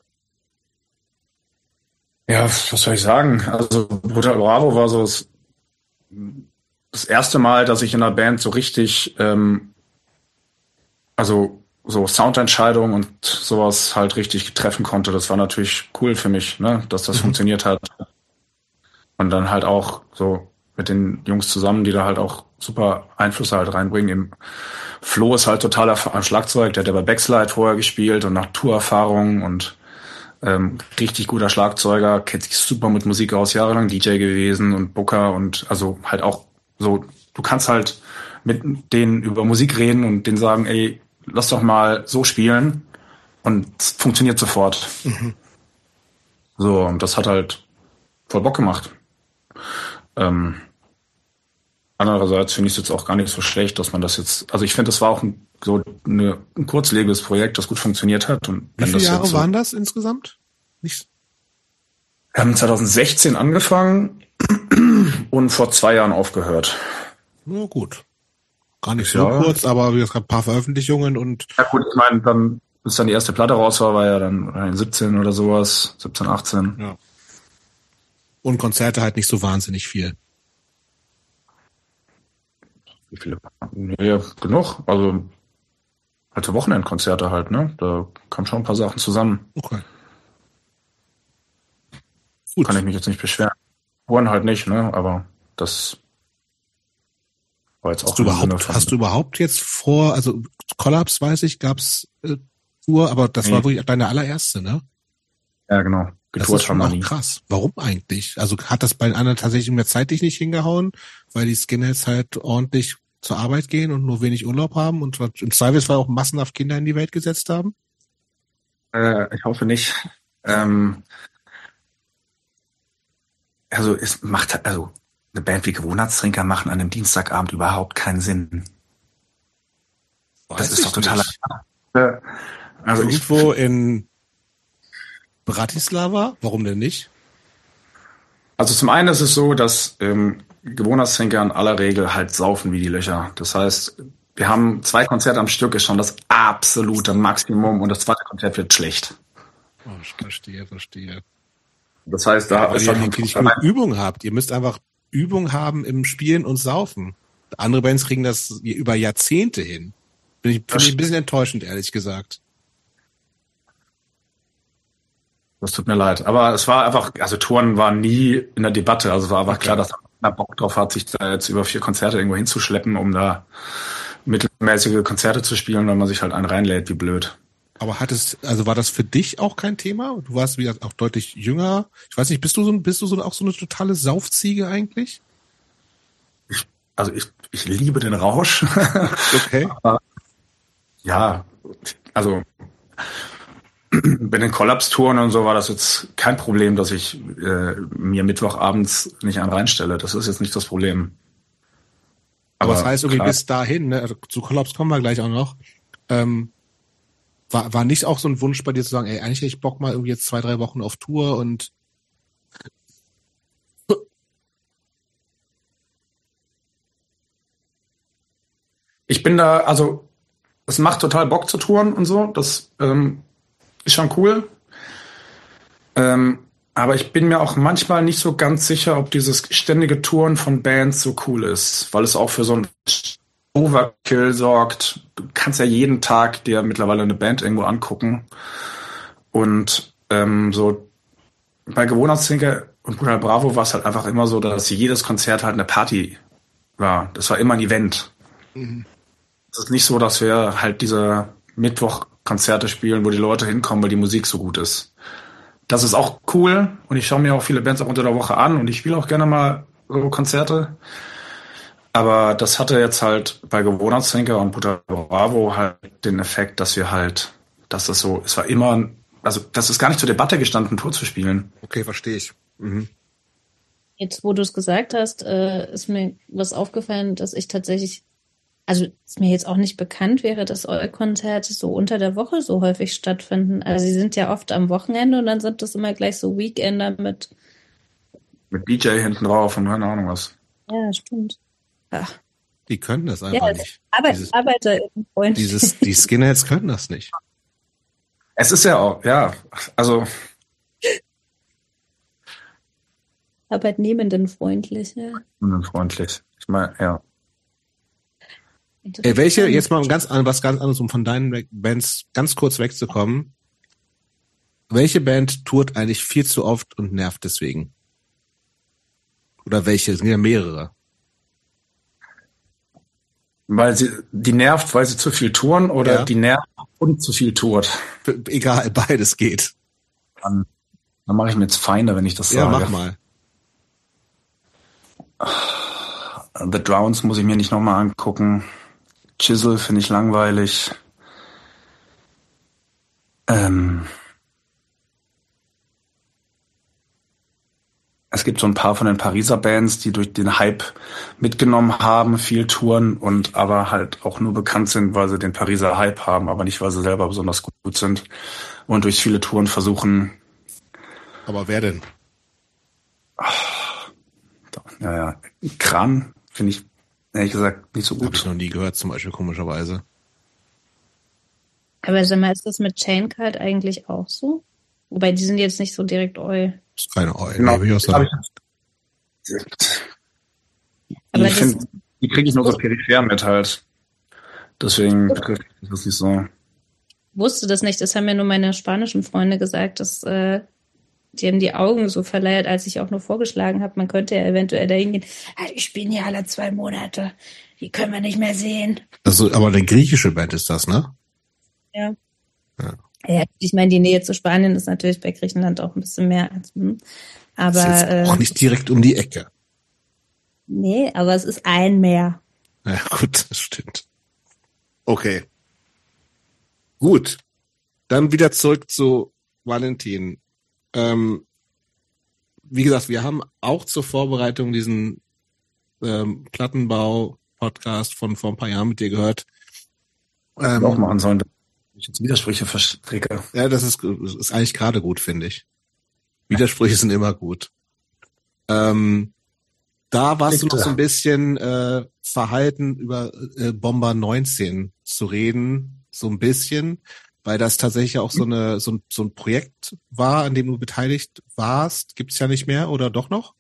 ja, was soll ich sagen? Also Brutal Bravo war so das, das erste Mal, dass ich in einer Band so richtig, ähm, also so Soundentscheidungen und sowas halt richtig treffen konnte. Das war natürlich cool für mich, ne, dass das Mhm. funktioniert hat. Und dann halt auch so mit den Jungs zusammen, die da halt auch super Einflüsse halt reinbringen. Im Flo ist halt totaler Schlagzeug, der hat ja bei Backslide vorher gespielt und Naturerfahrung und ähm, richtig guter Schlagzeuger, kennt sich super mit Musik aus, jahrelang D J gewesen und Booker und also halt auch so, du kannst halt mit denen über Musik reden und denen sagen, ey, lass doch mal so spielen und es funktioniert sofort. Mhm. So, und das hat halt voll Bock gemacht. Ähm, andererseits finde ich es jetzt auch gar nicht so schlecht, dass man das jetzt, also ich finde, das war auch ein, so eine, ein kurzlebiges Projekt, das gut funktioniert hat. Und Wie wenn viele das Jahre jetzt so, waren das insgesamt? Nicht. wir haben zwanzig sechzehn angefangen und vor zwei Jahren aufgehört. Na gut. Gar nicht so Ja. kurz, aber wie gesagt, ein paar Veröffentlichungen und Ja gut, ich meine, dann, bis dann die erste Platte raus war, war ja dann siebzehn oder sowas, siebzehn, achtzehn. ja. Und Konzerte halt nicht so wahnsinnig viel. Wie viele? Nee, genug. Also halt so Wochenendkonzerte halt, ne? Da kamen schon ein paar Sachen zusammen. Okay. Gut. Kann ich mich jetzt nicht beschweren. Touren halt nicht, ne? Aber das war jetzt hast auch du überhaupt, hast du überhaupt jetzt vor, also Kollaps, weiß ich, gab's äh, Tour, aber das nee. war wirklich deine allererste, ne? Ja, genau. Getourt das ist schon auch krass. Warum eigentlich? Also hat das bei den anderen tatsächlich mehr zeitlich nicht hingehauen, weil die Skinheads halt ordentlich zur Arbeit gehen und nur wenig Urlaub haben und im Zweifelsfall auch massenhaft Kinder in die Welt gesetzt haben? Äh, ich hoffe nicht. Ähm, also es macht also eine Band wie Gewohnheitstrinker machen an einem Dienstagabend überhaupt keinen Sinn. Weiß das ist doch totaler. Äh, also irgendwo ich, in Bratislava? Warum denn nicht? Also zum einen ist es so, dass ähm, Gewohnheitstrinker in aller Regel halt saufen wie die Löcher. Das heißt, wir haben zwei Konzerte am Stück, ist schon das absolute Maximum und das zweite Konzert wird schlecht. Oh, ich verstehe, verstehe. Das heißt, da ja, ist ihr nicht genug Übung habt. Ihr müsst einfach Übung haben im Spielen und Saufen. Andere Bands kriegen das über Jahrzehnte hin. Bin ich, finde ich ein bisschen enttäuschend, ehrlich gesagt. Das tut mir leid. Aber es war einfach, also Touren waren nie in der Debatte. Also es war einfach okay. klar, dass man Bock drauf hat, sich da jetzt über vier Konzerte irgendwo hinzuschleppen, um da mittelmäßige Konzerte zu spielen, wenn man sich halt einen reinlädt, wie blöd. Aber hat es, also war das für dich auch kein Thema? Du warst, wie gesagt, auch deutlich jünger. Ich weiß nicht, bist du so, bist du so auch so eine totale Saufziege eigentlich? Ich, also ich, ich liebe den Rausch. Okay. Aber, ja, also bei den Kollaps-Touren und so war das jetzt kein Problem, dass ich äh, mir Mittwochabends nicht einen reinstelle. Das ist jetzt nicht das Problem. Aber das heißt irgendwie bis dahin, ne? Also zu Kollaps kommen wir gleich auch noch. Ähm, war, war nicht auch so ein Wunsch bei dir zu sagen, ey, eigentlich hätte ich Bock mal irgendwie jetzt zwei, drei Wochen auf Tour und ich bin da, also es macht total Bock zu touren und so. Das ähm, ist schon cool. Ähm, aber ich bin mir auch manchmal nicht so ganz sicher, ob dieses ständige Touren von Bands so cool ist, weil es auch für so ein Overkill sorgt. Du kannst ja jeden Tag dir mittlerweile eine Band irgendwo angucken. Und ähm, so bei Gewohnheitstrinker und Bruder Bravo war es halt einfach immer so, dass jedes Konzert halt eine Party war. Das war immer ein Event. Mhm. Es ist nicht so, dass wir halt diese Mittwoch-Konzerte spielen, wo die Leute hinkommen, weil die Musik so gut ist. Das ist auch cool und ich schaue mir auch viele Bands auch unter der Woche an und ich spiele auch gerne mal so Konzerte. Aber das hatte jetzt halt bei Gewohnheitstrinker und Butter Bravo halt den Effekt, dass wir halt, dass das so, es war immer, also das ist gar nicht zur Debatte gestanden, Tour zu spielen. Okay, verstehe ich. Mhm. Jetzt, wo du es gesagt hast, äh, ist mir was aufgefallen, dass ich tatsächlich, also ist mir jetzt auch nicht bekannt wäre, dass eure Konzerte so unter der Woche so häufig stattfinden. Also sie sind ja oft am Wochenende und dann sind das immer gleich so Weekender mit mit D J hinten drauf und keine Ahnung was. Ja, stimmt. Ach. Die können das einfach ja, nicht. Arbeit, dieses, Arbeiter dieses, die Skinheads können das nicht. Es ist ja auch, ja, also Arbeitnehmendenfreundlich, ja. Arbeitnehmendenfreundlich. Ich meine, ja. Ey, welche, jetzt mal ganz an, was ganz anderes, um von deinen Bands ganz kurz wegzukommen. Welche Band tourt eigentlich viel zu oft und nervt deswegen? Oder welche? Es sind ja mehrere. Weil sie, die nervt, weil sie zu viel touren oder ja. die nervt und zu viel tourt? Egal, beides geht. Dann, dann mache ich mir jetzt Feinde, wenn ich das ja, sage. Ja, mach mal. The Drowns muss ich mir nicht nochmal angucken. Chisel finde ich langweilig. Ähm, es gibt so ein paar von den Pariser Bands, die durch den Hype mitgenommen haben, viel touren und aber halt auch nur bekannt sind, weil sie den Pariser Hype haben, aber nicht, weil sie selber besonders gut sind und durch viele Touren versuchen. Aber wer denn? Ja, ja. Kran finde ich ehrlich gesagt nicht so gut. Habe ich noch nie gehört, zum Beispiel, komischerweise. Aber sag mal, ist das mit Chaincard eigentlich auch so? Wobei, die sind jetzt nicht so direkt Eu. Das ist keine Eu, genau. Nee, ich auch sagen. Aber ich finde, die kriege ich nur so peripher mit halt. Deswegen betrifft mich das nicht so. Ich wusste das nicht, das haben mir nur meine spanischen Freunde gesagt, dass äh, die haben die Augen so verleiert, als ich auch nur vorgeschlagen habe, man könnte ja eventuell dahin gehen. Ah, die spielen ja alle zwei Monate. Die können wir nicht mehr sehen. Also, aber eine griechische Band ist das, ne? Ja. Ja. Ja, ich meine, die Nähe zu Spanien ist natürlich bei Griechenland auch ein bisschen mehr als, hm. aber. Ist jetzt auch äh, nicht direkt um die Ecke. Nee, aber es ist ein Meer. Ja, gut, das stimmt. Okay. Gut. Dann wieder zurück zu Valentin. Ähm, wie gesagt, wir haben auch zur Vorbereitung diesen ähm, Plattenbau-Podcast von vor ein paar Jahren mit dir gehört. Ähm, auch machen sollen, dass ich jetzt Widersprüche verstricke. Ja, das ist, ist eigentlich gerade gut, finde ich. Widersprüche sind immer gut. Ähm, da warst Liegt du noch so ein bisschen äh, verhalten, über äh, Bomber neunzehn zu reden, so ein bisschen, weil das tatsächlich auch so eine so ein, so ein Projekt war, an dem du beteiligt warst. Gibt's ja nicht mehr, oder doch noch?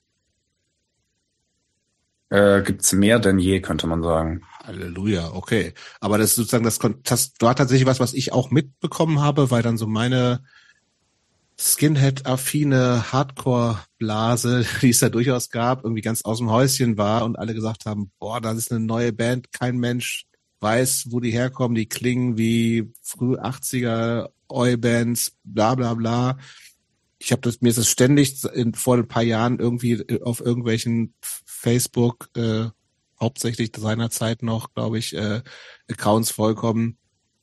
Äh, gibt's mehr denn je, könnte man sagen. Halleluja, okay. Aber das ist sozusagen, das, das war tatsächlich was, was ich auch mitbekommen habe, weil dann so meine Skinhead-affine Hardcore-Blase, die es da durchaus gab, irgendwie ganz aus dem Häuschen war und alle gesagt haben, boah, das ist eine neue Band, kein Mensch weiß, wo die herkommen, die klingen wie früh achtziger Oi-Bands, bla bla bla. Ich habe das, mir ist es ständig in, vor ein paar Jahren irgendwie auf irgendwelchen Facebook, äh, hauptsächlich seinerzeit noch, glaube ich, äh, Accounts vollkommen.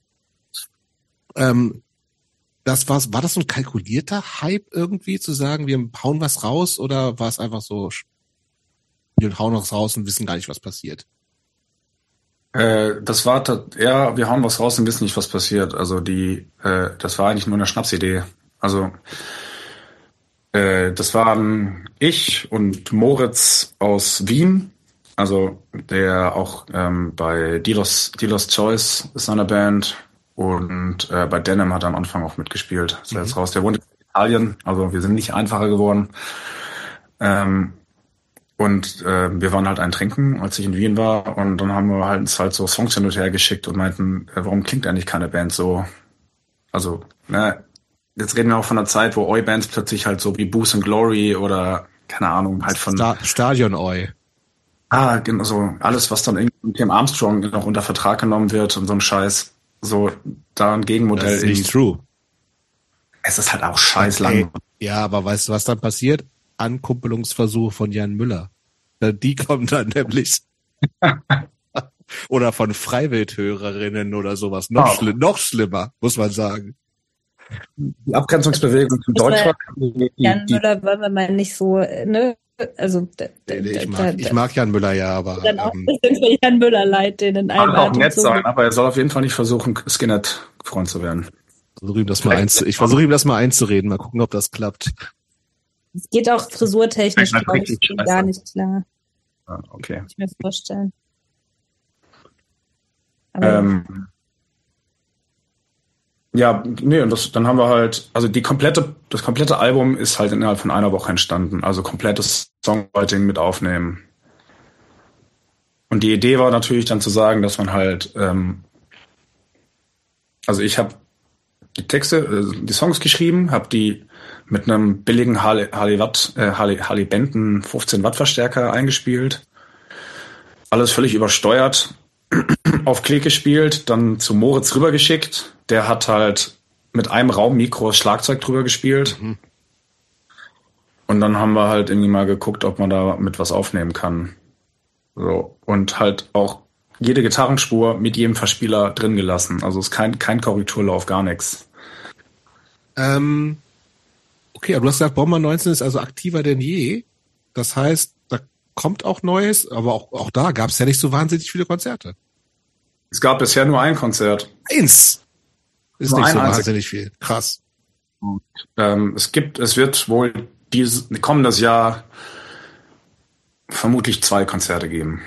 Ähm, das war's, war das so ein kalkulierter Hype irgendwie, zu sagen, wir hauen was raus, oder war es einfach so, wir hauen was raus und wissen gar nicht, was passiert? Äh, das war, ja, wir hauen was raus und wissen nicht, was passiert. Also die, äh, das war eigentlich nur eine Schnapsidee. Also äh, das waren ich und Moritz aus Wien, also der auch ähm, bei Dealer's, Dealer's Choice ist seine Band, und äh, bei Denim hat er am Anfang auch mitgespielt. Ist mhm. jetzt raus. Der wohnt in Italien, also wir sind nicht einfacher geworden. Ähm, und äh, wir waren halt ein Trinken, als ich in Wien war, und dann haben wir halt, halt so Songs hin und her geschickt und meinten, äh, warum klingt eigentlich keine Band so? Also, ne, jetzt reden wir auch von einer Zeit, wo Oi-Bands plötzlich halt so wie Booze and Glory oder, keine Ahnung, halt von Sta- Stadion Oi. Ah, genau, so alles, was dann irgendwie mit dem Armstrong noch unter Vertrag genommen wird und so ein Scheiß. So, da ein Gegenmodell. Das ist nicht true. Es ist halt auch scheiß lang. Ey, ja, aber weißt du, was dann passiert? Ankuppelungsversuche von Jan Müller. Die kommen dann nämlich. Oder von Freiwildhörerinnen oder sowas. Noch, oh. schli- noch schlimmer, muss man sagen. Die Abgrenzungsbewegung zum Deutschrock. Jan Müller wollen wir mal nicht so, ne? Also, d- d- nee, ich, mag, da, ich mag Jan Müller ja, aber. Dann auch ein bisschen für Jan Müller leid, den in einem Kann auch nett sein, aber er soll auf jeden Fall nicht versuchen, Skinhead-Freund zu werden. Versuch ihm das mal einzu- ich versuche ihm das mal einzureden, mal gucken, ob das klappt. Es geht auch frisurtechnisch, glaube ich, gar nicht klar. Ah, okay. Kann ich mir vorstellen. Ähm, ja, nee, und das, dann haben wir halt, also die komplette, das komplette Album ist halt innerhalb von einer Woche entstanden, also komplettes Songwriting mit aufnehmen. Und die Idee war natürlich dann zu sagen, dass man halt, ähm, also ich habe die Texte, äh, die Songs geschrieben, habe die mit einem billigen Harley, Harley Watt, äh, Harley, Harley Benton fünfzehn Watt Verstärker eingespielt. Alles völlig übersteuert, auf Klick gespielt, dann zu Moritz rübergeschickt. Der hat halt mit einem Raummikro Schlagzeug drüber gespielt. Mhm. Und dann haben wir halt irgendwie mal geguckt, ob man da mit was aufnehmen kann. So. Und halt auch jede Gitarrenspur mit jedem Verspieler drin gelassen. Also es ist kein, kein Korrekturlauf, gar nichts. Ähm, okay, aber du hast gesagt, Bomber neunzehn ist also aktiver denn je. Das heißt, da kommt auch Neues, aber auch, auch da gab es ja nicht so wahnsinnig viele Konzerte. Es gab bisher nur ein Konzert. Eins! Ist nur nicht ein so einzig. wahnsinnig viel. Krass. Und, ähm, es gibt, es wird wohl dieses kommendes Jahr vermutlich zwei Konzerte geben.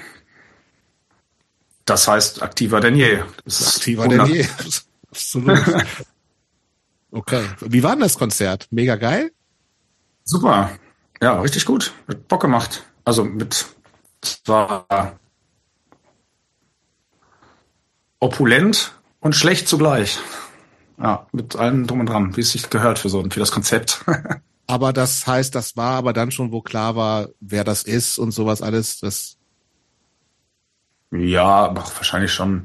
Das heißt, aktiver denn je. Das ist aktiver denn je. Absolut. Okay. Wie war denn das Konzert? Mega geil? Super. Ja, richtig gut. Hat Bock gemacht. Also mit, es war opulent und schlecht zugleich. Ja, mit allem drum und dran, wie es sich gehört für so für das Konzept. aber das heißt, das war aber dann schon, wo klar war, wer das ist und sowas alles, das... Ja, aber wahrscheinlich schon.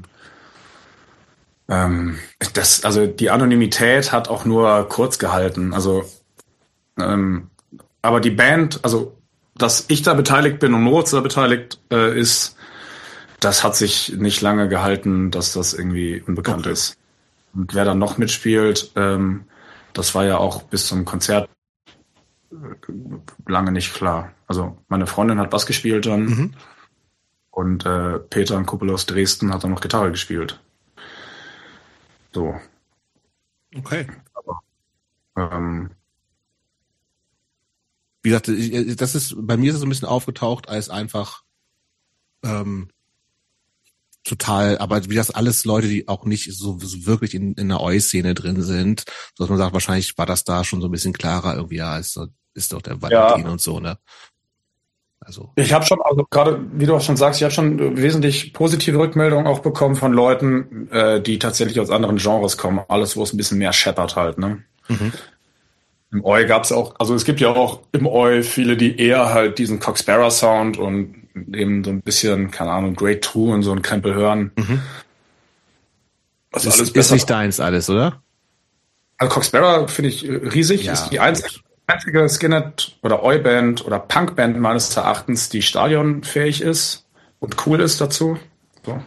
Ähm, das, also die Anonymität hat auch nur kurz gehalten. Also, ähm, aber die Band, also dass ich da beteiligt bin und Moritz da beteiligt äh, ist, das hat sich nicht lange gehalten, dass das irgendwie unbekannt okay. ist. Und wer dann noch mitspielt, ähm, das war ja auch bis zum Konzert lange nicht klar. Also meine Freundin hat Bass gespielt dann mhm. und äh, Peter, ein Kumpel aus Dresden, hat dann noch Gitarre gespielt. So. Okay. Aber, ähm, wie gesagt, ich, das ist, bei mir ist es so ein bisschen aufgetaucht als einfach ähm, total, aber wie das alles Leute, die auch nicht so, so wirklich in, in der Oi-Szene drin sind, so dass man sagt, wahrscheinlich war das da schon so ein bisschen klarer irgendwie, ja, ist, so, ist doch der Valentin ja. und so, ne? Also. Ich habe schon, also gerade, wie du auch schon sagst, ich habe schon wesentlich positive Rückmeldungen auch bekommen von Leuten, äh, die tatsächlich aus anderen Genres kommen. Alles, wo es ein bisschen mehr scheppert halt, ne? Mhm. Im Oi gab's auch, also es gibt ja auch im Oi viele, die eher halt diesen Coxsparrow-Sound und eben so ein bisschen, keine Ahnung, Great Two und so ein Krempel hören. Mhm. Das ist, alles ist nicht deins alles, oder? Also Coxsparrow finde ich riesig, ja, ist die einzige, einzige Skinhead- oder Oi-Band oder Punk-Band meines Erachtens, die stadionfähig ist und cool ist dazu. So.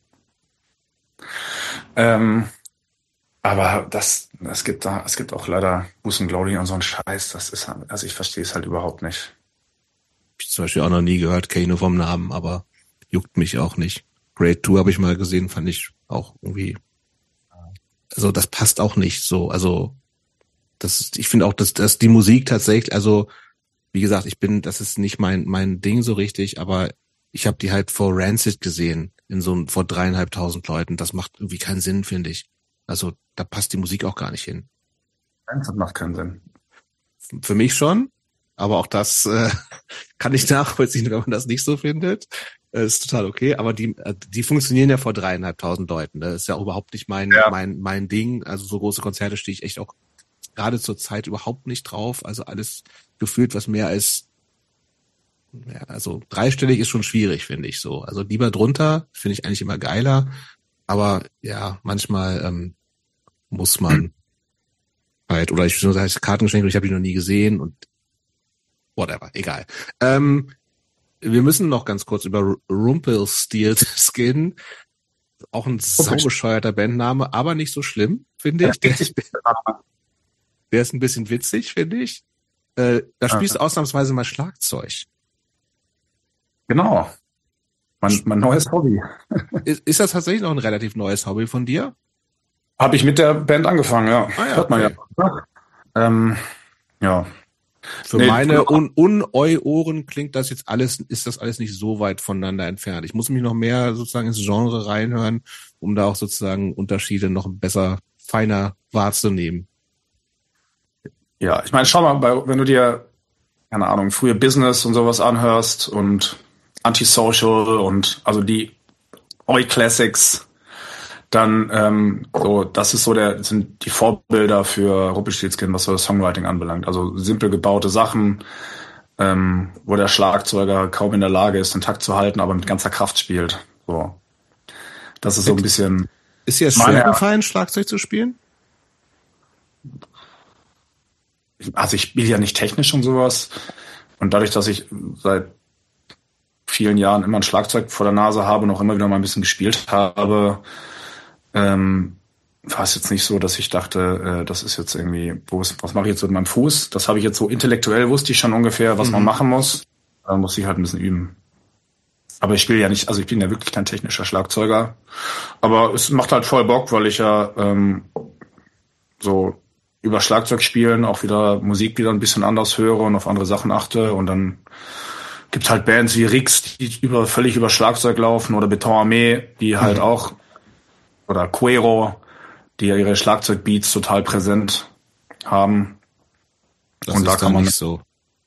Ähm, aber das, es gibt da, es gibt auch leider Boost and Glory und so einen Scheiß, das ist, also ich verstehe es halt überhaupt nicht. Hab ich zum Beispiel auch noch nie gehört, kenne ich nur vom Namen, aber juckt mich auch nicht. Great Two habe ich mal gesehen, fand ich auch irgendwie, also das passt auch nicht so, also das, ich finde auch, dass, dass die Musik tatsächlich, also wie gesagt, ich bin, das ist nicht mein mein Ding so richtig, aber ich habe die halt vor Rancid gesehen, in so vor dreieinhalbtausend Leuten, das macht irgendwie keinen Sinn, finde ich. Also da passt die Musik auch gar nicht hin. Rancid macht keinen Sinn. Für mich schon, aber auch das äh, kann ich nachvollziehen, wenn man das nicht so findet. Äh, ist total okay, aber die die funktionieren ja vor dreieinhalbtausend Leuten. Das ist ja auch überhaupt nicht mein ja. mein mein Ding. Also so große Konzerte stehe ich echt auch gerade zur Zeit überhaupt nicht drauf. Also alles gefühlt, was mehr als, ja, also dreistellig ist schon schwierig, finde ich so. Also lieber drunter, finde ich eigentlich immer geiler. Aber ja, manchmal ähm, muss man halt, oder ich das heißt Karten geschenkt, ich habe die noch nie gesehen und whatever, egal. Ähm, wir müssen noch ganz kurz über Rumpelstiltskin, auch ein saubescheuerter Bandname, aber nicht so schlimm, finde ich. Der, der ist ein bisschen witzig, finde ich. Äh, da spielst du ausnahmsweise mal Schlagzeug. Genau. Mein, mein neues Hobby. Ist, ist das tatsächlich noch ein relativ neues Hobby von dir? Habe ich mit der Band angefangen, ja. Ah, ja, hört man okay. ja. Ähm, ja. Für nee, meine un Un-Eu-Ohren klingt das jetzt alles, ist das alles nicht so weit voneinander entfernt. Ich muss mich noch mehr sozusagen ins Genre reinhören, um da auch sozusagen Unterschiede noch besser, feiner wahrzunehmen. Ja, ich meine, schau mal, bei, wenn du dir, keine Ahnung, frühe Business und sowas anhörst und Antisocial und also die Oi Classics, dann ähm, so, das ist so der, sind die Vorbilder für Rumpelstiltskin, was so das Songwriting anbelangt. Also simpel gebaute Sachen, ähm, wo der Schlagzeuger kaum in der Lage ist, den Takt zu halten, aber mit ganzer Kraft spielt. So, das ist so ein bisschen. Ist dir schwer gefallen, Schlagzeug zu spielen? Also ich spiele ja nicht technisch und sowas. Und dadurch, dass ich seit vielen Jahren immer ein Schlagzeug vor der Nase habe und auch immer wieder mal ein bisschen gespielt habe, ähm, war es jetzt nicht so, dass ich dachte, äh, das ist jetzt irgendwie, wo ist, was mache ich jetzt mit meinem Fuß? Das habe ich jetzt so intellektuell, wusste ich schon ungefähr, was mhm. man machen muss. Da muss ich halt ein bisschen üben. Aber ich spiele ja nicht, also ich bin ja wirklich kein technischer Schlagzeuger. Aber es macht halt voll Bock, weil ich ja ähm, so über Schlagzeug spielen auch wieder Musik wieder ein bisschen anders höre und auf andere Sachen achte. Und dann gibt halt Bands wie Rix, die über völlig über Schlagzeug laufen, oder Beton Armee, die halt mhm. auch, oder Quero, die ja ihre Schlagzeugbeats total präsent haben. Das und ist da kann man nicht so.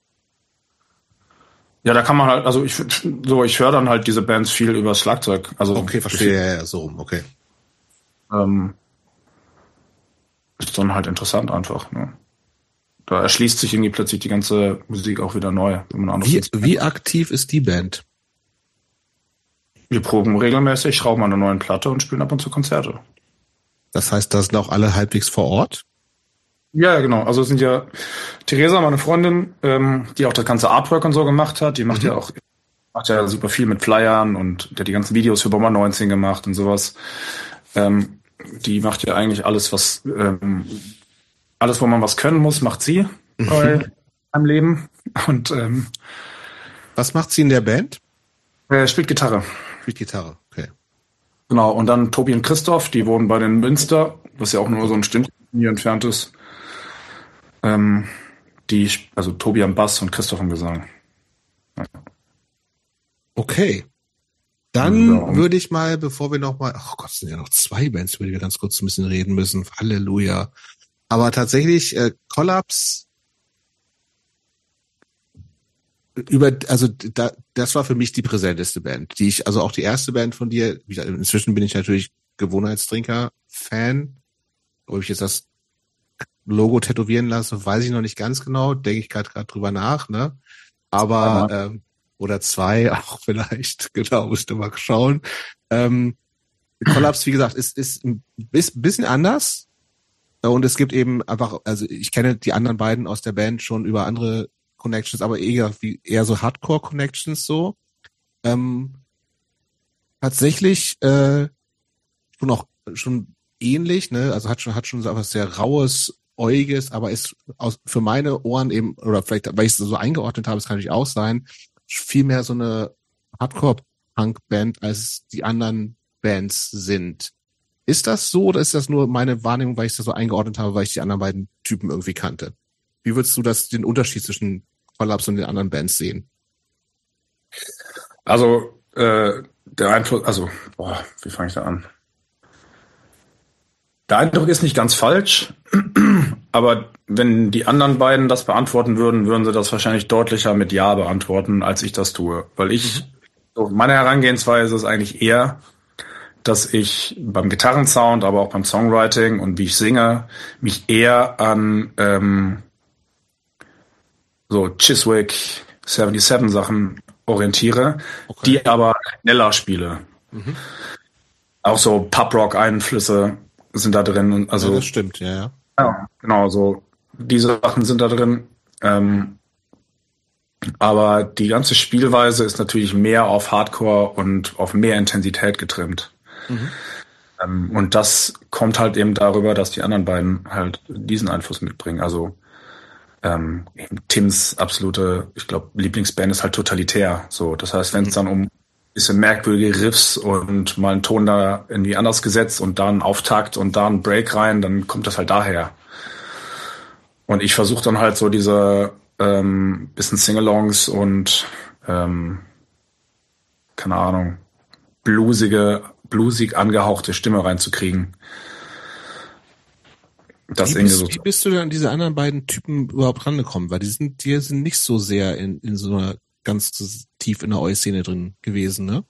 Ja, da kann man halt, also ich so, ich höre dann halt diese Bands viel über Schlagzeug. Also okay, verstehe, ja, ja, so rum, okay. Ähm, ist dann halt interessant einfach, ne? da erschließt sich irgendwie plötzlich die ganze Musik auch wieder neu. Wenn man Wie, wie aktiv ist die Band? Wir proben regelmäßig, schrauben an einer neuen Platte und spielen ab und zu Konzerte. Das heißt, da sind auch alle halbwegs vor Ort? Ja, ja, genau. Also es sind ja Theresa, meine Freundin, ähm, die auch das ganze Artwork und so gemacht hat. Die macht mhm. ja auch macht ja super viel mit Flyern und die hat die ganzen Videos für Bomber neunzehn gemacht und sowas. Ähm, die macht ja eigentlich alles, was ähm, alles, wo man was können muss, macht sie mhm. bei einem Leben. Und ähm, was macht sie in der Band? Äh, spielt Gitarre. Spielt Gitarre, okay. Genau, und dann Tobi und Christoph, die wohnen bei den Münster, was ja auch nur so ein Stündchen hier entfernt ist. Ähm, die, also Tobi am Bass und Christoph am Gesang. Ja. Okay. Dann ja, würde ich mal, bevor wir noch mal, ach Gott, es sind ja noch zwei Bands, über die wir ganz kurz ein bisschen reden müssen. Halleluja. Aber tatsächlich, äh, Collapse, über, also da, das war für mich die präsenteste Band, die ich, also auch die erste Band von dir, wie gesagt, inzwischen bin ich natürlich Gewohnheitstrinker-Fan. Ob ich jetzt das Logo tätowieren lasse, weiß ich noch nicht ganz genau, denke ich gerade gerade drüber nach, ne? Aber, ähm, oder zwei auch vielleicht, genau, müsste mal schauen. Ähm, Collapse, wie gesagt, ist, ist ein bisschen anders. Und es gibt eben einfach, also ich kenne die anderen beiden aus der Band schon über andere Connections, aber eher wie eher so Hardcore-Connections so. Ähm, tatsächlich äh, schon auch schon ähnlich, ne? Also hat schon hat schon so etwas sehr raues, äugiges, aber ist aus für meine Ohren eben, oder vielleicht, weil ich es so eingeordnet habe, es kann natürlich auch sein, viel mehr so eine Hardcore-Punk-Band, als die anderen Bands sind. Ist das so oder ist das nur meine Wahrnehmung, weil ich das so eingeordnet habe, weil ich die anderen beiden Typen irgendwie kannte? Wie würdest du das, den Unterschied zwischen Collapse und den anderen Bands sehen? Also, äh, der Einfluss, also, boah, wie fange ich da an? Der Eindruck ist nicht ganz falsch, aber wenn die anderen beiden das beantworten würden, würden sie das wahrscheinlich deutlicher mit Ja beantworten, als ich das tue. Weil ich, mhm. so meine Herangehensweise ist eigentlich eher, dass ich beim Gitarrensound, aber auch beim Songwriting und wie ich singe, mich eher an ähm, so Chiswick, siebenundsiebzig Sachen orientiere, okay. die aber schneller spiele. Mhm. Auch so Pub-Rock-Einflüsse sind da drin. Also, ja, das stimmt, ja, ja. Ja, genau, so diese Sachen sind da drin. Ähm, aber die ganze Spielweise ist natürlich mehr auf Hardcore und auf mehr Intensität getrimmt. Mhm. Ähm, und das kommt halt eben darüber, dass die anderen beiden halt diesen Einfluss mitbringen. Also ähm, Tims absolute, ich glaube, Lieblingsband ist halt Totalitär. So, das heißt, wenn es dann um bisschen merkwürdige Riffs und mal einen Ton da irgendwie anders gesetzt und da einen Auftakt und da einen Break rein, dann kommt das halt daher. Und ich versuche dann halt so diese ähm, bisschen Singalongs und ähm, keine Ahnung, bluesige, bluesig angehauchte Stimme reinzukriegen. Das wie, bist, so wie bist du denn an diese anderen beiden Typen überhaupt rangekommen? Weil die sind, die sind nicht so sehr in, in so einer ganz tief in der Oi-Szene drin gewesen, ne?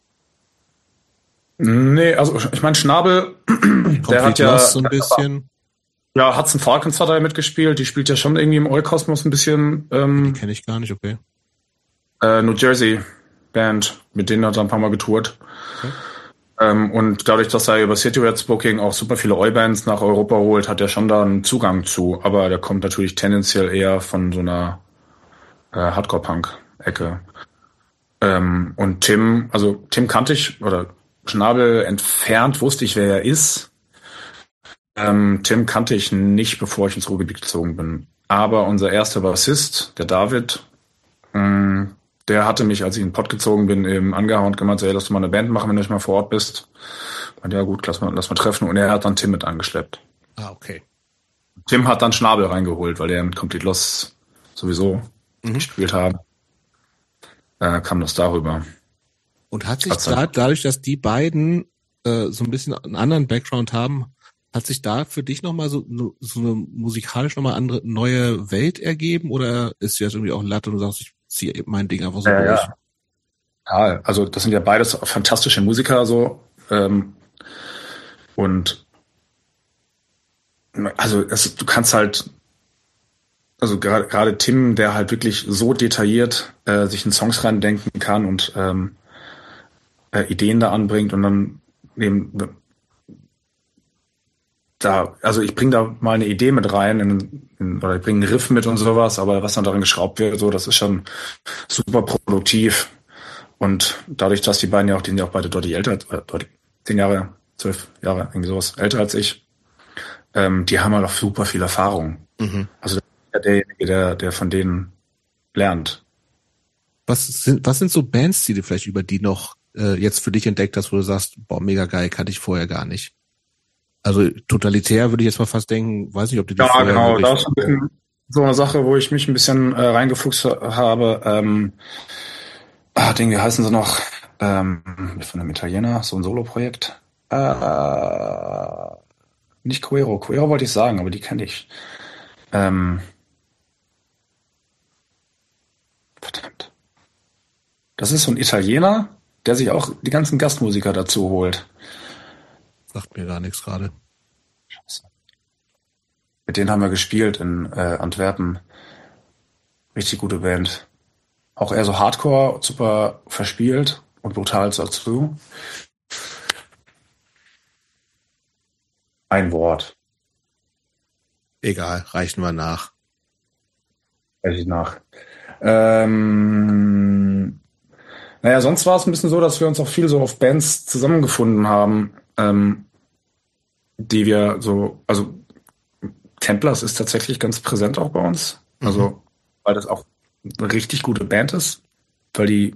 Nee, also ich meine Schnabel, der hat ja so ein bisschen. Ja, Hudson Falcons hat er ja mitgespielt. Die spielt ja schon irgendwie im Oi-Kosmos ein bisschen. Ähm, die kenne ich gar nicht, okay. Äh, New Jersey Band, mit denen hat er ein paar Mal getourt. Okay. Ähm, und dadurch, dass er über City Rats Booking auch super viele Oi-Bands nach Europa holt, hat er schon da einen Zugang zu. Aber der kommt natürlich tendenziell eher von so einer äh, Hardcore-Punk-Ecke. Ähm, und Tim, also Tim kannte ich, oder Schnabel entfernt wusste ich, wer er ist. Ähm, Tim kannte ich nicht, bevor ich ins Ruhrgebiet gezogen bin. Aber unser erster Bassist, der David, mh, der hatte mich, als ich in den Pott gezogen bin, eben angehauen und gemeint, so, hey, lass du mal eine Band machen, wenn du nicht mal vor Ort bist. Und ja gut, lass mal, lass mal treffen. Und er hat dann Tim mit angeschleppt. Ah, okay. Tim hat dann Schnabel reingeholt, weil der mit Complete Loss sowieso mhm. gespielt haben. Äh, kam das darüber. Und hat sich da, dadurch, dass die beiden äh, so ein bisschen einen anderen Background haben, hat sich da für dich nochmal so, so eine musikalisch nochmal andere neue Welt ergeben? Oder ist jetzt irgendwie auch Latte und du sagst, ich ziehe mein Ding einfach so ja, durch? Ja. ja, also das sind ja beides fantastische Musiker so. Ähm, und also es, du kannst halt also gerade gerade Tim, der halt wirklich so detailliert äh, sich in Songs reindenken kann und ähm, äh, Ideen da anbringt und dann eben da, also ich bringe da mal eine Idee mit rein in, in, oder ich bringe einen Riff mit und sowas, aber was dann darin geschraubt wird, so, das ist schon super produktiv. Und dadurch, dass die beiden ja auch, die sind ja auch beide deutlich älter, äh, deutlich, zehn Jahre, zwölf Jahre, irgendwie sowas, älter als ich, ähm, die haben halt auch super viel Erfahrung. Mhm. Also der, derjenige, der, der von denen lernt. Was sind, was sind so Bands, die du vielleicht über die noch äh, jetzt für dich entdeckt hast, wo du sagst, boah, mega geil, kannte ich vorher gar nicht? Also Totalitär würde ich jetzt mal fast denken, weiß nicht, ob du die Ja, vorher genau, wirklich... da ist ein bisschen so eine Sache, wo ich mich ein bisschen äh, reingefuchst habe. Ähm, ah, Ding, wie heißen sie noch? Ähm, von einem Italiener, so ein Solo-Projekt. Äh, nicht Quero, Quero wollte ich sagen, aber die kenne ich. Ähm, verdammt. Das ist so ein Italiener, der sich auch die ganzen Gastmusiker dazu holt. Sagt mir gar nichts gerade. Mit denen haben wir gespielt in äh, Antwerpen. Richtig gute Band. Auch eher so Hardcore, super verspielt und brutal dazu. Ein Wort. Egal, reichen wir nach. Weiß ich nach. Ähm, naja, sonst war es ein bisschen so, dass wir uns auch viel so auf Bands zusammengefunden haben, ähm, die wir so, also Templars ist tatsächlich ganz präsent auch bei uns. Also, mhm. weil das auch eine richtig gute Band ist, weil die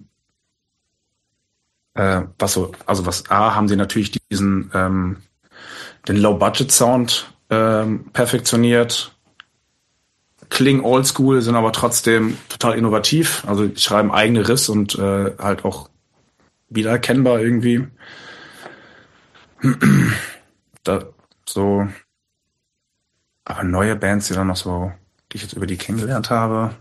äh, was so, also was A, haben sie natürlich diesen ähm, den Low-Budget-Sound ähm, perfektioniert, klingen oldschool, sind aber trotzdem total innovativ, also die schreiben eigene Riffs und äh, halt auch wiedererkennbar irgendwie. Da, so, aber neue Bands, die dann noch so, die ich jetzt über die kennengelernt habe.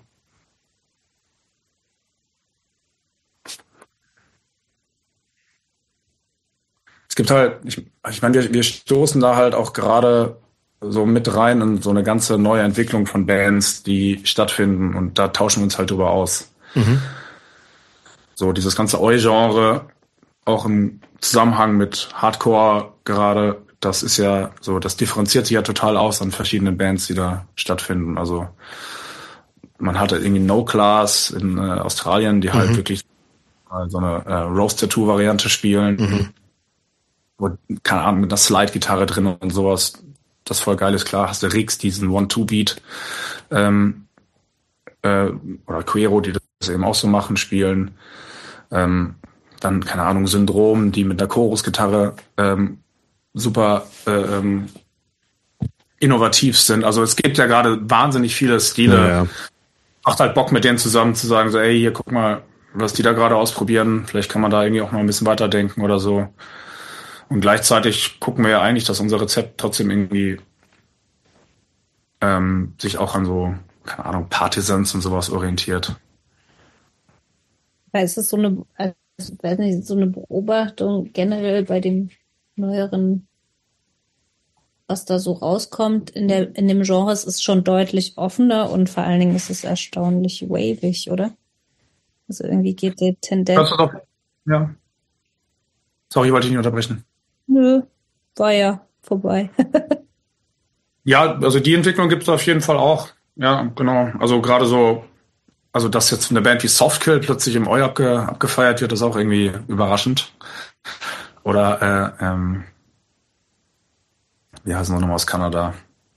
Es gibt halt, ich, ich meine, wir, wir stoßen da halt auch gerade so mit rein in so eine ganze neue Entwicklung von Bands, die stattfinden und da tauschen wir uns halt drüber aus. Mhm. So dieses ganze Oi-Genre, auch im Zusammenhang mit Hardcore gerade, das ist ja so, das differenziert sich ja total aus an verschiedenen Bands, die da stattfinden. Also man hatte irgendwie No Class in äh, Australien, die mhm. halt wirklich äh, so eine äh, Roast-Tattoo-Variante spielen. Mhm. Wo, keine Ahnung, mit einer Slide-Gitarre drin und sowas, das voll geil ist, klar, hast du Rix, diesen One-Two-Beat, ähm, äh, oder Quero, die das eben auch so machen, spielen, ähm, dann, keine Ahnung, Syndrom, die mit einer Chorus-Gitarre ähm, super äh, ähm, innovativ sind, also es gibt ja gerade wahnsinnig viele Stile, ja, ja. Macht halt Bock mit denen zusammen zu sagen, so, ey, hier, guck mal, was die da gerade ausprobieren, vielleicht kann man da irgendwie auch noch ein bisschen weiterdenken oder so. Und gleichzeitig gucken wir ja eigentlich, dass unser Rezept trotzdem irgendwie ähm, sich auch an so, keine Ahnung, Partisans und sowas orientiert. Ist es so eine, also, weiß nicht, so eine Beobachtung generell bei dem neueren, was da so rauskommt in der in dem Genre, es ist schon deutlich offener und vor allen Dingen ist es erstaunlich wavig, oder? Also irgendwie geht die Tendenz. Das ist doch, ja. Sorry, wollte ich nicht unterbrechen. Nö, war ja vorbei. Ja, also die Entwicklung gibt es auf jeden Fall auch. Ja, genau. Also gerade so, also dass jetzt eine Band wie Softkill plötzlich im Oi abge, abgefeiert wird, ist auch irgendwie überraschend. Oder, äh, ähm, wie heißen wir nochmal aus Kanada?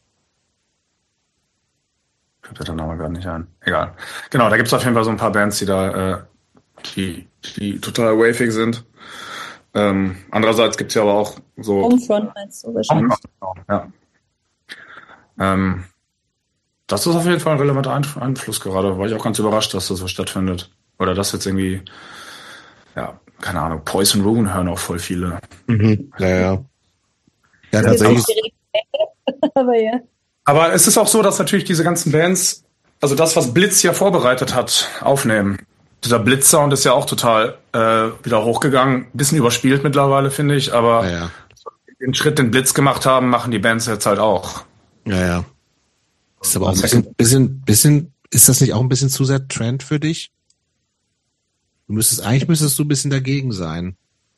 Fällt mir der Name gar nicht ein. Egal. Genau, da gibt es auf jeden Fall so ein paar Bands, die da, äh, die, die total wavig sind. Ähm, andererseits gibt's ja aber auch so... Homefront meinst du wahrscheinlich? Homefront, ja. Ähm, das ist auf jeden Fall ein relevanter Einfluss gerade. War ich auch ganz überrascht, dass das so stattfindet. Oder dass jetzt irgendwie, ja, keine Ahnung, Poison Rune hören auch voll viele. Mhm. Ja, ja. Ja, tatsächlich. Aber ja. Aber es ist auch so, dass natürlich diese ganzen Bands, also das, was Blitz ja vorbereitet hat, aufnehmen. Dieser Blitzsound ist ja auch total äh, wieder hochgegangen. Ein bisschen überspielt mittlerweile, finde ich. Aber ja, ja. Den Schritt, den Blitz gemacht haben, machen die Bands jetzt halt auch. Ja, ja. Ist aber auch ein bisschen, bisschen, bisschen, ist das nicht auch ein bisschen zu sehr Trend für dich? Du müsstest, eigentlich müsstest du ein bisschen dagegen sein.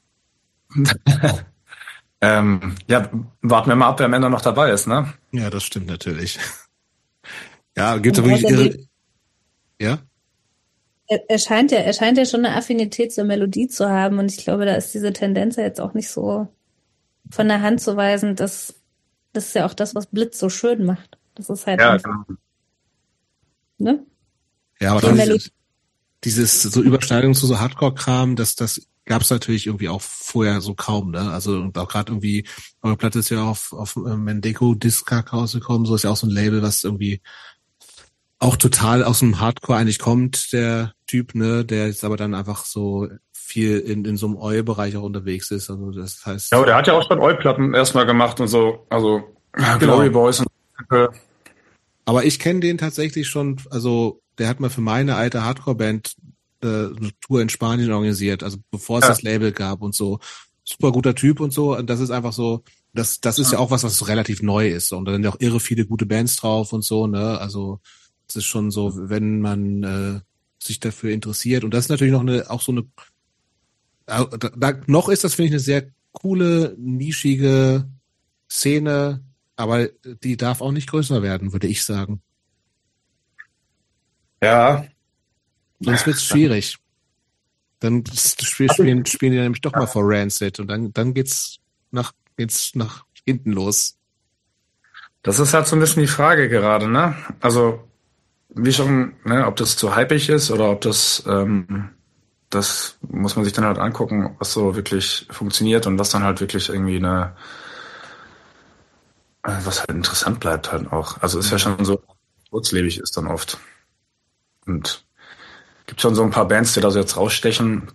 ähm, ja, warten wir mal ab, wer am Ende noch dabei ist, ne? Ja, das stimmt natürlich. Ja, gibt es wirklich irre, ja? Er, er scheint ja, er scheint ja schon eine Affinität zur Melodie zu haben und ich glaube, da ist diese Tendenz ja jetzt auch nicht so von der Hand zu weisen, dass das ist ja auch das, was Blitz so schön macht. Das ist halt Ja, einfach, ne? Ja, aber Die dann Melodie. dieses so Überschneidung zu so Hardcore-Kram, das, das gab es natürlich irgendwie auch vorher so kaum, ne? Also und auch gerade irgendwie, eure Platte ist ja auf, auf äh, Mendeco Discag rausgekommen, so ist ja auch so ein Label, was irgendwie auch total aus dem Hardcore eigentlich kommt, der Typ, ne, der jetzt aber dann einfach so viel in, in so einem Oi-Bereich auch unterwegs ist. Also das heißt. Ja, aber der hat ja auch schon Oi-Platten erstmal gemacht und so, also genau. Glory Boys und aber ich kenne den tatsächlich schon, also der hat mal für meine alte Hardcore-Band äh, eine Tour in Spanien organisiert, also bevor es ja. das Label gab und so. Super guter Typ und so. Und das ist einfach so, das, das ist ja, ja auch was, was so relativ neu ist. Und da sind ja auch irre viele gute Bands drauf und so, ne, also es ist schon so, wenn man äh, sich dafür interessiert. Und das ist natürlich noch eine, auch so eine, da, da, noch ist das, finde ich, eine sehr coole, nischige Szene, aber die darf auch nicht größer werden, würde ich sagen. Ja. Sonst wird's schwierig. Dann spielen, spielen die nämlich doch mal vor Rancid und dann, dann geht's nach, geht's nach hinten los. Das ist halt so ein bisschen die Frage gerade, ne? Also, wie schon, ne, ob das zu hypig ist oder ob das, ähm, das muss man sich dann halt angucken, was so wirklich funktioniert und was dann halt wirklich irgendwie eine, äh, was halt interessant bleibt halt auch. Also ist ja schon so, kurzlebig ist dann oft. Und gibt schon so ein paar Bands, die da so jetzt rausstechen.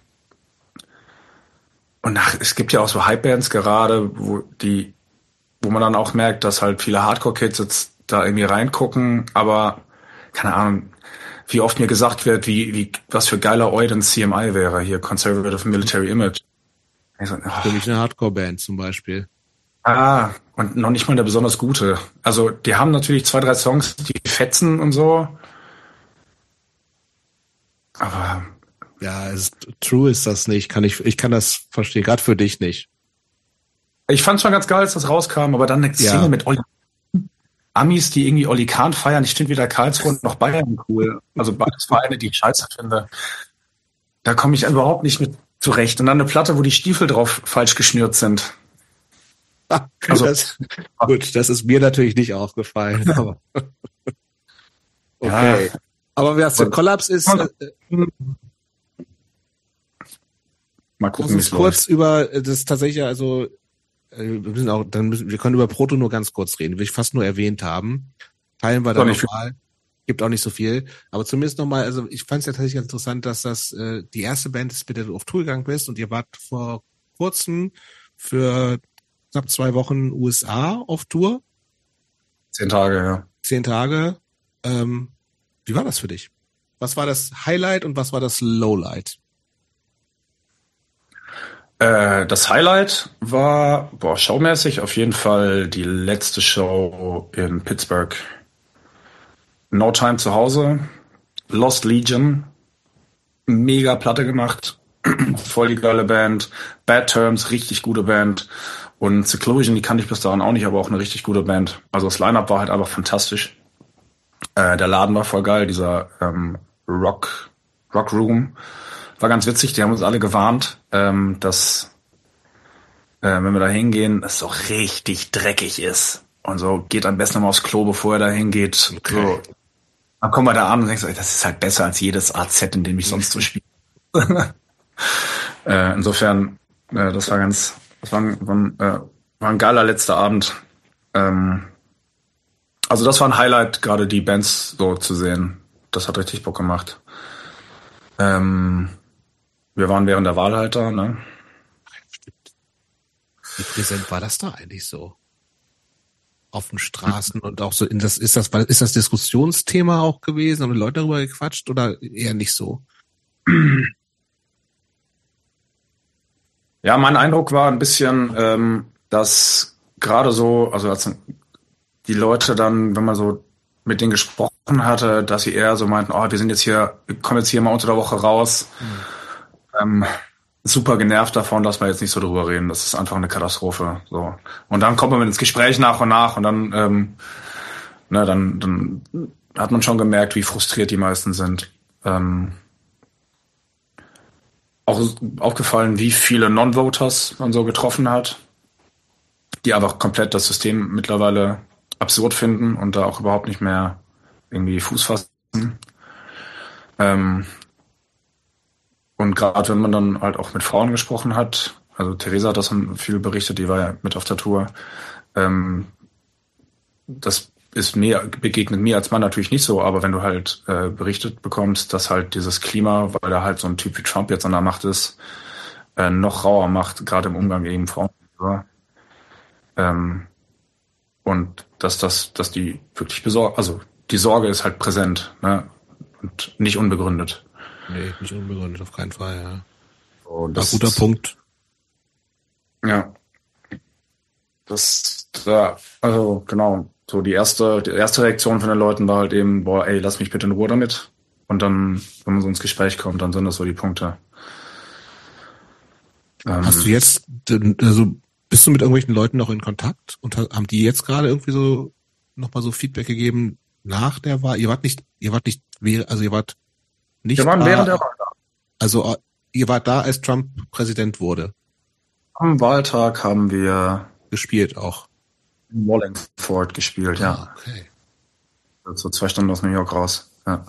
Und ach, es gibt ja auch so Hype-Bands gerade, wo die, wo man dann auch merkt, dass halt viele Hardcore-Kids jetzt da irgendwie reingucken, aber keine Ahnung, wie oft mir gesagt wird, wie, wie, was für geiler Oi denn C M I wäre, hier Conservative Military Image. Also, oh. Für mich eine Hardcore-Band zum Beispiel. Ah, und noch nicht mal eine besonders gute. Also, die haben natürlich zwei, drei Songs, die fetzen und so. Aber. Ja, ist, true ist das nicht. Kann ich, ich kann das verstehen. Gerade für dich nicht. Ich fand's schon ganz geil, als das rauskam, aber dann eine Szene ja. mit Olli. Amis, die irgendwie Olli Kahn feiern. Ich finde weder Karlsruhe noch Bayern cool. Also beides Vereine, die ich scheiße finde. Da komme ich überhaupt nicht mit zurecht. Und dann eine Platte, wo die Stiefel drauf falsch geschnürt sind. Also, das, gut, das ist mir natürlich nicht aufgefallen. Aber okay. Ja. Aber wer der Kollaps ist, äh, mal gucken, lass uns kurz läuft. über das tatsächlich, also wir müssen auch, dann müssen, wir können über Proto nur ganz kurz reden, will ich fast nur erwähnt haben. Teilen wir dann nochmal. Gibt auch nicht so viel. Aber zumindest nochmal, also ich fand es ja tatsächlich ganz interessant, dass das äh, die erste Band ist, mit der du auf Tour gegangen bist und ihr wart vor kurzem für knapp zwei Wochen U S A auf Tour. Zehn Tage, ja. Zehn Tage. Ähm, wie war das für dich? Was war das Highlight und was war das Lowlight? Äh, das Highlight war, boah, showmäßig auf jeden Fall die letzte Show in Pittsburgh. No Time zu Hause, Lost Legion, mega Platte gemacht, voll die geile Band, Bad Terms, richtig gute Band und Seclusion, die kannte ich bis dahin auch nicht, aber auch eine richtig gute Band. Also das Line-Up war halt einfach fantastisch. Äh, der Laden war voll geil, dieser ähm, Rock, Rock Room. War ganz witzig, die haben uns alle gewarnt, ähm, dass äh, wenn wir da hingehen, es so richtig dreckig ist. Und so, geht am besten mal aufs Klo, bevor er da hingeht. Okay. So. Dann kommen wir da an und denkst, das ist halt besser als jedes A Z, in dem ich sonst so spiele. äh, insofern, äh, das war ganz, das war ein, war ein, äh, war ein geiler letzter Abend. Ähm, also das war ein Highlight, gerade die Bands so zu sehen. Das hat richtig Bock gemacht. Ähm, wir waren während der Wahl halt da, ne? Wie präsent war das da eigentlich so? Auf den Straßen und auch so in das, ist das, ist das Diskussionsthema auch gewesen? Haben die Leute darüber gequatscht oder eher nicht so? Ja, mein Eindruck war ein bisschen, ähm, dass gerade so, also als die Leute dann, wenn man so mit denen gesprochen hatte, dass sie eher so meinten, oh, wir sind jetzt hier, wir kommen jetzt hier mal unter der Woche raus. Mhm. Ähm, super genervt davon, dass wir jetzt nicht so drüber reden. Das ist einfach eine Katastrophe. So. Und dann kommt man ins Gespräch nach und nach und dann, ähm, na, dann, dann hat man schon gemerkt, wie frustriert die meisten sind. Ähm, auch aufgefallen, wie viele Non-Voters man so getroffen hat, die einfach komplett das System mittlerweile absurd finden und da auch überhaupt nicht mehr irgendwie Fuß fassen. Ähm, und gerade wenn man dann halt auch mit Frauen gesprochen hat, also Theresa hat das viel berichtet, die war ja mit auf der Tour, ähm, das ist mir, begegnet mir als Mann natürlich nicht so, aber wenn du halt äh, berichtet bekommst, dass halt dieses Klima, weil da halt so ein Typ wie Trump jetzt an der Macht ist, äh, noch rauer macht, gerade im Umgang gegen Frauen. Ähm, und dass das, dass die wirklich besorgt, also die Sorge ist halt präsent, ne? Und nicht unbegründet. Nee, nicht unbegründet, auf keinen Fall, ja. So, das ein guter ist, Punkt. Ja. Das, ja, also genau, so die erste, die erste Reaktion von den Leuten war halt eben, boah, ey, lass mich bitte in Ruhe damit. Und dann, wenn man so ins Gespräch kommt, dann sind das so die Punkte. Hast Ähm, du jetzt, also bist du mit irgendwelchen Leuten noch in Kontakt und haben die jetzt gerade irgendwie so nochmal so Feedback gegeben nach der Wahl? Ihr wart nicht, ihr wart nicht, also ihr wart nicht wir waren da, während der Wahl da. Also ihr wart da, als Trump Präsident wurde. Am Wahltag haben wir gespielt auch. In Wallingford gespielt, ah, ja. Okay. So zwei Stunden aus New York raus. Ja.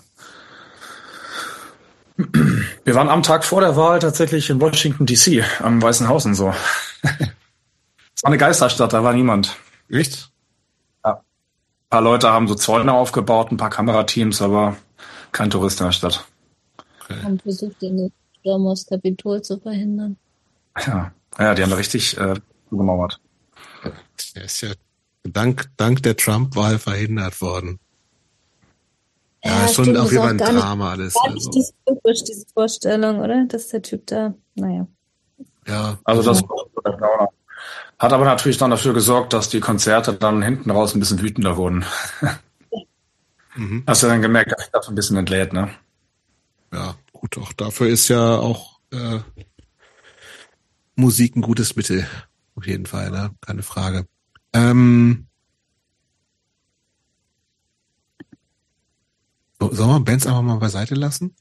Wir waren am Tag vor der Wahl tatsächlich in Washington D C am Weißen Haus und so. Es war eine Geisterstadt, da war niemand. Echt? Ja. Ein paar Leute haben so Zäune aufgebaut, ein paar Kamerateams, aber kein Tourist in der Stadt. Okay. Und versucht den Sturm aufs Kapitol zu verhindern. Ja, ja, die haben da richtig äh, zugemauert. Er ist ja dank, dank der Trump-Wahl verhindert worden. Ja, ja ist schon stimmt, auf jeden Fall ein Drama Drama alles. Gar nicht also. Dystopisch, diese Vorstellung, oder? Dass der Typ da, naja. Ja. Also das hat aber natürlich dann dafür gesorgt, dass die Konzerte dann hinten raus ein bisschen wütender wurden. Mhm. Hast du dann gemerkt, dass sich das ein bisschen entlädt, ne? Ja, gut, auch dafür ist ja auch äh, Musik ein gutes Mittel. Auf jeden Fall, ne? Keine Frage. Ähm, so, sollen wir Bands einfach mal beiseite lassen?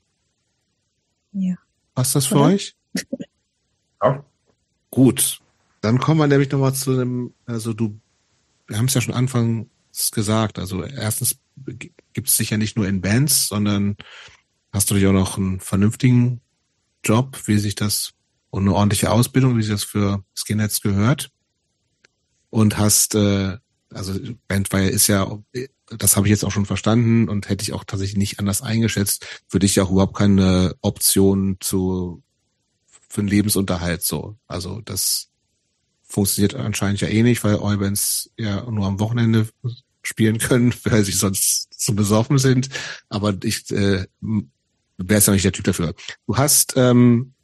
Ja. Passt das für Oder? euch? Ja. Gut. Dann kommen wir nämlich nochmal zu einem, also du, wir haben es ja schon anfangs gesagt, also erstens gibt es dich ja nicht nur in Bands, sondern hast du dich auch noch einen vernünftigen Job, wie sich das, und eine ordentliche Ausbildung, wie sich das für Skinheads gehört. Und hast, äh, also Bandfire ist ja, das habe ich jetzt auch schon verstanden und hätte ich auch tatsächlich nicht anders eingeschätzt, für dich ja auch überhaupt keine Option zu für einen Lebensunterhalt so. Also das funktioniert anscheinend ja eh nicht, weil eure Bands ja nur am Wochenende spielen können, weil sie sonst zu besoffen sind. Aber ich äh, wär's ja nicht der Typ dafür. Du hast ähm,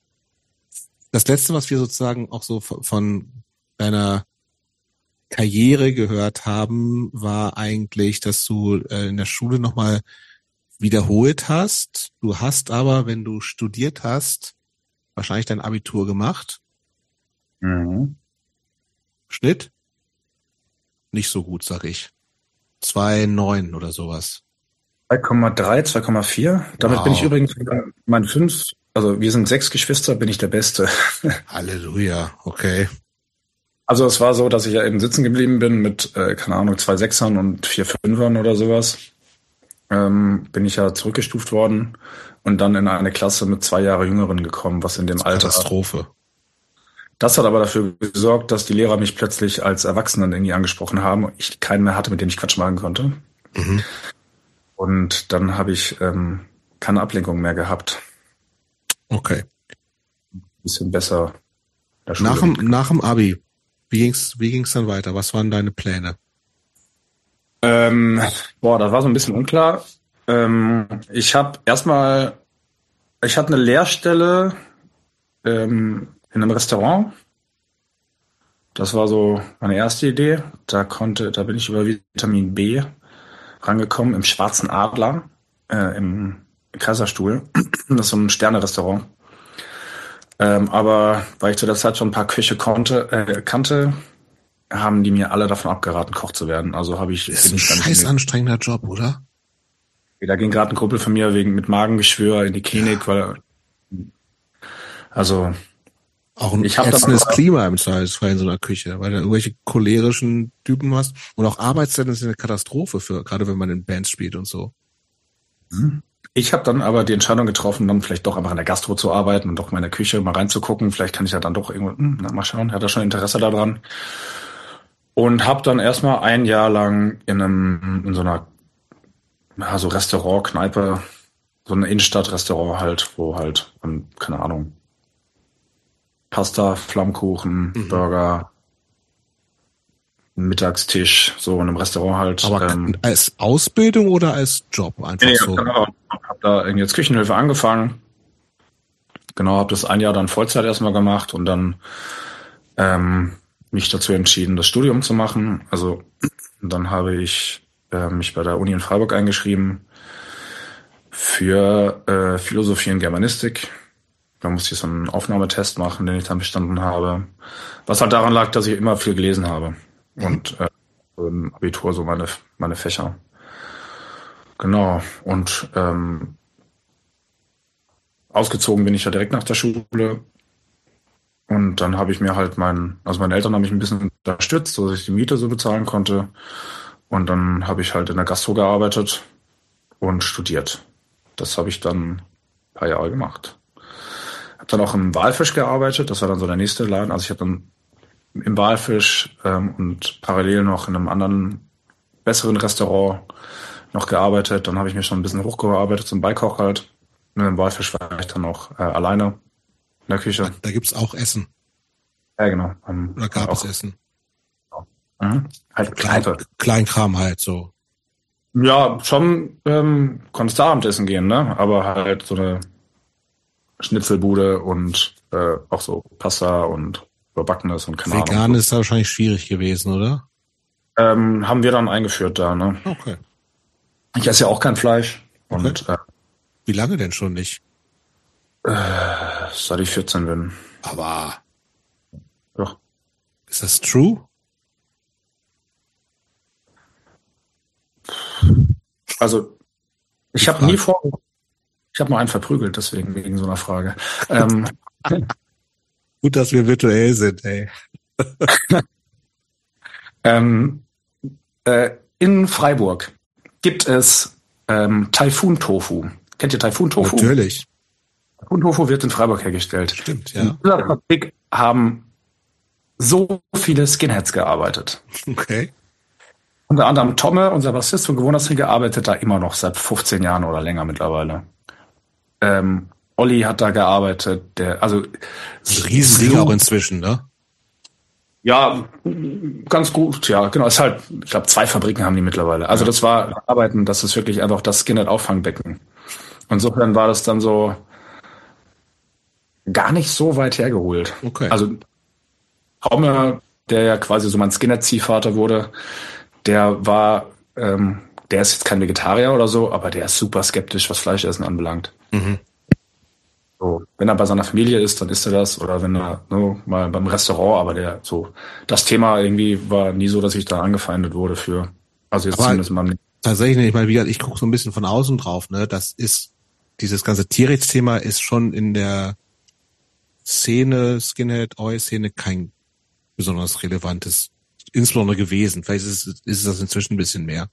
das Letzte, was wir sozusagen auch so von, von deiner Karriere gehört haben, war eigentlich, dass du äh, in der Schule nochmal wiederholt hast. Du hast aber, wenn du studiert hast, wahrscheinlich dein Abitur gemacht. Mhm. Schnitt? Nicht so gut, sag ich. zwei Komma neun oder sowas. zwei Komma drei, zwei Komma vier. Damit Wow. bin ich übrigens, mein fünf, also wir sind sechs Geschwister, bin ich der Beste. Halleluja, okay. Also es war so, dass ich ja eben sitzen geblieben bin mit, äh, keine Ahnung, zwei Sechsern und vier Fünfern oder sowas. Ähm, bin ich ja zurückgestuft worden und dann in eine Klasse mit zwei Jahre Jüngeren gekommen, was in dem Alter... Katastrophe. Das hat aber dafür gesorgt, dass die Lehrer mich plötzlich als Erwachsenen irgendwie angesprochen haben und ich keinen mehr hatte, mit dem ich Quatsch machen konnte. Mhm. Und dann habe ich ähm, keine Ablenkung mehr gehabt. Okay. Ein bisschen besser. Nach dem, nach dem Abi, wie ging's, wie ging's dann weiter? Was waren deine Pläne? Ähm, boah, das war so ein bisschen unklar. Ähm, ich habe erstmal, ich hatte eine Lehrstelle ähm, in einem Restaurant. Das war so meine erste Idee. Da konnte, da bin ich über Vitamin B rangekommen im Schwarzen Adler, äh, im Kaiserstuhl. Das ist so ein Sterne-Restaurant. Ähm, aber weil ich zu der Zeit schon ein paar Köche konnte, äh, kannte, haben die mir alle davon abgeraten, Koch zu werden. Also habe ich... Das ist ein scheiß anstrengender Job, oder? Da ging gerade ein Kumpel von mir wegen mit Magengeschwür in die Klinik, ja. weil... Also... Auch ein ätzendes Klima im Zweifelsfall in so einer Küche, weil du irgendwelche cholerischen Typen hast. Und auch Arbeitszeiten ist eine Katastrophe, für gerade wenn man in Bands spielt und so. Ich habe dann aber die Entscheidung getroffen, dann vielleicht doch einfach in der Gastro zu arbeiten und doch mal in der Küche mal reinzugucken. Vielleicht kann ich ja dann doch irgendwo, hm, na, mal schauen, hat er schon Interesse daran. Und habe dann erstmal ein Jahr lang in einem in so einer ja, so Restaurant, Kneipe, so ein Innenstadtrestaurant halt, wo halt, keine Ahnung, Pasta, Flammkuchen, mhm. Burger, Mittagstisch, so in einem Restaurant halt. Aber ähm, als Ausbildung oder als Job einfach nee, so? Genau. Hab da irgendwie als Küchenhilfe angefangen. Genau, habe das ein Jahr dann Vollzeit erstmal gemacht und dann ähm, mich dazu entschieden, das Studium zu machen. Also dann habe ich äh, mich bei der Uni in Freiburg eingeschrieben für äh, Philosophie und Germanistik. Da musste ich so einen Aufnahmetest machen, den ich dann bestanden habe. Was halt daran lag, dass ich immer viel gelesen habe. Und äh, im Abitur so meine meine Fächer. Genau. Und ähm, ausgezogen bin ich ja direkt nach der Schule. Und dann habe ich mir halt mein, also meine Eltern haben mich ein bisschen unterstützt, so dass ich die Miete so bezahlen konnte. Und dann habe ich halt in der Gastro gearbeitet und studiert. Das habe ich dann ein paar Jahre gemacht. Habe dann auch im Walfisch gearbeitet, das war dann so der nächste Laden. Also ich habe dann im Walfisch ähm, und parallel noch in einem anderen, besseren Restaurant noch gearbeitet. Dann habe ich mir schon ein bisschen hochgearbeitet zum Beikoch halt. Und im Walfisch war ich dann auch äh, alleine in der Küche. Da gibt's auch Essen. Ja, genau. Um, Oder gab es Essen? Mhm. Halt Klein, Kleinkram halt so. Ja, schon ähm, konntest du Abendessen gehen, ne? Aber halt so eine Schnitzelbude und äh, auch so Pasta und Überbackenes und keine Ahnung. Vegan ist da wahrscheinlich schwierig gewesen, oder? Ähm, haben wir dann eingeführt da, ne? Okay. Ich esse ja auch kein Fleisch. Okay. Und äh, wie lange denn schon nicht? Äh, seit ich vierzehn bin. Aber doch. Ist das true? Also ich habe nie vor, ich habe mal einen verprügelt, deswegen wegen so einer Frage. Ähm, Gut, dass wir virtuell sind, ey. ähm, äh, in Freiburg gibt es ähm, Taifun-Tofu. Kennt ihr Taifun-Tofu? Natürlich. Taifun-Tofu wird in Freiburg hergestellt. Stimmt, ja. In dieser Fabrik haben so viele Skinheads gearbeitet. Okay. Unter anderem Tomme, unser Bassist von Gewohnheitsregel, arbeitet da immer noch seit fünfzehn Jahren oder länger mittlerweile. Ähm, Olli hat da gearbeitet. Der, also ein Riesending so, auch inzwischen, ne? Ja, ganz gut. Ja, genau. Ist halt, ich glaube, zwei Fabriken haben die mittlerweile. Also ja. Das war Arbeiten, das ist wirklich einfach das Skinhead-Auffangbecken. Insofern war das dann so gar nicht so weit hergeholt. Okay. Also Tomme, der ja quasi so mein Skinhead-Ziehvater wurde, der war, ähm, der ist jetzt kein Vegetarier oder so, aber der ist super skeptisch, was Fleischessen anbelangt. Mhm. So, wenn er bei seiner Familie ist, dann isst er das, oder wenn er no, mal beim Restaurant, aber der so, das Thema irgendwie war nie so, dass ich da angefeindet wurde für. Also jetzt aber zumindest mal. Tatsächlich, ich meine, wie gesagt, ich gucke so ein bisschen von außen drauf, ne? Das ist, dieses ganze Tierrechtsthema ist schon in der Szene, Skinhead, Oi-Szene kein besonders relevantes, insbesondere gewesen. Vielleicht ist es, ist es das inzwischen ein bisschen mehr.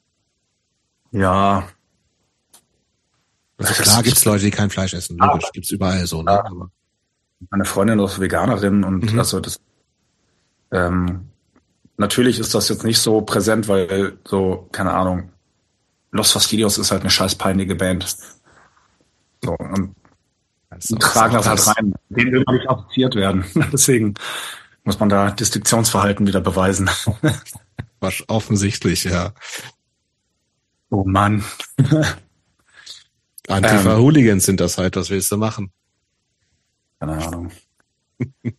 Ja. Also klar gibt's Leute, die kein Fleisch essen. Logisch, gibt's überall so, ne? Ja. Aber meine Freundin ist Veganerin und mhm. also das ähm, natürlich ist das jetzt nicht so präsent, weil so, keine Ahnung, Los Fastidios ist halt eine scheiß peinliche Band. So, und die tragen das halt rein. Denen will man nicht assoziiert werden. Deswegen muss man da Distinktionsverhalten wieder beweisen. Was offensichtlich, ja. Oh Mann. Antifa-Hooligans ähm, sind das halt, was willst du machen? Keine Ahnung.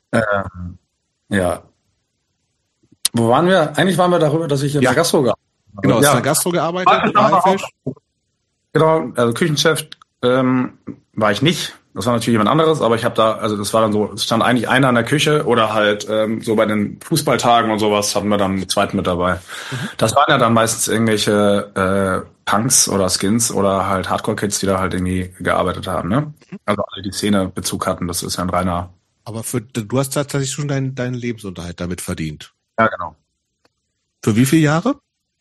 ähm, ja. Wo waren wir? Eigentlich waren wir darüber, dass ich in ja. der Gastro gearbeitet Genau, hast ja. du in der Gastro gearbeitet? Auch, genau, also Küchenchef ähm, war ich nicht. Das war natürlich jemand anderes, aber ich habe da, also das war dann so, es stand eigentlich einer in der Küche oder halt ähm, so bei den Fußballtagen und sowas hatten wir dann einen zweiten mit dabei. Mhm. Das waren ja dann meistens irgendwelche äh, Punks oder Skins oder halt Hardcore-Kids, die da halt irgendwie gearbeitet haben, ne? Also alle, die Szenebezug hatten, das ist ja ein reiner. Aber für, du hast tatsächlich schon deinen, deinen Lebensunterhalt damit verdient. Ja, genau. Für wie viele Jahre?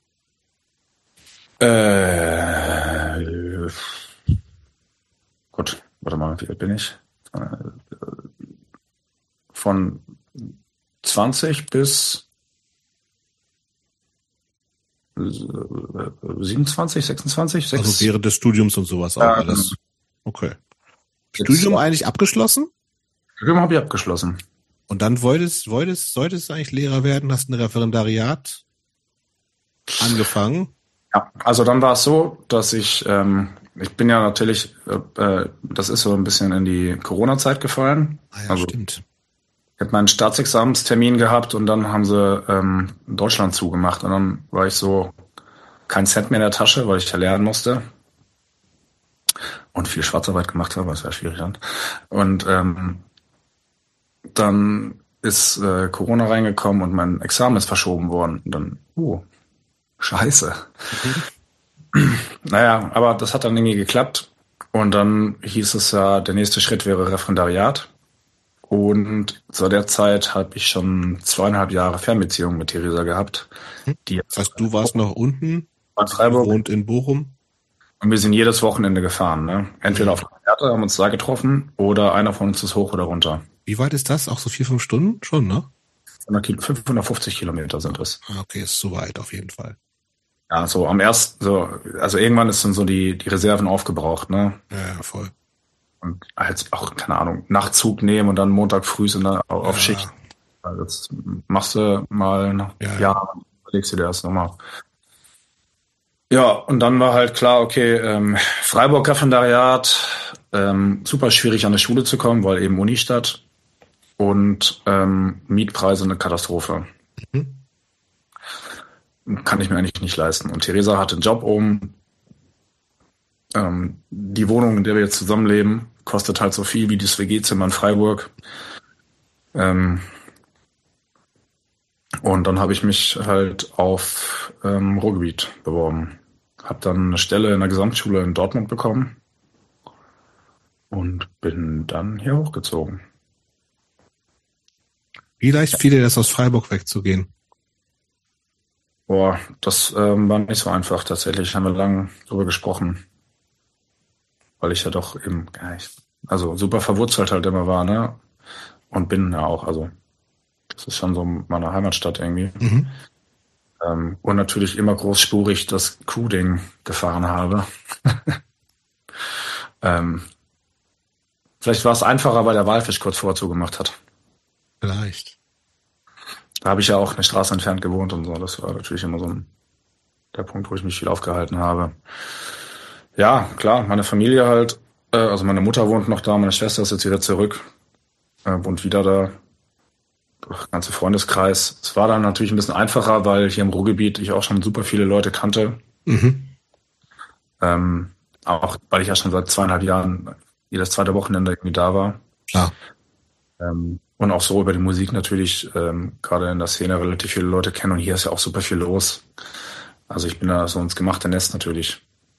Äh, gut, warte mal, wie alt bin ich? Von zwanzig bis siebenundzwanzig, sechsundzwanzig, sechs. Also während des Studiums und sowas auch ja, alles. Okay. Studium jetzt, eigentlich abgeschlossen? Studium habe ich abgeschlossen. Und dann wolltest, wolltest, solltest du eigentlich Lehrer werden, hast ein Referendariat angefangen? Ja, also dann war es so, dass ich, ähm, ich bin ja natürlich, äh, das ist so ein bisschen in die Corona-Zeit gefallen. Ah ja, also, stimmt. Ich habe meinen Staatsexamenstermin gehabt und dann haben sie ähm, Deutschland zugemacht. Und dann war ich so, kein Cent mehr in der Tasche, weil ich ja lernen musste. Und viel Schwarzarbeit gemacht habe, was ja schwierig dann. Und ähm, dann ist äh, Corona reingekommen und mein Examen ist verschoben worden. Und dann, oh, scheiße. Mhm. Naja, aber das hat dann irgendwie geklappt. Und dann hieß es ja, der nächste Schritt wäre Referendariat. Und zu der Zeit habe ich schon zweieinhalb Jahre Fernbeziehung mit Theresa gehabt. Die das heißt, du warst noch unten, in Freiburg wohnt in Bochum. Und wir sind jedes Wochenende gefahren. Ne? Entweder auf Konzerte, haben uns da getroffen, oder einer von uns ist hoch oder runter. Wie weit ist das? Auch so vier, fünf Stunden schon, ne? fünfhundertfünfzig Kilometer sind es. Okay, ist so weit auf jeden Fall. Ja, so am ersten, so, also irgendwann ist dann so die, die Reserven aufgebraucht, ne? Ja, ja, voll. Und halt auch, keine Ahnung, Nachtzug nehmen und dann Montag früh und dann auf ja. Schicht. Also das machst du mal, ja, ja. überlegst du dir das nochmal. Ja, und dann war halt klar, okay, ähm, Freiburg Referendariat, ähm, super schwierig an die Schule zu kommen, weil eben Unistadt und ähm, Mietpreise eine Katastrophe. Mhm. Kann ich mir eigentlich nicht leisten. Und Theresa hatte einen Job oben. Ähm, die Wohnung, in der wir jetzt zusammenleben, kostet halt so viel wie das W G-Zimmer in Freiburg. Ähm, und dann habe ich mich halt auf ähm, Ruhrgebiet beworben. Habe dann eine Stelle in der Gesamtschule in Dortmund bekommen und bin dann hier hochgezogen. Wie leicht fiel dir das, aus Freiburg wegzugehen? Boah, das ähm, war nicht so einfach tatsächlich. Haben wir lange drüber gesprochen. Weil ich ja doch eben, ja, ich, also super verwurzelt halt immer war, ne? Und bin ja auch, also das ist schon so meine Heimatstadt irgendwie. Mhm. Ähm, und natürlich immer großspurig das Crew-Ding gefahren habe. ähm, vielleicht war es einfacher, weil der Walfisch kurz vorher zugemacht hat. Vielleicht. Da habe ich ja auch eine Straße entfernt gewohnt und so. Das war natürlich immer so ein, der Punkt, wo ich mich viel aufgehalten habe. Ja, klar, meine Familie halt, äh, also meine Mutter wohnt noch da, meine Schwester ist jetzt wieder zurück, äh, wohnt wieder da. Der ganze Freundeskreis. Es war dann natürlich ein bisschen einfacher, weil hier im Ruhrgebiet ich auch schon super viele Leute kannte. Mhm. Ähm, auch weil ich ja schon seit zweieinhalb Jahren jedes zweite Wochenende irgendwie da war. Klar. Ähm, und auch so über die Musik natürlich, ähm, gerade in der Szene relativ viele Leute kennen und hier ist ja auch super viel los. Also ich bin da so ins gemachte Nest natürlich.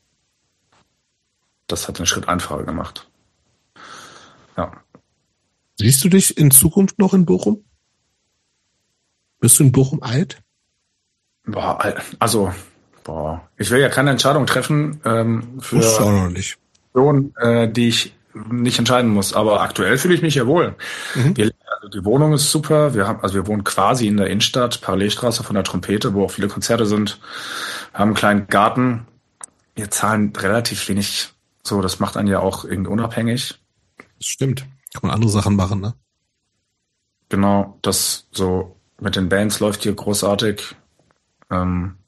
Das hat den Schritt einfacher gemacht. Ja. Siehst du dich in Zukunft noch in Bochum? Bist du in Bochum alt? Boah, also, boah, ich will ja keine Entscheidung treffen ähm, für Personen, äh, die ich nicht entscheiden muss. Aber aktuell fühle ich mich ja wohl. Mhm. Wir, also die Wohnung ist super. Wir haben, also wir wohnen quasi in der Innenstadt, Parallelstraße von der Trompete, wo auch viele Konzerte sind. Haben einen kleinen Garten. Wir zahlen relativ wenig. So, das macht einen ja auch irgendwie unabhängig. Das stimmt. Kann man andere Sachen machen, ne? Genau, das so. Mit den Bands läuft hier großartig. Ähm,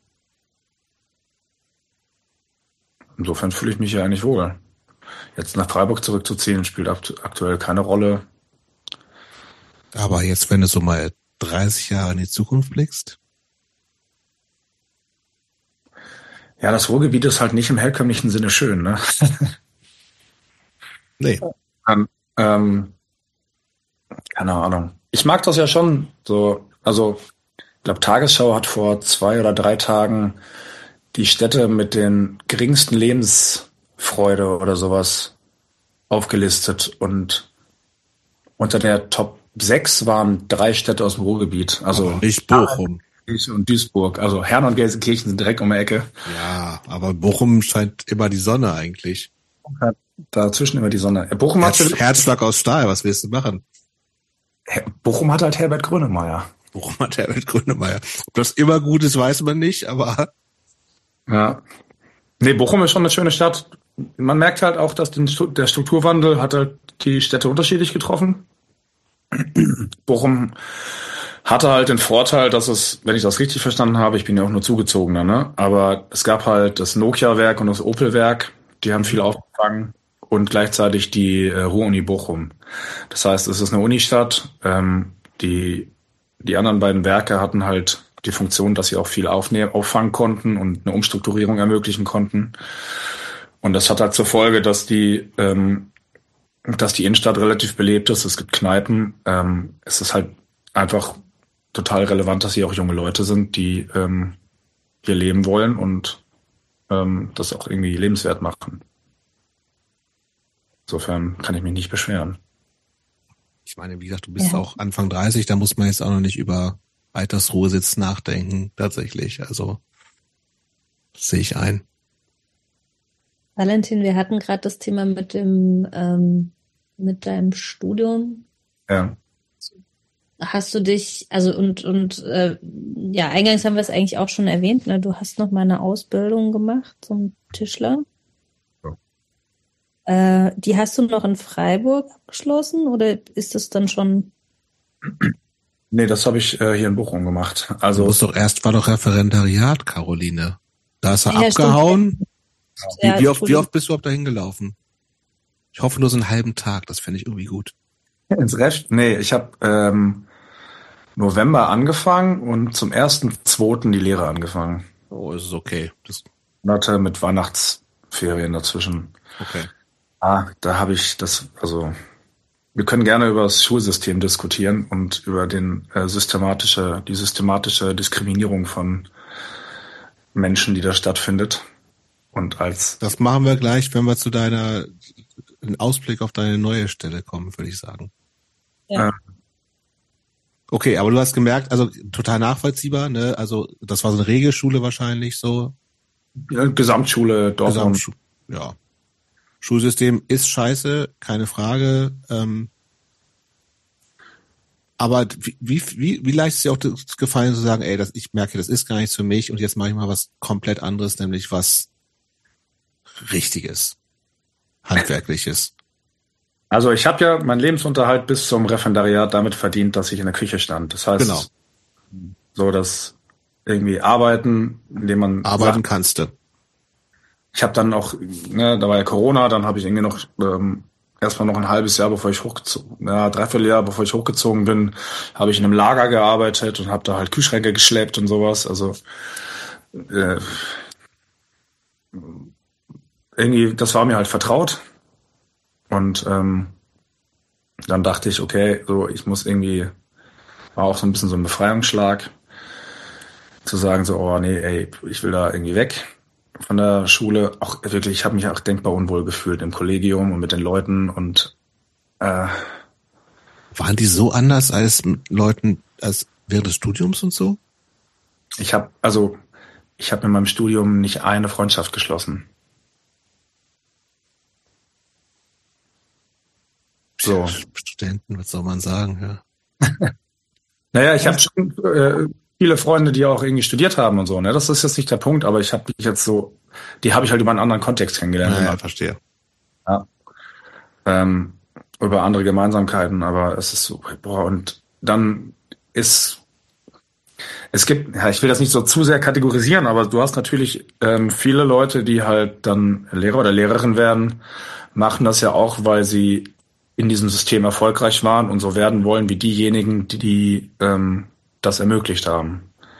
insofern fühle ich mich ja eigentlich wohl. Jetzt nach Freiburg zurückzuziehen spielt aktuell keine Rolle. Aber jetzt, wenn du so mal dreißig Jahre in die Zukunft blickst? Ja, das Ruhrgebiet ist halt nicht im herkömmlichen Sinne schön, ne? Nee. Ähm, ähm, keine Ahnung. Ich mag das ja schon so. Also, ich glaube, Tagesschau hat vor zwei oder drei Tagen die Städte mit den geringsten Lebensfreude oder sowas aufgelistet. Und unter der Top sechs waren drei Städte aus dem Ruhrgebiet. Also Aber nicht Bochum. Gelsenkirchen und Duisburg. Also Herne und Gelsenkirchen sind direkt um die Ecke. Ja, aber Bochum scheint immer die Sonne eigentlich. Dazwischen immer die Sonne. Bochum hat, Herz, Herzschlag aus Stahl, was willst du machen? Bochum hat halt Herbert Grönemeyer. Bochum hat Herbert Grönemeyer. Ob das immer gut ist, weiß man nicht, aber... Ja. Nee, Bochum ist schon eine schöne Stadt. Man merkt halt auch, dass den, der Strukturwandel hat halt die Städte unterschiedlich getroffen. Bochum hatte halt den Vorteil, dass es, wenn ich das richtig verstanden habe, ich bin ja auch nur Zugezogener, ne? Aber es gab halt das Nokia-Werk und das Opel-Werk, die haben viel aufgefangen und gleichzeitig die äh, Ruhr-Uni Bochum. Das heißt, es ist eine Unistadt. Ähm, die, die anderen beiden Werke hatten halt die Funktion, dass sie auch viel aufnehmen, auffangen konnten und eine Umstrukturierung ermöglichen konnten. Und das hat halt zur Folge, dass die, ähm, dass die Innenstadt relativ belebt ist. Es gibt Kneipen. Ähm, es ist halt einfach total relevant, dass hier auch junge Leute sind, die ähm, hier leben wollen und ähm, das auch irgendwie lebenswert machen. Insofern kann ich mich nicht beschweren. Ich meine, wie gesagt, du bist Ja. auch Anfang dreißig, da muss man jetzt auch noch nicht über Altersruhesitz nachdenken, tatsächlich. Also sehe ich ein. Valentin, wir hatten gerade das Thema mit dem ähm, mit deinem Studium. Ja. Hast du dich, also und und äh, ja, eingangs haben wir es eigentlich auch schon erwähnt, ne? Du hast noch mal eine Ausbildung gemacht zum Tischler. Ja. Äh, die hast du noch in Freiburg abgeschlossen oder ist das dann schon? Nee, das habe ich äh, hier in Bochum gemacht. Du Also musst doch erst war doch Referendariat, Caroline. Da ist er Ja, stimmt. abgehauen. Wie, Ja, wie, oft, wie Entschuldigung. oft bist du überhaupt dahin gelaufen? Ich hoffe nur so einen halben Tag, das fände ich irgendwie gut. ins Recht. Nee, ich habe ähm, November angefangen und zum ersten zweiten die Lehre angefangen. Oh, ist es okay. Das, Monate mit Weihnachtsferien dazwischen. okay. Ah, da habe ich das, also wir können gerne über das Schulsystem diskutieren und über den äh, systematische, die systematische Diskriminierung von Menschen, die da stattfindet. Und als Das machen wir gleich, wenn wir zu deiner, einen Ausblick auf deine neue Stelle kommen, würde ich sagen. Ja. äh, Okay, aber du hast gemerkt, also total nachvollziehbar, ne? Also das war so eine Regelschule wahrscheinlich so. Gesamtschule Dortmund. Gesamtschu- ja. Schulsystem ist scheiße, keine Frage. Ähm, aber wie, wie, wie, wie leicht ist dir auch das gefallen zu sagen, ey, das, ich merke, das ist gar nichts für mich und jetzt mache ich mal was komplett anderes, nämlich was Richtiges, Handwerkliches. Also ich habe ja meinen Lebensunterhalt bis zum Referendariat damit verdient, dass ich in der Küche stand. Das heißt, Genau. so das irgendwie arbeiten, indem man Arbeiten Sachen- kannst du. Ich habe dann auch, ne, da war ja Corona, dann habe ich irgendwie noch ähm, erstmal noch ein halbes Jahr, bevor ich hochgezogen, ja, dreiviertel Jahr, bevor ich hochgezogen bin, habe ich in einem Lager gearbeitet und habe da halt Kühlschränke geschleppt und sowas. Also äh, irgendwie, das war mir halt vertraut. Und ähm, dann dachte ich, okay, so ich muss irgendwie, war auch so ein bisschen so ein Befreiungsschlag, zu sagen so, oh nee, ey, ich will da irgendwie weg von der Schule. Auch wirklich, ich habe mich auch denkbar unwohl gefühlt im Kollegium und mit den Leuten und äh, Waren die so anders als mit Leuten als während des Studiums und so? ich habe, also ich habe in meinem Studium nicht eine Freundschaft geschlossen. So. Studenten, was soll man sagen, ja. Naja, ich habe schon äh, viele Freunde, die auch irgendwie studiert haben und so, ne? Das ist jetzt nicht der Punkt, aber ich habe mich jetzt so, die habe ich halt über einen anderen Kontext kennengelernt. Ja, immer. verstehe. Ja. Ähm, über andere Gemeinsamkeiten, aber es ist so, boah, und dann ist, es gibt, ja, ich will das nicht so zu sehr kategorisieren, aber du hast natürlich ähm, viele Leute, die halt dann Lehrer oder Lehrerin werden, machen das ja auch, weil sie in diesem System erfolgreich waren und so werden wollen wie diejenigen, die, die ähm, das ermöglicht haben.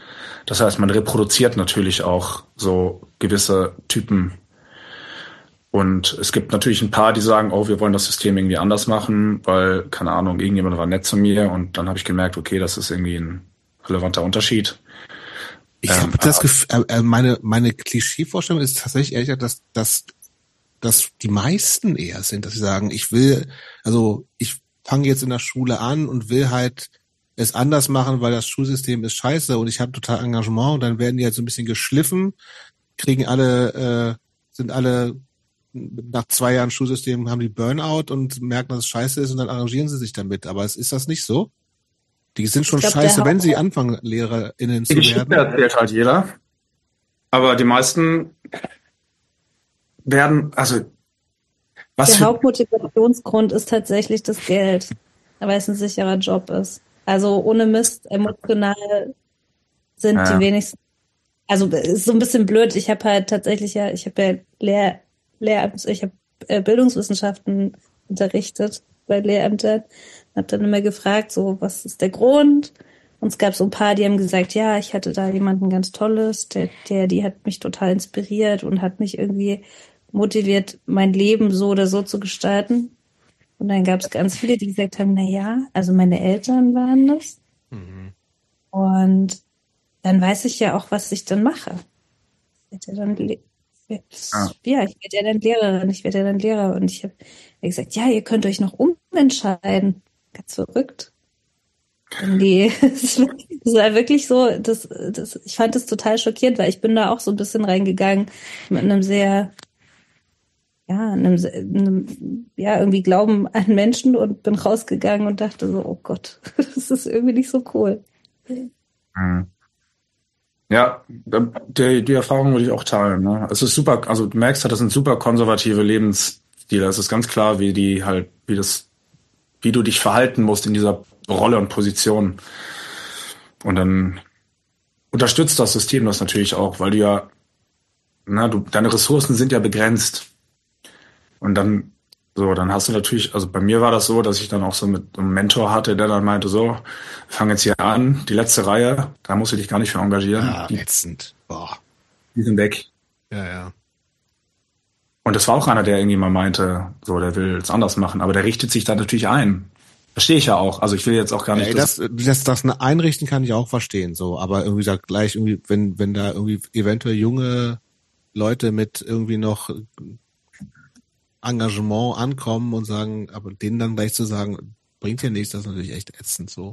Das heißt, man reproduziert natürlich auch so gewisse Typen. Und es gibt natürlich ein paar, die sagen, oh, wir wollen das System irgendwie anders machen, weil, keine Ahnung, irgendjemand war nett zu mir und dann habe ich gemerkt, okay, das ist irgendwie ein relevanter Unterschied. Ich ähm, habe das Gefühl, äh, meine meine Klischeevorstellung ist tatsächlich ehrlich, dass dass dass die meisten eher sind, dass sie sagen, ich will, also ich fange jetzt in der Schule an und will halt es anders machen, weil das Schulsystem ist scheiße und ich habe total Engagement und dann werden die halt so ein bisschen geschliffen, kriegen alle, äh, sind alle nach zwei Jahren Schulsystem haben die Burnout und merken, dass es scheiße ist und dann arrangieren sie sich damit. Aber es ist das nicht so? Die sind schon glaub, scheiße, wenn sie anfangen, LehrerInnen zu werden. Die erzählt halt jeder. Aber die meisten werden, also was Der Hauptmotivationsgrund ist tatsächlich das Geld, weil es ein sicherer Job ist. Also ohne Mist, emotional sind ja. die wenigsten. Also ist so ein bisschen blöd. Ich habe halt tatsächlich ja, ich habe ja Lehr, Lehramt, ich habe äh, Bildungswissenschaften unterrichtet bei Lehrämtern. Habe dann immer gefragt, so was ist der Grund? Und es gab so ein paar, die haben gesagt, ja, ich hatte da jemanden ganz Tolles, der, der, die hat mich total inspiriert und hat mich irgendwie motiviert, mein Leben so oder so zu gestalten. Und dann gab es ganz viele, die gesagt haben, na ja, also meine Eltern waren das. Mhm. Und dann weiß ich ja auch, was ich dann mache. Ich werde ja dann, Le- ah. ja, ich werde ja dann Lehrerin, ich werde ja dann Lehrer. Und ich habe gesagt, ja, ihr könnt euch noch umentscheiden. Ganz verrückt. Nee, es war wirklich so, das, das, ich fand das total schockierend, weil ich bin da auch so ein bisschen reingegangen mit einem sehr, ja, einem, einem, ja, irgendwie Glauben an Menschen und bin rausgegangen und dachte so, oh Gott, das ist irgendwie nicht so cool. Ja, die, die Erfahrung würde ich auch teilen. Ne? Es ist super, also du merkst halt, das sind super konservative Lebensstile. Es ist ganz klar, wie die halt, wie das, wie du dich verhalten musst in dieser Rolle und Position. Und dann unterstützt das System das natürlich auch, weil du ja, na, du, deine Ressourcen sind ja begrenzt. Und dann, so, dann hast du natürlich, also bei mir war das so, dass ich dann auch so mit einem Mentor hatte, der dann meinte, so, fang jetzt hier an, die letzte Reihe, da musst du dich gar nicht für engagieren. Ja, die, ätzend. Boah. Die sind weg. Ja, ja. Und das war auch einer, der irgendwie mal meinte, so, der will es anders machen, aber der richtet sich da natürlich ein. Verstehe ich ja auch. Also ich will jetzt auch gar nicht. Ja, das, das, das einrichten kann ich auch verstehen, so. Aber irgendwie sagt gleich irgendwie, wenn, wenn da irgendwie eventuell junge Leute mit irgendwie noch Engagement ankommen und sagen, aber denen dann gleich zu sagen, bringt ja nichts, das ist natürlich echt ätzend so.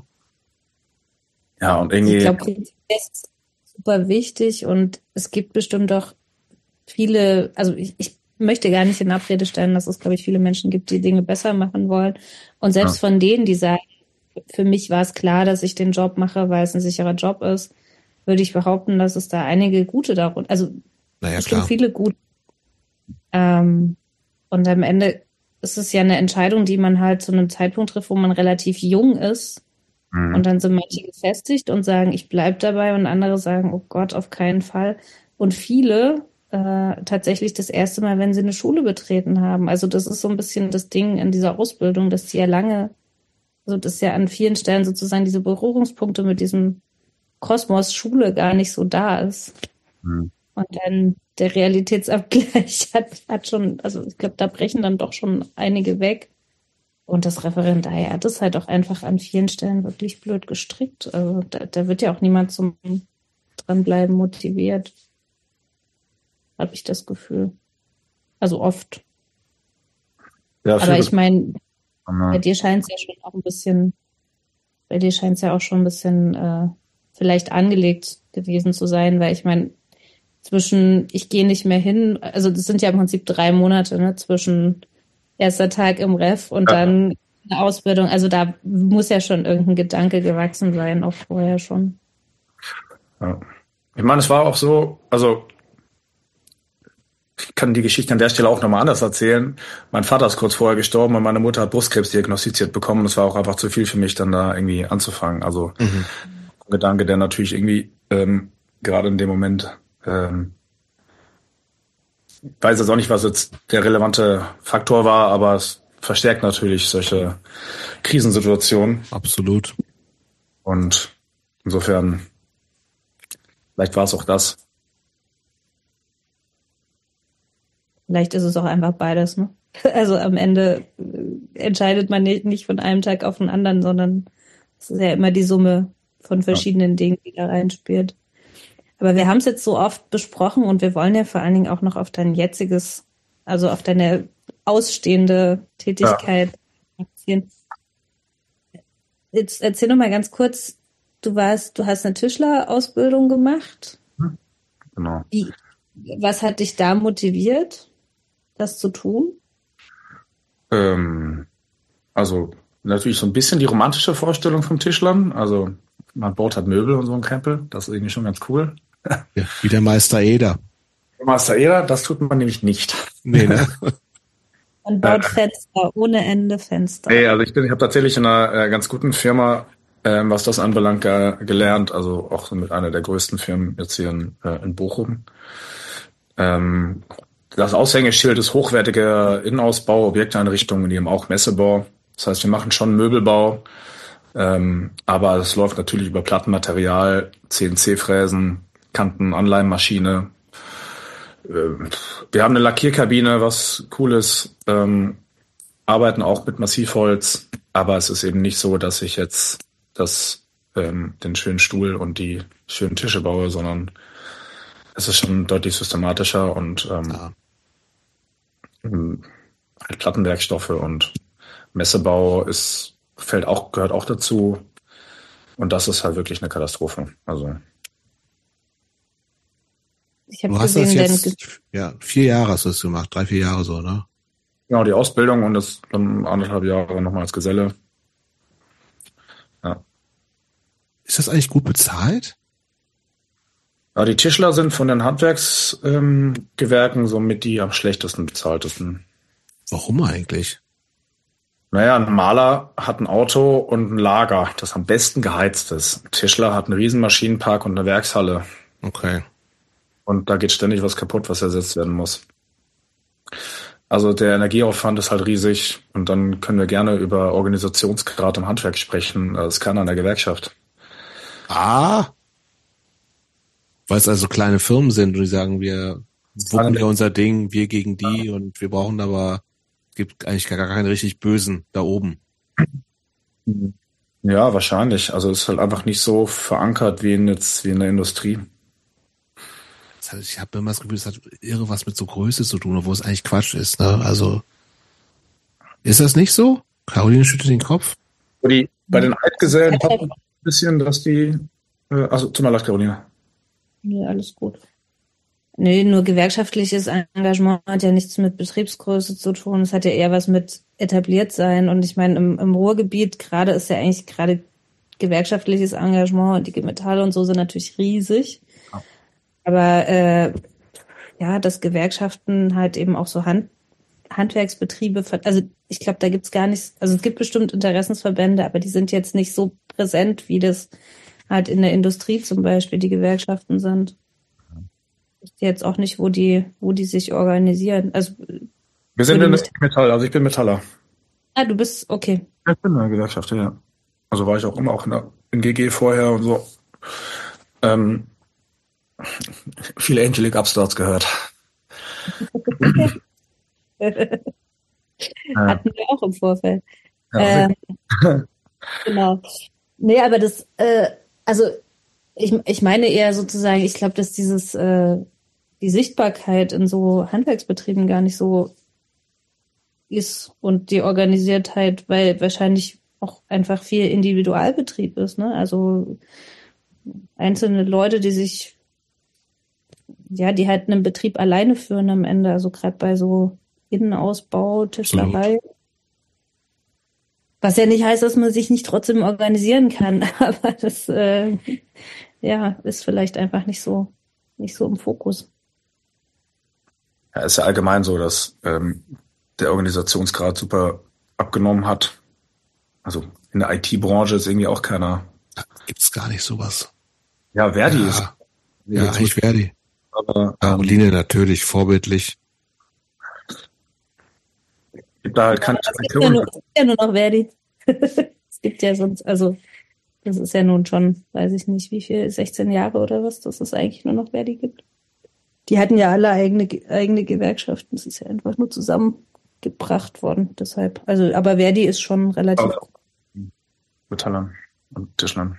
Ja, und irgendwie. Ich glaube, das ist super wichtig und es gibt bestimmt auch viele, also ich, ich möchte gar nicht in Abrede stellen, dass es, glaube ich, viele Menschen gibt, die Dinge besser machen wollen. Und selbst ja. von denen, die sagen, für mich war es klar, dass ich den Job mache, weil es ein sicherer Job ist, würde ich behaupten, dass es da einige gute darunter, also naja, bestimmt klar. viele gute. Ähm, und am Ende ist es ja eine Entscheidung, die man halt zu einem Zeitpunkt trifft, wo man relativ jung ist. Mhm. Und dann sind manche gefestigt und sagen, ich bleib dabei, und andere sagen, oh Gott, auf keinen Fall. Und viele äh, tatsächlich das erste Mal, wenn sie eine Schule betreten haben. Also das ist so ein bisschen das Ding in dieser Ausbildung, dass die ja lange, also dass ja an vielen Stellen sozusagen diese Berührungspunkte mit diesem Kosmos Schule gar nicht so da ist. Mhm. Und dann der Realitätsabgleich hat, hat schon, also ich glaube, da brechen dann doch schon einige weg. Und das Referendariat ist halt auch einfach an vielen Stellen wirklich blöd gestrickt. Also da, da wird ja auch niemand zum Dranbleiben motiviert. Habe ich das Gefühl. Also oft. Ja, aber ich meine, bei dir scheint es ja schon auch ein bisschen, bei dir scheint es ja auch schon ein bisschen äh, vielleicht angelegt gewesen zu sein, weil ich meine, zwischen, ich gehe nicht mehr hin, also das sind ja im Prinzip drei Monate, ne, zwischen erster Tag im Ref und ja. dann eine Ausbildung. Also da muss ja schon irgendein Gedanke gewachsen sein, auch vorher schon. Ja. Ich meine, es war auch so, also ich kann die Geschichte an der Stelle auch nochmal anders erzählen. Mein Vater ist kurz vorher gestorben und meine Mutter hat Brustkrebs diagnostiziert bekommen. Das war auch einfach zu viel für mich, dann da irgendwie anzufangen. Also mhm. ein Gedanke, der natürlich irgendwie ähm, gerade in dem Moment ähm, weiß jetzt auch nicht, was jetzt der relevante Faktor war, aber es verstärkt natürlich solche Krisensituationen. Absolut. Und insofern Vielleicht war es auch das. Vielleicht ist es auch einfach beides, ne? Also am Ende äh, entscheidet man nicht, nicht von einem Tag auf den anderen, sondern es ist ja immer die Summe von verschiedenen ja. Dingen, die da reinspielt. Aber wir haben es jetzt so oft besprochen und wir wollen ja vor allen Dingen auch noch auf dein jetziges, also auf deine ausstehende Tätigkeit erzählen. Ja. Jetzt erzähl noch mal ganz kurz, du warst, du hast eine Tischlerausbildung gemacht. Genau. Wie, was hat dich da motiviert, das zu tun? Ähm, also natürlich so ein bisschen die romantische Vorstellung vom Tischlern. Also man baut halt Möbel und so ein Krempel. Das ist irgendwie schon ganz cool. Ja, wie der Meister Eder. Meister Eder, das tut man nämlich nicht. Nee, ne? Man baut äh, Fenster, ohne Ende Fenster. Nee, also ich bin, ich habe tatsächlich in einer äh, ganz guten Firma, ähm, was das anbelangt, äh, gelernt. Also auch so mit einer der größten Firmen jetzt hier in, äh, in Bochum. Ähm, das Aushängeschild ist hochwertige Innenausbau, Objekteinrichtungen, die haben auch Messebau. Das heißt, wir machen schon Möbelbau, ähm, aber es läuft natürlich über Plattenmaterial, C N C-Fräsen, Kanten, Anleimmaschine. Äh, wir haben eine Lackierkabine, was cool ist, ähm, arbeiten auch mit Massivholz, aber es ist eben nicht so, dass ich jetzt das, ähm, den schönen Stuhl und die schönen Tische baue, sondern es ist schon deutlich systematischer und ähm, ja. halt Plattenwerkstoffe und Messebau ist, fällt auch, gehört auch dazu. Und das ist halt wirklich eine Katastrophe. Also. Ich habe du hast gesehen, das jetzt, ja, vier Jahre hast du das gemacht, drei, vier Jahre so, ne? Genau, die Ausbildung und das dann anderthalb Jahre nochmal als Geselle. Ja. Ist das eigentlich gut bezahlt? Ja, die Tischler sind von den Handwerksgewerken ähm, somit die am schlechtesten bezahltesten. Warum eigentlich? Naja, ein Maler hat ein Auto und ein Lager, das am besten geheizt ist. Ein Tischler hat einen riesen Maschinenpark und eine Werkshalle. Okay. Und da geht ständig was kaputt, was ersetzt werden muss. Also der Energieaufwand ist halt riesig und dann können wir gerne über Organisationsgrad im Handwerk sprechen. Das ist keiner in der Gewerkschaft. Ah, weil es also kleine Firmen sind und die sagen, wir wuppen ja unser Ding, wir gegen die und wir brauchen aber, es gibt eigentlich gar keinen richtig Bösen da oben. Ja, wahrscheinlich. Also es ist halt einfach nicht so verankert wie in jetzt wie in der Industrie. Das heißt, ich habe immer das Gefühl, es hat irre was mit so Größe zu tun, obwohl es eigentlich Quatsch ist. Ne? Also ist das nicht so? Caroline schüttelt den Kopf. Die, bei den Eidgesellen hat man ein bisschen, dass die, äh, also tut mir leid, Caroline. Nee, alles gut. Nee, nur gewerkschaftliches Engagement hat ja nichts mit Betriebsgröße zu tun. Es hat ja eher was mit etabliert sein. Und ich meine, im, im Ruhrgebiet gerade ist ja eigentlich gerade gewerkschaftliches Engagement und die Metalle und so sind natürlich riesig. Ja. Aber äh, ja, dass Gewerkschaften halt eben auch so Hand, Handwerksbetriebe, also ich glaube, da gibt's gar nichts, also es gibt bestimmt Interessensverbände, aber die sind jetzt nicht so präsent, wie das halt in der Industrie zum Beispiel die Gewerkschaften sind. Ich weiß jetzt auch nicht, wo die, wo die sich organisieren. Also wir sind in der Metall, also ich bin Metaller. Ah, du bist, okay. Ich bin in der Gewerkschaft, ja. Also war ich auch immer auch in, der, in G G vorher und so. Ähm, viele Angelic Upstarts gehört. Hatten wir auch im Vorfeld. Ja, ähm, genau. Nee, aber das, äh, also ich, ich meine eher sozusagen, ich glaube, dass dieses, äh, die Sichtbarkeit in so Handwerksbetrieben gar nicht so ist und die Organisiertheit, weil wahrscheinlich auch einfach viel Individualbetrieb ist, ne? Also einzelne Leute, die sich, ja, die halt einen Betrieb alleine führen am Ende, also gerade bei so Innenausbau, Tischlerei. Absolut. Was ja nicht heißt, dass man sich nicht trotzdem organisieren kann, aber das äh, ja, ist vielleicht einfach nicht so, nicht so im Fokus. Ja, ist ja allgemein so, dass ähm, der Organisationsgrad super abgenommen hat. Also in der I T-Branche ist irgendwie auch keiner. Gibt's gar nicht sowas. Ja, Verdi ja. ist. Ja, ich Verdi. Aber Caroline ähm, natürlich, vorbildlich. Gibt da halt keine es gibt ja, nur, es gibt ja nur noch Verdi. Es gibt ja sonst, also Das ist ja nun schon, weiß ich nicht, wie viel, sechzehn Jahre oder was, dass es eigentlich nur noch Verdi gibt. Die hatten ja alle eigene, eigene Gewerkschaften. Das ist ja einfach nur zusammengebracht worden. Deshalb, also, aber Verdi ist schon relativ. Also, Metallern und Tischlern.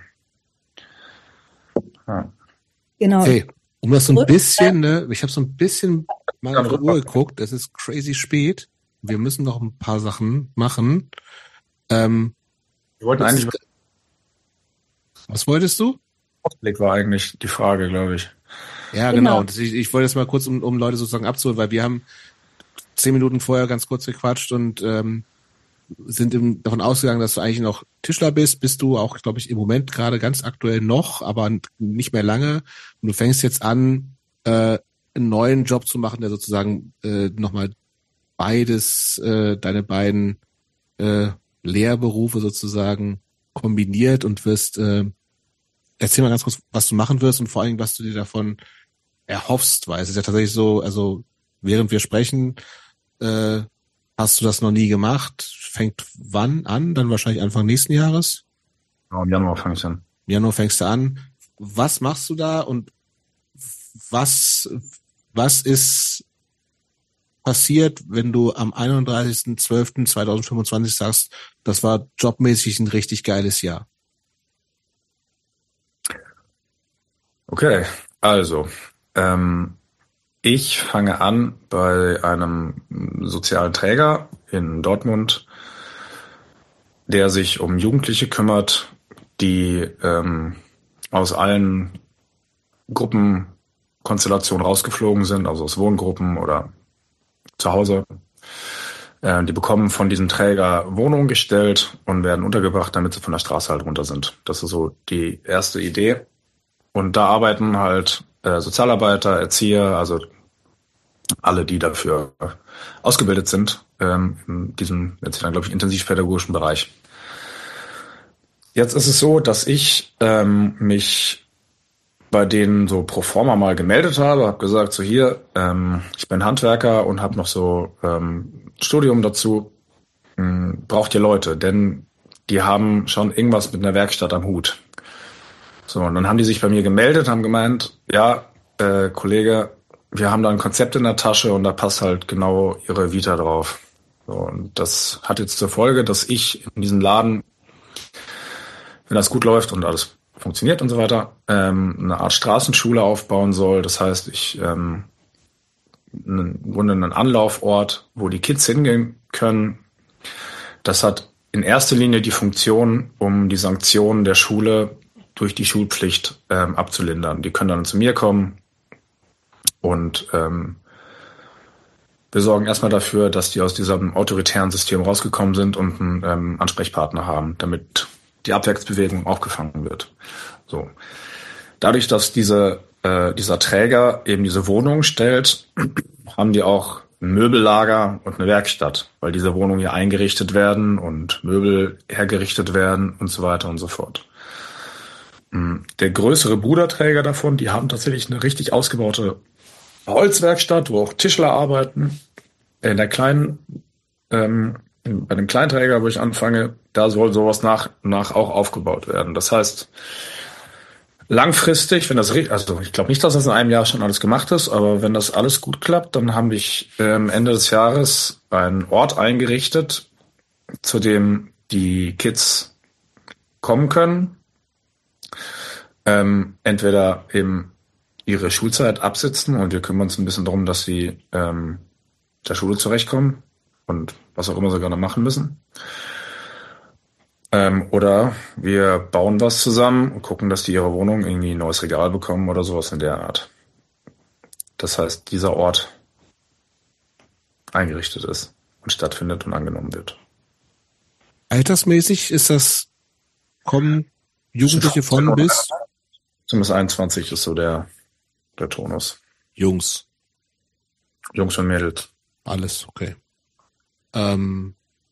Ja. Genau. Hey, um das so ein bisschen, ne, ich habe so ein bisschen mal auf die Uhr geguckt, es ist crazy spät. Wir müssen noch ein paar Sachen machen. Ähm, Wir wollten eigentlich. ist, was wolltest du? Ausblick war eigentlich die Frage, glaube ich. Ja, genau. genau. Ich, ich wollte jetzt mal kurz, um, um Leute sozusagen abzuholen, weil wir haben zehn Minuten vorher ganz kurz gequatscht und ähm, sind im, davon ausgegangen, dass du eigentlich noch Tischler bist. Bist du auch, glaube ich, im Moment gerade ganz aktuell noch, aber nicht mehr lange. Und du fängst jetzt an, äh, einen neuen Job zu machen, der sozusagen äh, nochmal beides, äh, deine beiden äh, Lehrberufe sozusagen kombiniert und wirst, äh, erzähl mal ganz kurz, was du machen wirst und vor allem, was du dir davon erhoffst, weil es ist ja tatsächlich so, also während wir sprechen, äh, hast du das noch nie gemacht? Fängt wann an? Dann wahrscheinlich Anfang nächsten Jahres? Ja, im Januar fange ich an. Im Januar fängst du an. Was machst du da und was, was ist passiert, wenn du am einunddreißigsten zwölften zweitausendfünfundzwanzig sagst, das war jobmäßig ein richtig geiles Jahr? Okay, also, ähm, ich fange an bei einem sozialen Träger in Dortmund, der sich um Jugendliche kümmert, die ähm, aus allen Gruppenkonstellationen rausgeflogen sind, also aus Wohngruppen oder zu Hause. Äh, die bekommen von diesem Träger Wohnungen gestellt und werden untergebracht, damit sie von der Straße halt runter sind. Das ist so die erste Idee. Und da arbeiten halt äh, Sozialarbeiter, Erzieher, also alle, die dafür ausgebildet sind, ähm, in diesem, jetzt dann, glaube ich, intensivpädagogischen Bereich. Jetzt ist es so, dass ich ähm, mich bei denen so pro forma mal gemeldet habe, habe gesagt, so hier, ähm, ich bin Handwerker und habe noch so ähm, Studium dazu, ähm, braucht ihr Leute, denn die haben schon irgendwas mit einer Werkstatt am Hut. So, und dann haben die sich bei mir gemeldet, haben gemeint, ja, äh, Kollege, wir haben da ein Konzept in der Tasche und da passt halt genau ihre Vita drauf. So, und das hat jetzt zur Folge, dass ich in diesem Laden, wenn das gut läuft und alles funktioniert und so weiter, ähm, eine Art Straßenschule aufbauen soll. Das heißt, ich ähm, im Grunde einen Anlaufort, wo die Kids hingehen können. Das hat in erster Linie die Funktion, um die Sanktionen der Schule durch die Schulpflicht ähm, abzulindern. Die können dann zu mir kommen und ähm, wir sorgen erstmal dafür, dass die aus diesem autoritären System rausgekommen sind und einen ähm, Ansprechpartner haben, damit die Abwärtsbewegung aufgefangen wird. So. Dadurch, dass diese, äh, dieser Träger eben diese Wohnung stellt, haben die auch ein Möbellager und eine Werkstatt, weil diese Wohnungen hier eingerichtet werden und Möbel hergerichtet werden und so weiter und so fort. Der größere Bruderträger davon, die haben tatsächlich eine richtig ausgebaute Holzwerkstatt, wo auch Tischler arbeiten. In der kleinen, ähm, bei dem kleinen Träger, wo ich anfange, da soll sowas nach nach auch aufgebaut werden. Das heißt, langfristig, wenn das richtig, also ich glaube nicht, dass das in einem Jahr schon alles gemacht ist, aber wenn das alles gut klappt, dann habe ich ähm, Ende des Jahres einen Ort eingerichtet, zu dem die Kids kommen können. Ähm, entweder eben ihre Schulzeit absitzen und wir kümmern uns ein bisschen darum, dass sie ähm, der Schule zurechtkommen und was auch immer sie gerne machen müssen. Ähm, oder wir bauen was zusammen und gucken, dass die ihre Wohnung irgendwie ein neues Regal bekommen oder sowas in der Art. Das heißt, dieser Ort eingerichtet ist und stattfindet und angenommen wird. Altersmäßig ist das, kommen Jugendliche von bis? Bis einundzwanzig ist so der, der Tonus. Jungs. Jungs und Mädels. Alles, okay. Ähm,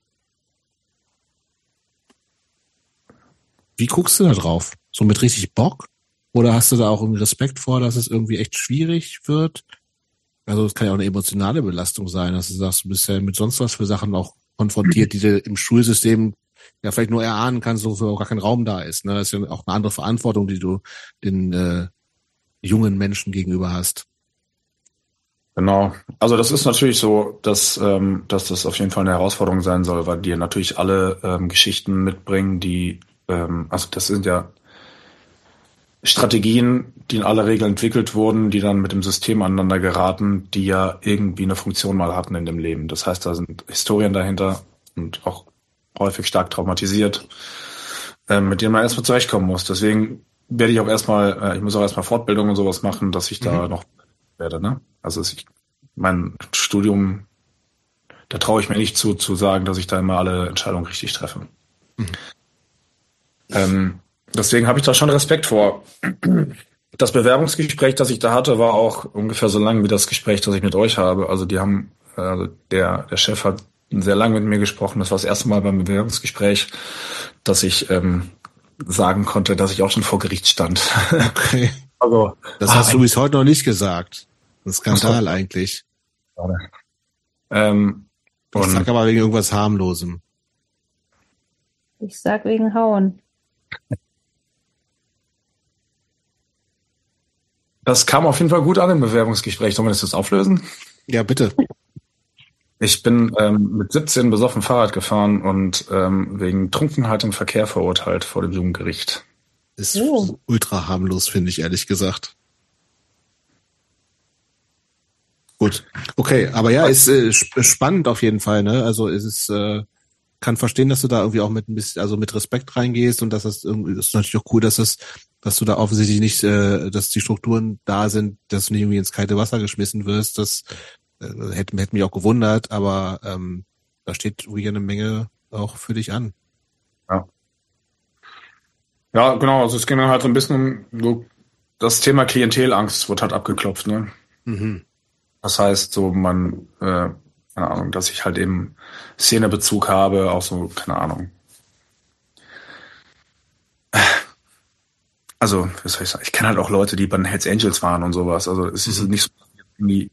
wie guckst du da drauf? So mit richtig Bock? Oder hast du da auch irgendwie Respekt vor, dass es irgendwie echt schwierig wird? Also es kann ja auch eine emotionale Belastung sein, dass du sagst, du bist ja mit sonst was für Sachen auch konfrontiert, die du im Schulsystem ja vielleicht nur erahnen kannst, wofür auch gar kein Raum da ist. Ne? Das ist ja auch eine andere Verantwortung, die du den äh, jungen Menschen gegenüber hast. Genau. Also das ist natürlich so, dass, ähm, dass das auf jeden Fall eine Herausforderung sein soll, weil die natürlich alle ähm, Geschichten mitbringen, die, ähm, also das sind ja Strategien, die in aller Regel entwickelt wurden, die dann mit dem System aneinander geraten, die ja irgendwie eine Funktion mal hatten in dem Leben. Das heißt, da sind Historien dahinter und auch häufig stark traumatisiert, äh, mit denen man erstmal zurechtkommen muss. Deswegen werde ich auch erstmal, äh, ich muss auch erstmal Fortbildung und sowas machen, dass ich mhm. da noch werde, ne? Also ich, mein Studium, da traue ich mir nicht zu, zu sagen, dass ich da immer alle Entscheidungen richtig treffe. Mhm. Ähm, deswegen habe ich da schon Respekt vor. Das Bewerbungsgespräch, das ich da hatte, war auch ungefähr so lang wie das Gespräch, das ich mit euch habe. Also die haben, also der, der Chef hat sehr lange mit mir gesprochen. Das war das erste Mal beim Bewerbungsgespräch, dass ich ähm, sagen konnte, dass ich auch schon vor Gericht stand. Okay. Also, das hast ah, du bis heute noch nicht gesagt. Ein Skandal eigentlich. Ähm, ich sag aber wegen irgendwas harmlosem. Ich sag wegen Hauen. Das kam auf jeden Fall gut an im Bewerbungsgespräch. Sollen wir das jetzt auflösen? Ja, bitte. Ich bin ähm, mit siebzehn besoffen Fahrrad gefahren und ähm, wegen Trunkenheit im Verkehr verurteilt vor dem Jugendgericht. Ist oh. ultra harmlos, finde ich, ehrlich gesagt. Gut, okay, aber ja, ist äh, spannend auf jeden Fall, ne? Also es ist, äh, kann verstehen, dass du da irgendwie auch mit ein bisschen, also mit Respekt reingehst und dass das irgendwie, das ist natürlich auch cool, dass das, dass du da offensichtlich nicht, äh, dass die Strukturen da sind, dass du nicht irgendwie ins kalte Wasser geschmissen wirst. Das äh, hätte, hätte mich auch gewundert, aber ähm, da steht irgendwie eine Menge auch für dich an. Ja. Ja, genau, also es ging dann halt so ein bisschen um so das Thema Klientelangst wird halt abgeklopft, ne? Mhm. Das heißt, so man, äh, keine Ahnung, dass ich halt eben Szenebezug habe, auch so, keine Ahnung. Also, was soll ich sagen? Ich kenne halt auch Leute, die bei den Hells Angels waren und sowas. Also es ist mhm. nicht so, nie,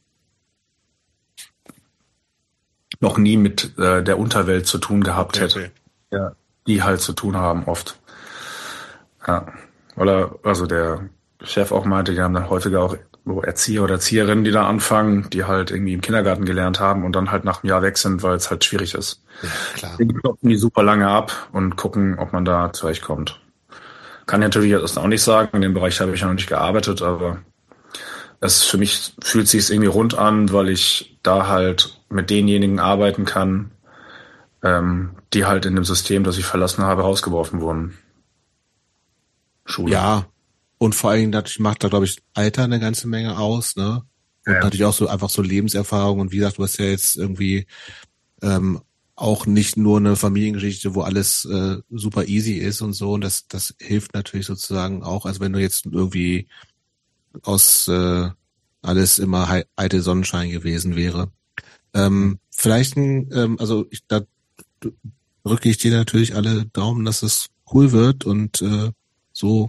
noch nie mit äh, der Unterwelt zu tun gehabt hätte. Okay. Ja, die halt zu tun haben oft. Ja, weil er, also der Chef auch meinte, die haben dann häufiger auch so Erzieher oder Erzieherinnen, die da anfangen, die halt irgendwie im Kindergarten gelernt haben und dann halt nach einem Jahr weg sind, weil es halt schwierig ist. Ja, klar. Die klopfen die super lange ab und gucken, ob man da zurechtkommt. Kann ich natürlich das auch nicht sagen, in dem Bereich habe ich ja noch nicht gearbeitet, aber es für mich fühlt sich irgendwie rund an, weil ich da halt mit denjenigen arbeiten kann, ähm, die halt in dem System, das ich verlassen habe, rausgeworfen wurden. Schule. Ja, und vor allem natürlich macht da, glaube ich, Alter eine ganze Menge aus, ne? Und ja. natürlich auch so einfach so Lebenserfahrung. Und wie gesagt, du hast ja jetzt irgendwie ähm, auch nicht nur eine Familiengeschichte, wo alles äh, super easy ist und so. Und das das hilft natürlich sozusagen auch, als wenn du jetzt irgendwie aus äh, alles immer he- eitel Sonnenschein gewesen wäre. Ähm, vielleicht ein, ähm, also ich, da drücke ich dir natürlich alle Daumen, dass es cool wird und äh, so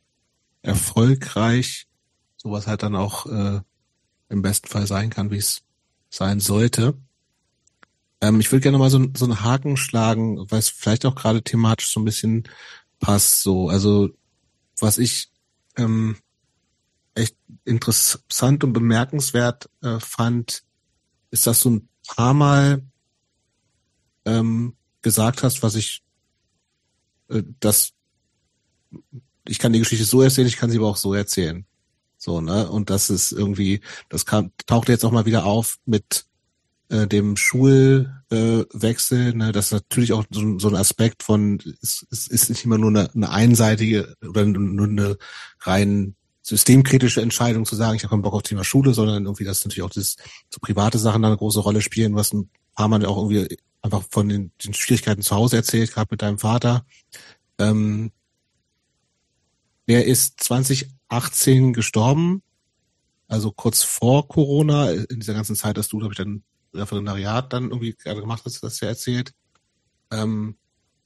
erfolgreich sowas halt dann auch äh, im besten Fall sein kann, wie es sein sollte. Ähm, ich würde gerne mal so, so einen Haken schlagen, weil es vielleicht auch gerade thematisch so ein bisschen passt. So, also was ich ähm, echt interessant und bemerkenswert äh, fand, ist, dass du ein paar Mal ähm, gesagt hast, was ich, äh, dass ich kann die Geschichte so erzählen, ich kann sie aber auch so erzählen. So, ne? Und das ist irgendwie, das kam, taucht jetzt auch mal wieder auf mit äh, dem Schulwechsel, äh, ne? Das ist natürlich auch so, so ein Aspekt von, es, es ist nicht immer nur eine, eine einseitige oder nur eine rein systemkritische Entscheidung zu sagen, ich habe keinen Bock auf Thema Schule, sondern irgendwie, dass natürlich auch das, so private Sachen da eine große Rolle spielen, was ein paar Mal auch irgendwie einfach von den, den Schwierigkeiten zu Hause erzählt, gerade mit deinem Vater. Ähm, Der ist zwanzig achtzehn gestorben, also kurz vor Corona, in dieser ganzen Zeit, dass du, glaube ich, dann Referendariat dann irgendwie gerade gemacht hast, das ja erzählt. Ähm,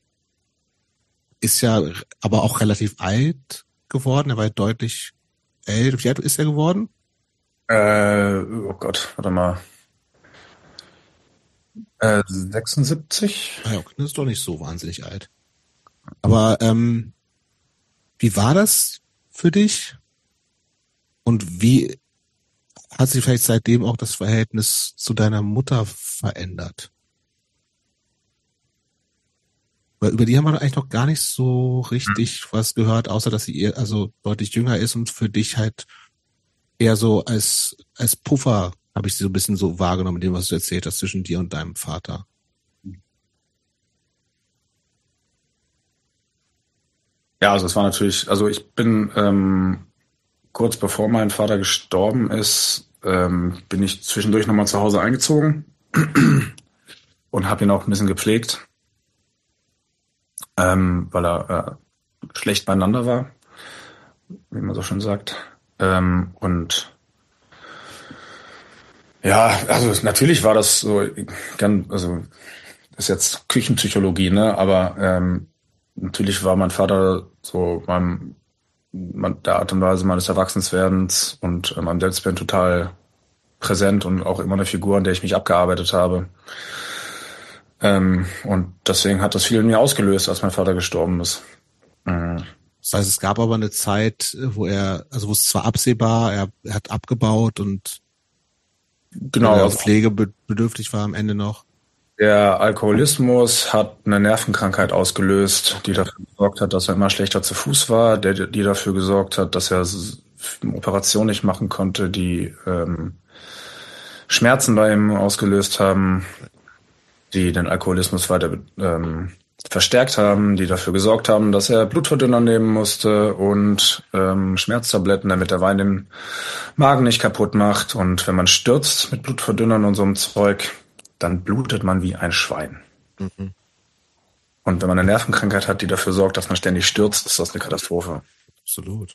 ist ja aber auch relativ alt geworden, er war deutlich älter. Wie alt ist er geworden? Äh, oh Gott, warte mal. Äh, sechsundsiebzig. Ah ja, das ist doch nicht so wahnsinnig alt. Aber ähm, wie war das für dich? Und wie hat sich vielleicht seitdem auch das Verhältnis zu deiner Mutter verändert? Weil über die haben wir eigentlich noch gar nicht so richtig was gehört, außer dass sie eher, also deutlich jünger ist und für dich halt eher so als als Puffer habe ich sie so ein bisschen so wahrgenommen, mit dem, was du erzählt hast, zwischen dir und deinem Vater. Ja, also es war natürlich, also ich bin ähm, kurz bevor mein Vater gestorben ist, ähm, bin ich zwischendurch nochmal zu Hause eingezogen und habe ihn auch ein bisschen gepflegt, ähm, weil er äh, schlecht beieinander war, wie man so schön sagt. Ähm, und ja, also natürlich war das so, ganz, also das ist jetzt Küchenpsychologie, ne? Aber ähm, natürlich war mein Vater so beim man, der Art und Weise meines Erwachsenswerdens und äh, meinem Selbstbild total präsent und auch immer eine Figur, an der ich mich abgearbeitet habe. Ähm, und deswegen hat das viel in mir ausgelöst, als mein Vater gestorben ist. Mhm. Das heißt, es gab aber eine Zeit, wo er, also wo es zwar absehbar, er, er hat abgebaut und Genau, er also pflegebedürftig war am Ende noch. der Alkoholismus hat eine Nervenkrankheit ausgelöst, die dafür gesorgt hat, dass er immer schlechter zu Fuß war, der, die dafür gesorgt hat, dass er eine Operation nicht machen konnte, die ähm, Schmerzen bei ihm ausgelöst haben, die den Alkoholismus weiter ähm, verstärkt haben, die dafür gesorgt haben, dass er Blutverdünner nehmen musste und ähm, Schmerztabletten, damit der Wein den Magen nicht kaputt macht. Und wenn man stürzt mit Blutverdünnern und so einem Zeug, dann blutet man wie ein Schwein. Mhm. Und wenn man eine Nervenkrankheit hat, die dafür sorgt, dass man ständig stürzt, ist das eine Katastrophe. Absolut.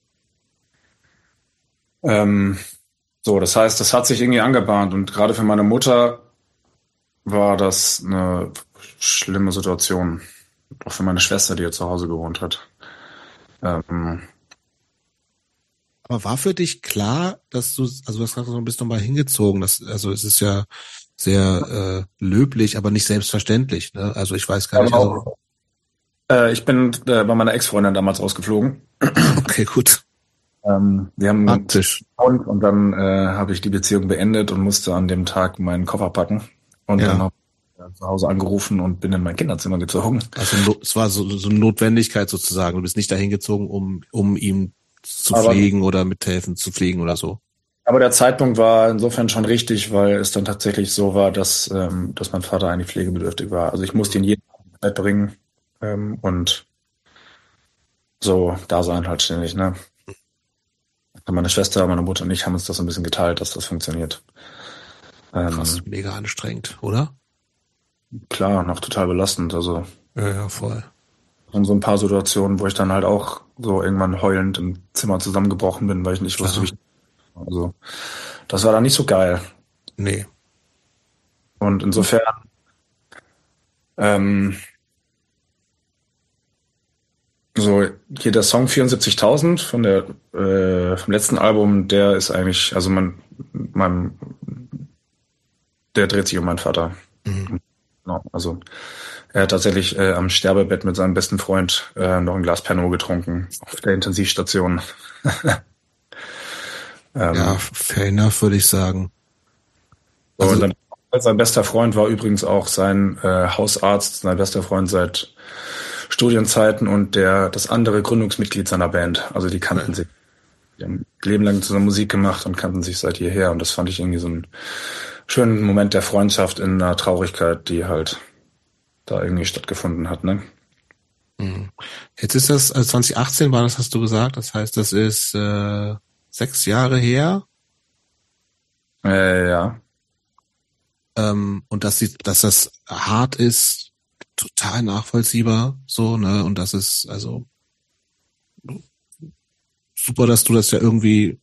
Ähm, so, das heißt, das hat sich irgendwie angebahnt. Und gerade für meine Mutter war das eine schlimme Situation. Auch für meine Schwester, die ja zu Hause gewohnt hat. Ähm, Aber war für dich klar, dass du, also du hast gerade so ein bisschen mal hingezogen, dass, also es ist ja sehr äh, löblich, aber nicht selbstverständlich. Ne? Also ich weiß gar nicht. Also äh, ich bin äh, bei meiner Ex-Freundin damals ausgeflogen. Okay, gut. Ähm, wir haben Praktisch. und, und dann äh, habe ich die Beziehung beendet und musste an dem Tag meinen Koffer packen. Und Ja. dann habe ich zu Hause angerufen und bin in mein Kinderzimmer gezogen. Also no- es war so, so eine Notwendigkeit sozusagen. Du bist nicht dahin gezogen, um um ihm zu Aber- pflegen oder mithelfen zu pflegen oder so. Aber der Zeitpunkt war insofern schon richtig, weil es dann tatsächlich so war, dass, ähm, dass mein Vater eigentlich pflegebedürftig war. Also ich musste ihn jeden Tag ins Bett bringen ähm, und so da sein halt ständig. Ne? Meine Schwester, meine Mutter und ich haben uns das ein bisschen geteilt, dass das funktioniert. Ähm, Krass, mega anstrengend, oder? Klar, noch total belastend. Also Ja, ja, voll. und so ein paar Situationen, wo ich dann halt auch so irgendwann heulend im Zimmer zusammengebrochen bin, weil ich nicht wusste, wie ich... Also das war dann nicht so geil. Nee. Und insofern ähm, so hier der Song vierundsiebzigtausend von der äh, vom letzten Album, der ist eigentlich, also man, mein, der dreht sich um meinen Vater. Mhm. Genau, also er hat tatsächlich äh, am Sterbebett mit seinem besten Freund äh, noch ein Glas Pernod getrunken auf der Intensivstation. ähm, Ja, fair enough, würde ich sagen. so, Also, und dann, sein bester Freund war übrigens auch sein äh, Hausarzt, sein bester Freund seit Studienzeiten und der das andere Gründungsmitglied seiner Band. Also die kannten Ja. sich. Die haben Leben lang zusammen Musik gemacht und kannten sich seit jeher. Und das fand ich irgendwie so einen schönen Moment der Freundschaft in einer Traurigkeit, die halt da irgendwie stattgefunden hat. Ne? mhm. Jetzt ist das, also zwanzig achtzehn war das, hast du gesagt. Das heißt, das ist äh, sechs Jahre her. Äh, ja. Ähm, und dass, sie, dass das hart ist, total nachvollziehbar, so, ne, und das ist, also, super, dass du das ja irgendwie,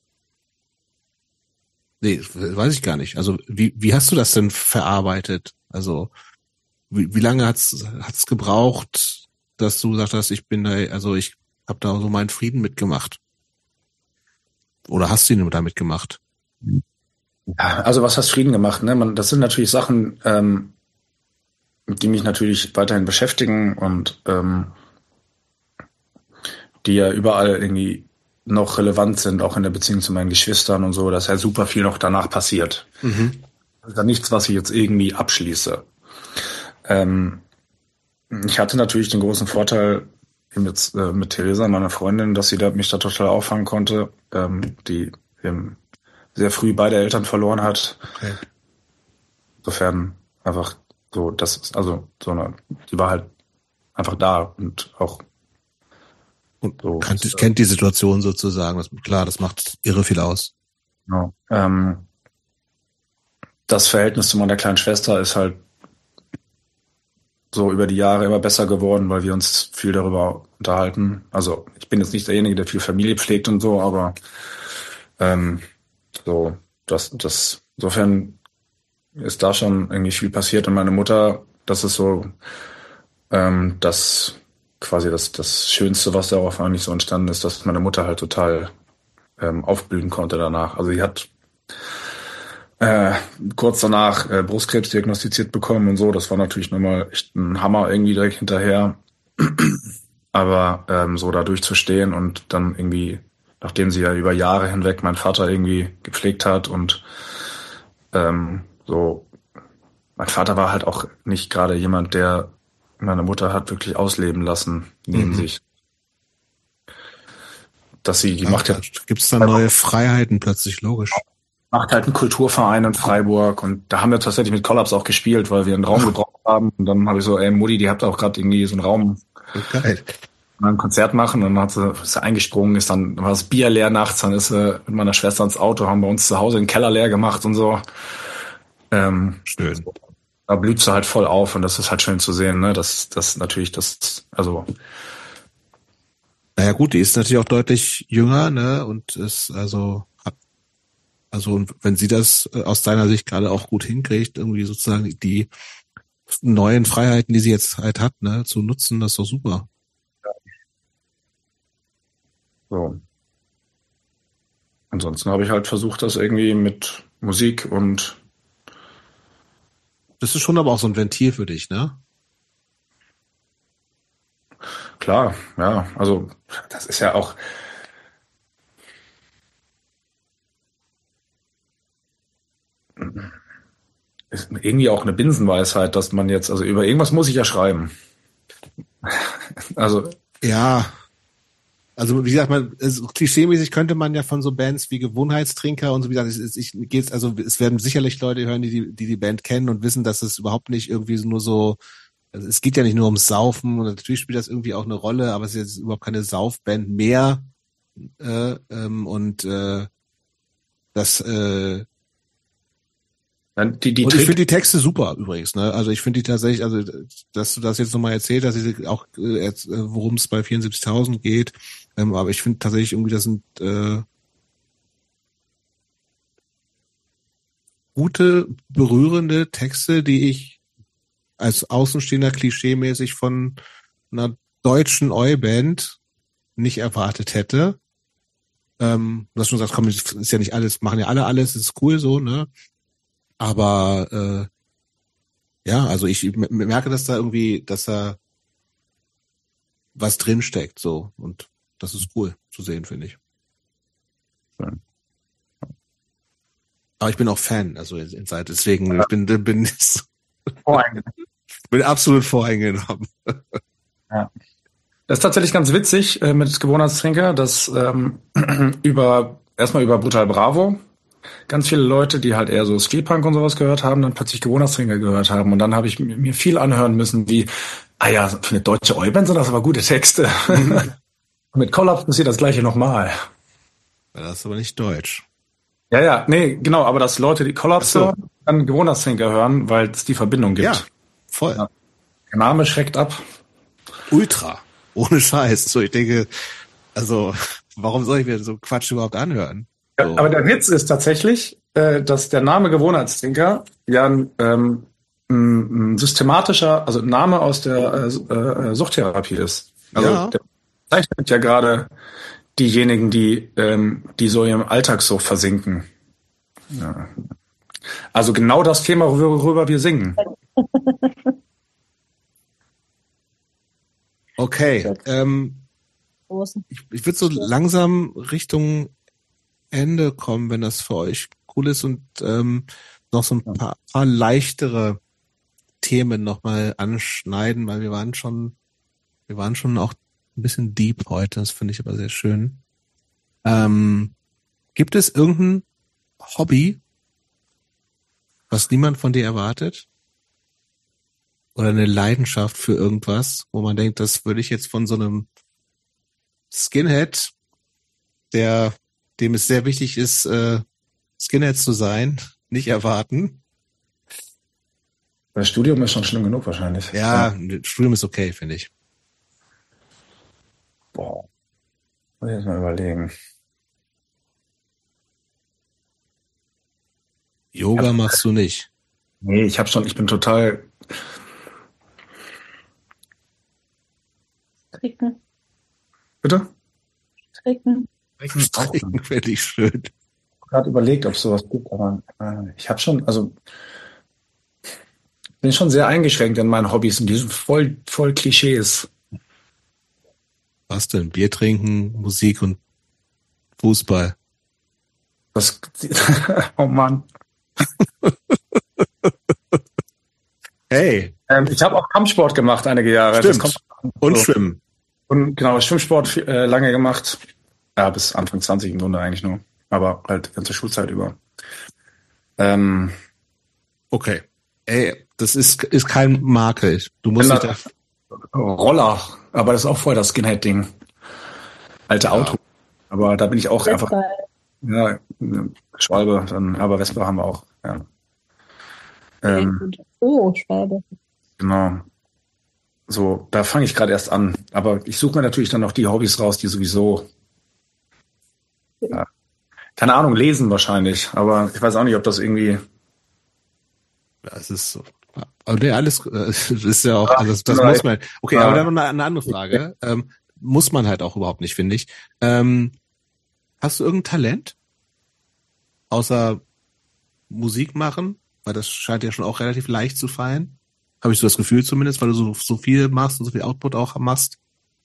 nee, weiß ich gar nicht, also, wie, wie hast du das denn verarbeitet? Also, wie, wie lange hat's, hat's gebraucht, dass du gesagt hast, ich bin da, also, ich habe da so meinen Frieden mitgemacht? Oder hast du ihn damit gemacht? Also was hast Frieden gemacht? Ne? Man, das sind natürlich Sachen, ähm, die mich natürlich weiterhin beschäftigen und ähm, die ja überall irgendwie noch relevant sind, auch in der Beziehung zu meinen Geschwistern und so, dass ja super viel noch danach passiert. Mhm. Das ist ja nichts, was ich jetzt irgendwie abschließe. Ähm, ich hatte natürlich den großen Vorteil mit, äh, mit Theresa, meiner Freundin, dass sie da, mich da total auffangen konnte, ähm, die eben sehr früh beide Eltern verloren hat. Okay. Insofern einfach so, das ist, also so eine, die war halt einfach da und auch Und so. kennt, Das, kennt die Situation sozusagen. Das, klar, das macht irre viel aus. genau. Ähm, das Verhältnis zu meiner kleinen Schwester ist halt so über die Jahre immer besser geworden, weil wir uns viel darüber unterhalten. Also ich bin jetzt nicht derjenige, der viel Familie pflegt und so, aber ähm, so, das, das, insofern ist da schon irgendwie viel passiert. Und meine Mutter, das ist so, ähm, das quasi das, das Schönste, was darauf eigentlich so entstanden ist, dass meine Mutter halt total ähm, aufblühen konnte danach. Also sie hat äh, kurz danach äh, Brustkrebs diagnostiziert bekommen und so. Das war natürlich nochmal echt ein Hammer irgendwie direkt hinterher. Aber ähm, so da durchzustehen und dann irgendwie, nachdem sie ja über Jahre hinweg meinen Vater irgendwie gepflegt hat und ähm, so, mein Vater war halt auch nicht gerade jemand, der meine Mutter hat wirklich ausleben lassen neben Mhm. sich. Dass sie, die macht ja, Gibt es da neue Freiheiten plötzlich, logisch. macht halt einen Kulturverein in Freiburg und da haben wir tatsächlich mit Kollaps auch gespielt, weil wir einen Raum gebraucht haben und dann habe ich so, ey Mutti, die habt auch gerade irgendwie so einen Raum, Geil. mal ein Konzert machen und dann hat sie, ist sie eingesprungen, ist dann, war das Bier leer nachts, dann ist sie mit meiner Schwester ins Auto, haben bei uns zu Hause den Keller leer gemacht und so. Ähm, Schön. Da blüht sie halt voll auf und das ist halt schön zu sehen, ne, das, das natürlich, das, also. Naja gut, die ist natürlich auch deutlich jünger, ne, und ist also, hat, also und wenn sie das äh, aus deiner Sicht gerade auch gut hinkriegt, irgendwie sozusagen die neuen Freiheiten, die sie jetzt halt hat, ne, zu nutzen, das ist doch super. So. Ansonsten habe ich halt versucht, das irgendwie mit Musik und Das ist schon aber auch so ein Ventil für dich, ne? klar, ja, also das ist ja auch ist irgendwie auch eine Binsenweisheit, dass man jetzt, also über irgendwas muss ich ja schreiben. Also Ja. Also wie gesagt, man, also, klischeemäßig könnte man ja von so Bands wie Gewohnheitstrinker und so, wie gesagt, ich, ich geht's, also es werden sicherlich Leute hören, die die, die die Band kennen und wissen, dass es überhaupt nicht irgendwie nur so, also es geht ja nicht nur ums Saufen und natürlich spielt das irgendwie auch eine Rolle, aber es ist jetzt überhaupt keine Saufband mehr äh, ähm, und äh, das äh, die, die und ich Trick, finde die Texte super übrigens, ne? Also ich finde die tatsächlich, also dass du das jetzt nochmal erzählt hast, dass auch äh, worum es bei vierundsiebzigtausend geht, ähm, aber ich finde tatsächlich irgendwie, das sind äh, gute, berührende Texte, die ich als Außenstehender klischeemäßig von einer deutschen Oi-Band nicht erwartet hätte. Ähm, du hast schon gesagt, komm, ist ja nicht alles, machen ja alle alles, ist cool so, ne? Aber äh, ja, also ich merke, dass da irgendwie, dass da was drinsteckt, so. Und das ist cool zu sehen, finde ich. Schön. Aber ich bin auch Fan, also Inside, deswegen, ja. ich bin, bin, voreingenommen. bin absolut voreingenommen. Ja. Das ist tatsächlich ganz witzig äh, mit Gewohnheitstrinker, dass ähm, über erstmal über Brutal Bravo ganz viele Leute, die halt eher so Streetpunk und sowas gehört haben, dann plötzlich Gewohnheitstrinker gehört haben. Und dann habe ich mir viel anhören müssen, wie, ah ja, für eine deutsche Oi-Band sind das aber gute Texte. Mhm. Mit Kollaps passiert das Gleiche nochmal. Das ist aber nicht deutsch. Ja, ja, nee, genau, aber dass Leute, die Kollaps so. hören, dann Gewohnheitstrinker hören, weil es die Verbindung gibt. Ja, voll. Ja. Der Name schreckt ab. Ultra. Ohne Scheiß. So, ich denke, also, warum soll ich mir so Quatsch überhaupt anhören? Ja, so. Aber der Witz ist tatsächlich, äh, dass der Name Gewohnheitstrinker ja ein, ähm, ein systematischer, also ein Name aus der äh, äh, Suchttherapie ist. Also ja. Der zeichnet ja gerade diejenigen, die, ähm, die so im Alltag so versinken. Ja. Also genau das Thema, worüber wir singen. Okay, ähm, ich, ich würde so langsam Richtung Ende kommen, wenn das für euch cool ist und ähm, noch so ein paar, paar leichtere Themen nochmal anschneiden, weil wir waren schon, wir waren schon auch ein bisschen deep heute, das finde ich aber sehr schön. Ähm, gibt es irgendein Hobby, was niemand von dir erwartet? Oder eine Leidenschaft für irgendwas, wo man denkt, das würde ich jetzt von so einem Skinhead, der, dem es sehr wichtig ist, äh, Skinhead zu sein, nicht erwarten. Das Studium ist schon schlimm genug wahrscheinlich. Ja, ja. Studium ist okay, finde ich. Boah, muss ich jetzt mal überlegen. Yoga machst du nicht. Nee, ich habe schon, ich bin total... Stricken. Bitte? Stricken. Stricken finde ich schön. Ich habe gerade überlegt, ob es sowas gibt, aber äh, ich habe schon, also bin schon sehr eingeschränkt in meinen Hobbys und die sind voll, voll Klischees. Was denn? Bier trinken, Musik und Fußball. Das, oh Mann. Hey. Ähm, ich habe auch Kampfsport gemacht einige Jahre. Stimmt. Das kommt und so. Schwimmen. Und genau, Schwimmsport äh, lange gemacht. Ja, bis Anfang zwanzig im Grunde eigentlich nur. Aber halt ganze Schulzeit über. Ähm, okay. Ey, das ist, ist kein Makel. Du musst dich da... Roller, aber das ist auch voll das Skinhead-Ding. Alte ja. Auto. Aber da bin ich auch Vespa. einfach... Ja, Schwalbe, dann, aber Vespa haben wir auch. Ja. Ähm, oh, Schwalbe. Genau. So, da fange ich gerade erst an. Aber ich suche mir natürlich dann noch die Hobbys raus, die sowieso... Ja, keine Ahnung, lesen wahrscheinlich. Aber ich weiß auch nicht, ob das irgendwie... Ja, es ist so... Aber nee, alles das ist ja auch, also das, das muss man. Okay, ja. Aber dann noch eine, eine andere Frage. Ähm, muss man halt auch überhaupt nicht, finde ich. Ähm, hast du irgendein Talent? Außer Musik machen? Weil das scheint ja schon auch relativ leicht zu fallen. Habe ich so das Gefühl zumindest, weil du so, so viel machst und so viel Output auch machst.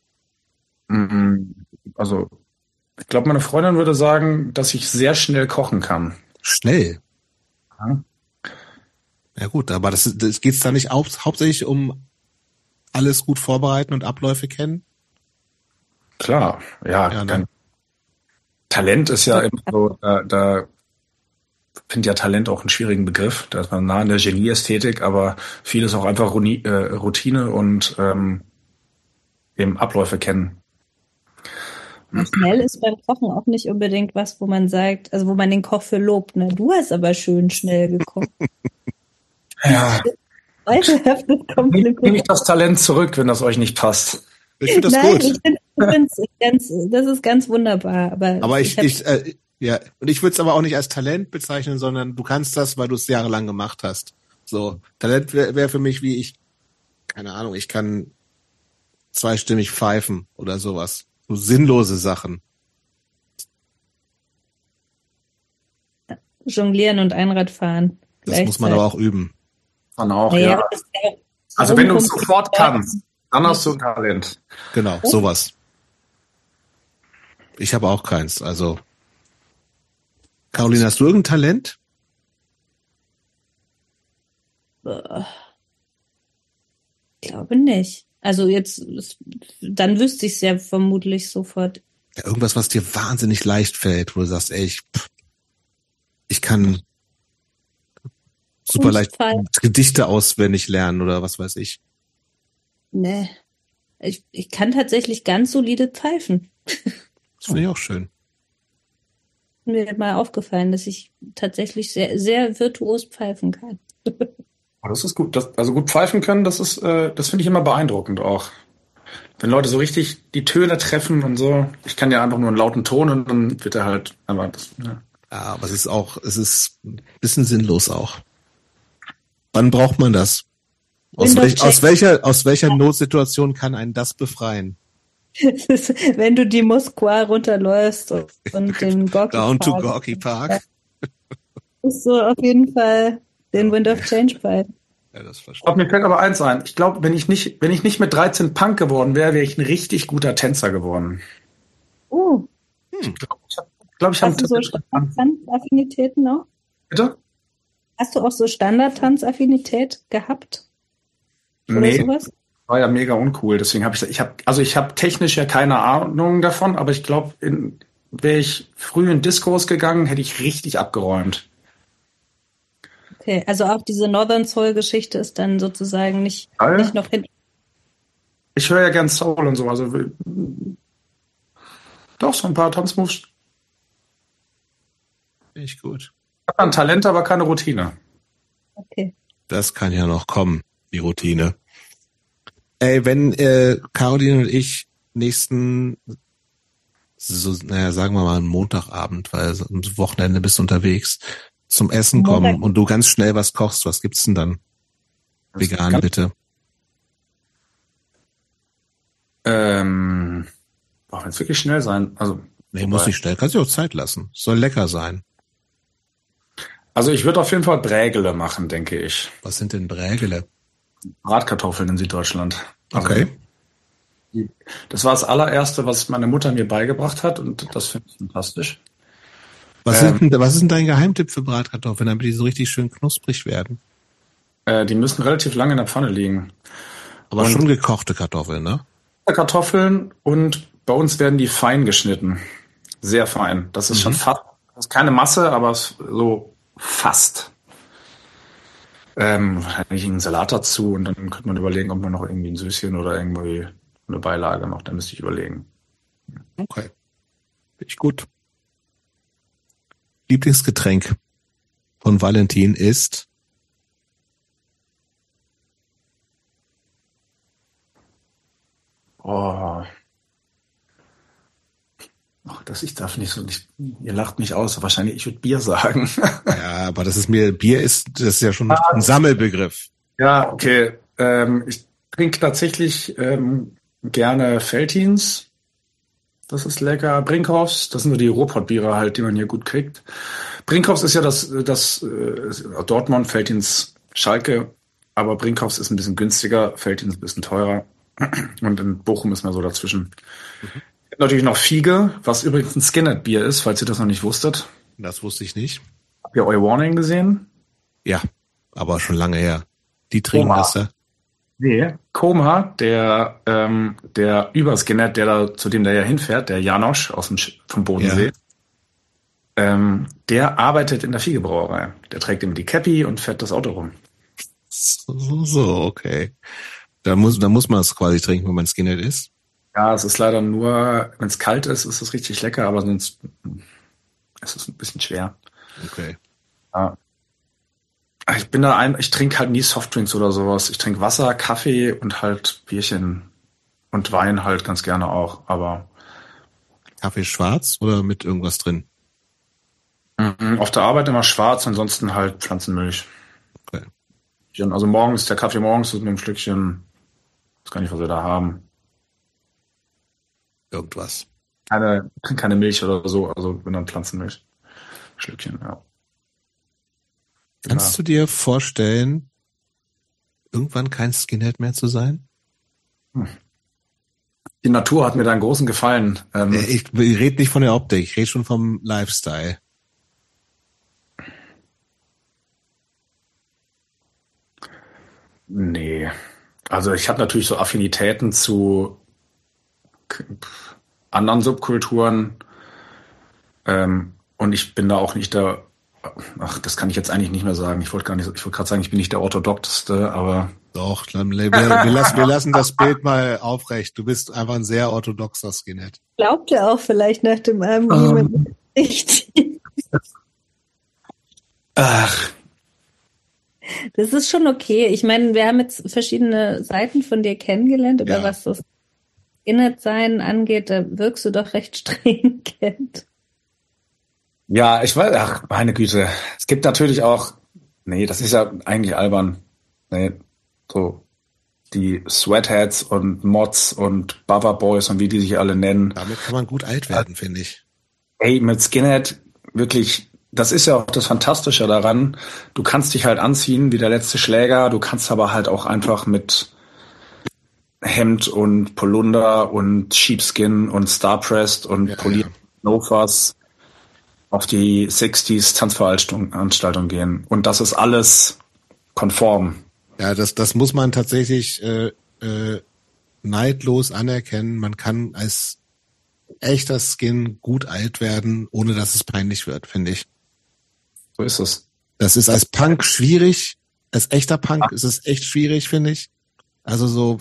Also, ich glaube, meine Freundin würde sagen, dass ich sehr schnell kochen kann. Schnell? Ja. Ja gut, aber das, das geht's da nicht hau- hauptsächlich um alles gut vorbereiten und Abläufe kennen? Klar, ja. ja ne? Talent ist ja immer so, da, da finde ja Talent auch einen schwierigen Begriff. Da ist man nah an der Genieästhetik, aber viel ist auch einfach Runi, äh, Routine und ähm, eben Abläufe kennen. Schnell ist beim Kochen auch nicht unbedingt was, wo man sagt, also wo man den Koch für lobt. Ne? Du hast aber schön schnell gekocht. Ja. Nehme ich das Talent zurück, wenn das euch nicht passt. Ich finde das Nein, gut. Ich finde ganz, das ist ganz wunderbar. Aber, aber ich, ich, ich äh, ja, und ich würde es aber auch nicht als Talent bezeichnen, sondern du kannst das, weil du es jahrelang gemacht hast. So, Talent wäre wär für mich wie ich, keine Ahnung, ich kann zweistimmig pfeifen oder sowas. So sinnlose Sachen. Jonglieren und Einradfahren. Das muss man aber auch üben. Dann auch, naja, ja. ja. Also wenn du es sofort kannst, dann hast du ein Talent. Genau, sowas. Ich habe auch keins. Also, Caroline, hast du irgendein Talent? Ich glaube nicht. Also jetzt, dann wüsste ich es ja vermutlich sofort. Ja, irgendwas, was dir wahnsinnig leicht fällt, wo du sagst, ey, ich, ich kann super leicht Gedichte auswendig lernen oder was weiß ich. Nee. Ich, ich kann tatsächlich ganz solide pfeifen. Das finde ich auch schön. Mir ist mal aufgefallen, dass ich tatsächlich sehr, sehr virtuos pfeifen kann. Das ist gut. Das, also gut pfeifen können, das ist, äh, das finde ich immer beeindruckend auch. Wenn Leute so richtig die Töne treffen und so. Ich kann ja einfach nur einen lauten Ton und dann wird er halt einfach das, ja. Ja, aber es ist auch, es ist ein bisschen sinnlos auch. Wann braucht man das? Aus, welch, aus welcher, aus welcher Notsituation kann einen das befreien? Wenn du die Moskwa runterläufst und, und den Gorky Down Park. to Gorky Park. Ist so auf jeden Fall den Wind of Change Pipe. Ja, das Ich verstehe glaub, mir fällt aber eins ein. Ich glaube, wenn ich nicht, wenn ich nicht mit dreizehn Punk geworden wäre, wäre ich ein richtig guter Tänzer geworden. Oh, ich. Hm. Ich glaube, ich habe glaub, ich hab hast du so Standardtanzaffinitäten noch? Bitte? Hast du auch so Standardtanzaffinität gehabt? Oder Nee, sowas? war ja mega uncool. Deswegen habe ich, ich habe, also ich habe technisch ja keine Ahnung davon, aber ich glaube, wäre ich früh in Discos gegangen, hätte ich richtig abgeräumt. Okay, also auch diese Northern Soul-Geschichte ist dann sozusagen nicht, Geil. nicht noch hin. Ich höre ja gern Soul und so, also äh, doch so ein paar Tanzmoves. Finde ich gut. Ich habe ein Talent, aber keine Routine. Okay. Das kann ja noch kommen, die Routine. Ey, wenn äh, Caroline und ich nächsten, so, naja, sagen wir mal einen Montagabend, weil so am Wochenende bist du unterwegs, zum Essen kommen Montag. und du ganz schnell was kochst, was gibt's denn dann? Das Vegan, kann- bitte. Ähm, braucht jetzt wirklich schnell sein. Also, Nee, wobei- muss nicht schnell, kannst dir auch Zeit lassen. Soll lecker sein. also ich würde auf jeden Fall Brägele machen, denke ich. Was sind denn Brägele? Bratkartoffeln in Süddeutschland. Also, Okay. das war das allererste, was meine Mutter mir beigebracht hat und das finde ich fantastisch. Was, Ähm. sind denn, was ist denn dein Geheimtipp für Bratkartoffeln, damit die so richtig schön knusprig werden? Äh, die müssen relativ lange in der Pfanne liegen. Aber Und- schon gekochte Kartoffeln, ne? Kartoffeln und bei uns werden die fein geschnitten. Sehr fein. Das ist Mhm. schon fast, das ist keine Masse, aber es- so fast. Ähm, wahrscheinlich einen Salat dazu und dann könnte man überlegen, ob man noch irgendwie ein Süßchen oder irgendwie eine Beilage noch, da müsste ich überlegen. Okay. Finde ich gut. Lieblingsgetränk von Valentin ist? Oh. Ach, das ich darf nicht so nicht. Ihr lacht mich aus. Wahrscheinlich, ich würde Bier sagen. Ja, aber das ist mir, Bier ist, das ist ja schon ein Sammelbegriff. Ja, okay. Ähm, ich trinke tatsächlich ähm, gerne Veltins. Das ist lecker. Brinkhoffs, das sind nur die Ruhrpottbiere halt, die man hier gut kriegt. Brinkhoffs ist ja das, das äh, Dortmund, Veltins, Schalke. Aber Brinkhoffs ist ein bisschen günstiger, Veltins ein bisschen teurer. Und in Bochum ist man so dazwischen. Mhm. Natürlich noch Fiege, was übrigens ein Skinhead-Bier ist, falls ihr das noch nicht wusstet. Das wusste ich nicht. Habt ihr euer Warning gesehen? Ja, aber schon lange her. Die trinken Oma. das, ja? Nee. Koma, der, ähm, der Überskinhead, der da, zu dem der ja hinfährt, der Janosch aus dem, Sch- vom Bodensee, Ja. ähm, der arbeitet in der Fiegebrauerei. Der trägt immer die Cappy und fährt das Auto rum. So, so, so, okay. Da muss, da muss man es quasi trinken, wenn man Skinhead ist. Ja, es ist leider nur, wenn es kalt ist, ist es richtig lecker, aber sonst ist es ein bisschen schwer. Okay. Ja. Ich bin da ein, ich trinke halt nie Softdrinks oder sowas. Ich trinke Wasser, Kaffee und halt Bierchen und Wein halt ganz gerne auch. Aber Kaffee schwarz oder mit irgendwas drin? mhm, auf der Arbeit immer schwarz, ansonsten halt Pflanzenmilch. Okay. Also morgens, der Kaffee morgens mit einem Schlückchen, ich weiß gar nicht, was wir da haben. Irgendwas. Keine, ich trinke keine Milch oder so, also bin dann Pflanzenmilch. Schlückchen, ja. Kannst du dir vorstellen, irgendwann kein Skinhead mehr zu sein? Die Natur hat mir da einen großen Gefallen. Ähm, Äh, Ich, ich rede nicht von der Optik, ich rede schon vom Lifestyle. Nee. Also ich habe natürlich so Affinitäten zu k- anderen Subkulturen. Ähm, und ich bin da auch nicht der, ach, das kann ich jetzt eigentlich nicht mehr sagen. Ich wollte gar nicht, ich wollte gerade sagen, ich bin nicht der Orthodoxeste, aber Doch, dann, wir, wir, lassen, wir lassen das Bild mal aufrecht. Du bist einfach ein sehr orthodoxer Skinhead. Glaubt ihr auch vielleicht nach dem Album Ähm. jemand nicht? ach, Das ist schon okay. Ich meine, wir haben jetzt verschiedene Seiten von dir kennengelernt, aber Ja. was das Skinhead-Sein angeht, da wirkst du doch recht stringent. ja, ich weiß, ach, meine Güte. Es gibt natürlich auch, nee, das ist ja eigentlich albern. Nee, so die Sweatheads und Mods und Buffer Boys und wie die sich alle nennen. Damit kann man gut alt werden, finde ich. Ey, mit Skinhead wirklich das ist ja auch das Fantastische daran. Du kannst dich halt anziehen wie der letzte Schläger, du kannst aber halt auch einfach mit Hemd und Polunder und Sheepskin und Starpressed und Ja, polierte ja. Novas auf die sechziger Tanzveranstaltung gehen. Und das ist alles konform. Ja, das, das muss man tatsächlich äh, äh, neidlos anerkennen. Man kann als echter Skin gut alt werden, ohne dass es peinlich wird, finde ich. So ist es. Das ist als Punk schwierig. Als echter Punk ist es echt schwierig, finde ich. Also so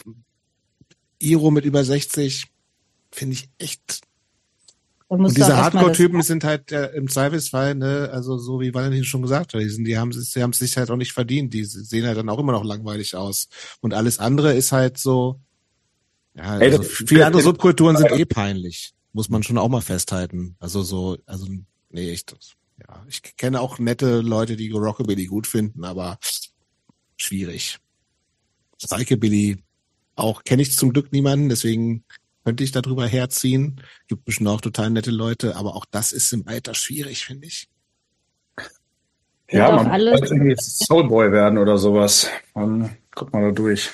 Iro mit über sechzig finde ich echt. Und diese Hardcore-Typen sind halt äh, im Zweifelsfall, ne, also so wie Valentin schon gesagt hat, die, sind, die haben es die haben es sich halt auch nicht verdient. Die sehen halt dann auch immer noch langweilig aus. Und alles andere ist halt so, ja, also viele andere Subkulturen sind eh peinlich. Muss man schon auch mal festhalten. Also so, also nee, ich, ja, ich kenne auch nette Leute, die Rockabilly gut finden, aber schwierig. Psychobilly auch kenne ich zum Glück niemanden, deswegen könnte ich darüber herziehen. Gibt bestimmt auch total nette Leute, aber auch das ist im Alter schwierig, finde ich. Ja, man muss irgendwie Soulboy werden oder sowas. Und guck mal da durch.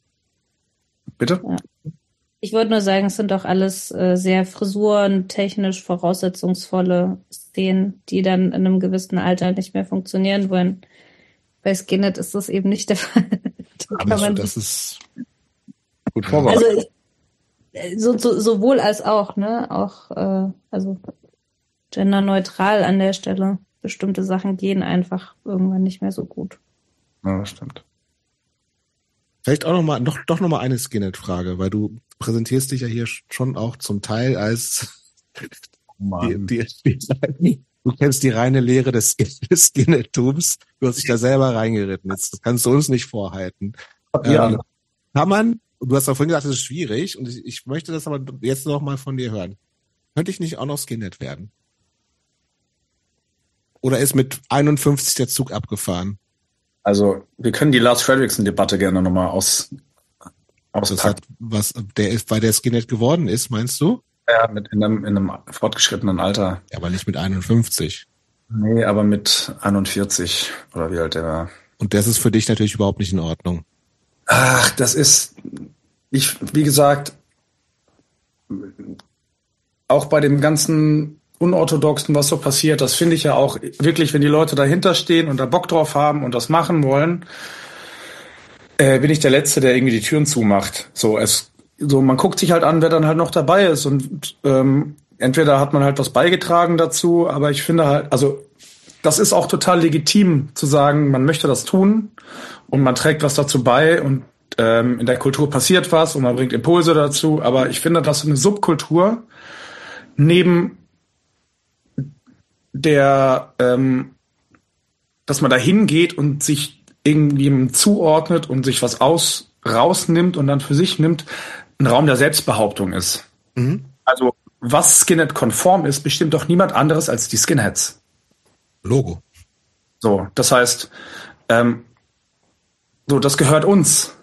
Bitte? Ja. Ich wollte nur sagen, es sind doch alles äh, sehr frisurentechnisch voraussetzungsvolle Szenen, die dann in einem gewissen Alter nicht mehr funktionieren wollen. Bei Skinhead ist das eben nicht der Fall. Da kann man das ist gut vorbereitet. Also ich, so, so, sowohl als auch, ne? Auch äh, also genderneutral an der Stelle. Bestimmte Sachen gehen einfach irgendwann nicht mehr so gut. Ja, das stimmt. Vielleicht auch noch mal, doch, doch noch mal eine Skinhead-Frage, weil du präsentierst dich ja hier schon auch zum Teil als die, die, die, du kennst die reine Lehre des Skinhead-Tums. Du hast dich da selber reingeritten. Jetzt kannst du uns nicht vorhalten. Ja. Ähm, kann man, du hast auch vorhin gesagt, das ist schwierig und ich, ich möchte das aber jetzt noch mal von dir hören. Könnte ich nicht auch noch Skinhead werden? Oder ist mit einundfünfzig der Zug abgefahren? Also, wir können die Lars Fredrickson-Debatte gerne nochmal aus, auspacken. Was, der ist, weil der Skinhead geworden ist, meinst du? Ja, mit in einem, in einem fortgeschrittenen Alter. Ja, aber nicht mit einundfünfzig. Nee, aber mit einundvierzig oder wie alt der war. Und das ist für dich natürlich überhaupt nicht in Ordnung. Ach, das ist, ich, wie gesagt, auch bei dem ganzen Unorthodoxen, was so passiert, das finde ich ja auch wirklich, wenn die Leute dahinter stehen und da Bock drauf haben und das machen wollen, äh, bin ich der Letzte, der irgendwie die Türen zumacht. So, es, so, man guckt sich halt an, wer dann halt noch dabei ist und ähm, entweder hat man halt was beigetragen dazu, aber ich finde halt, also das ist auch total legitim zu sagen, man möchte das tun und man trägt was dazu bei und ähm, in der Kultur passiert was und man bringt Impulse dazu, aber ich finde, dass eine Subkultur neben der, ähm, dass man da hingeht und sich irgendwie zuordnet und sich was aus rausnimmt und dann für sich nimmt, ein Raum der Selbstbehauptung ist. Mhm. Also was Skinhead-konform ist, bestimmt doch niemand anderes als die Skinheads. Logo. So, das heißt, ähm, so, das gehört uns.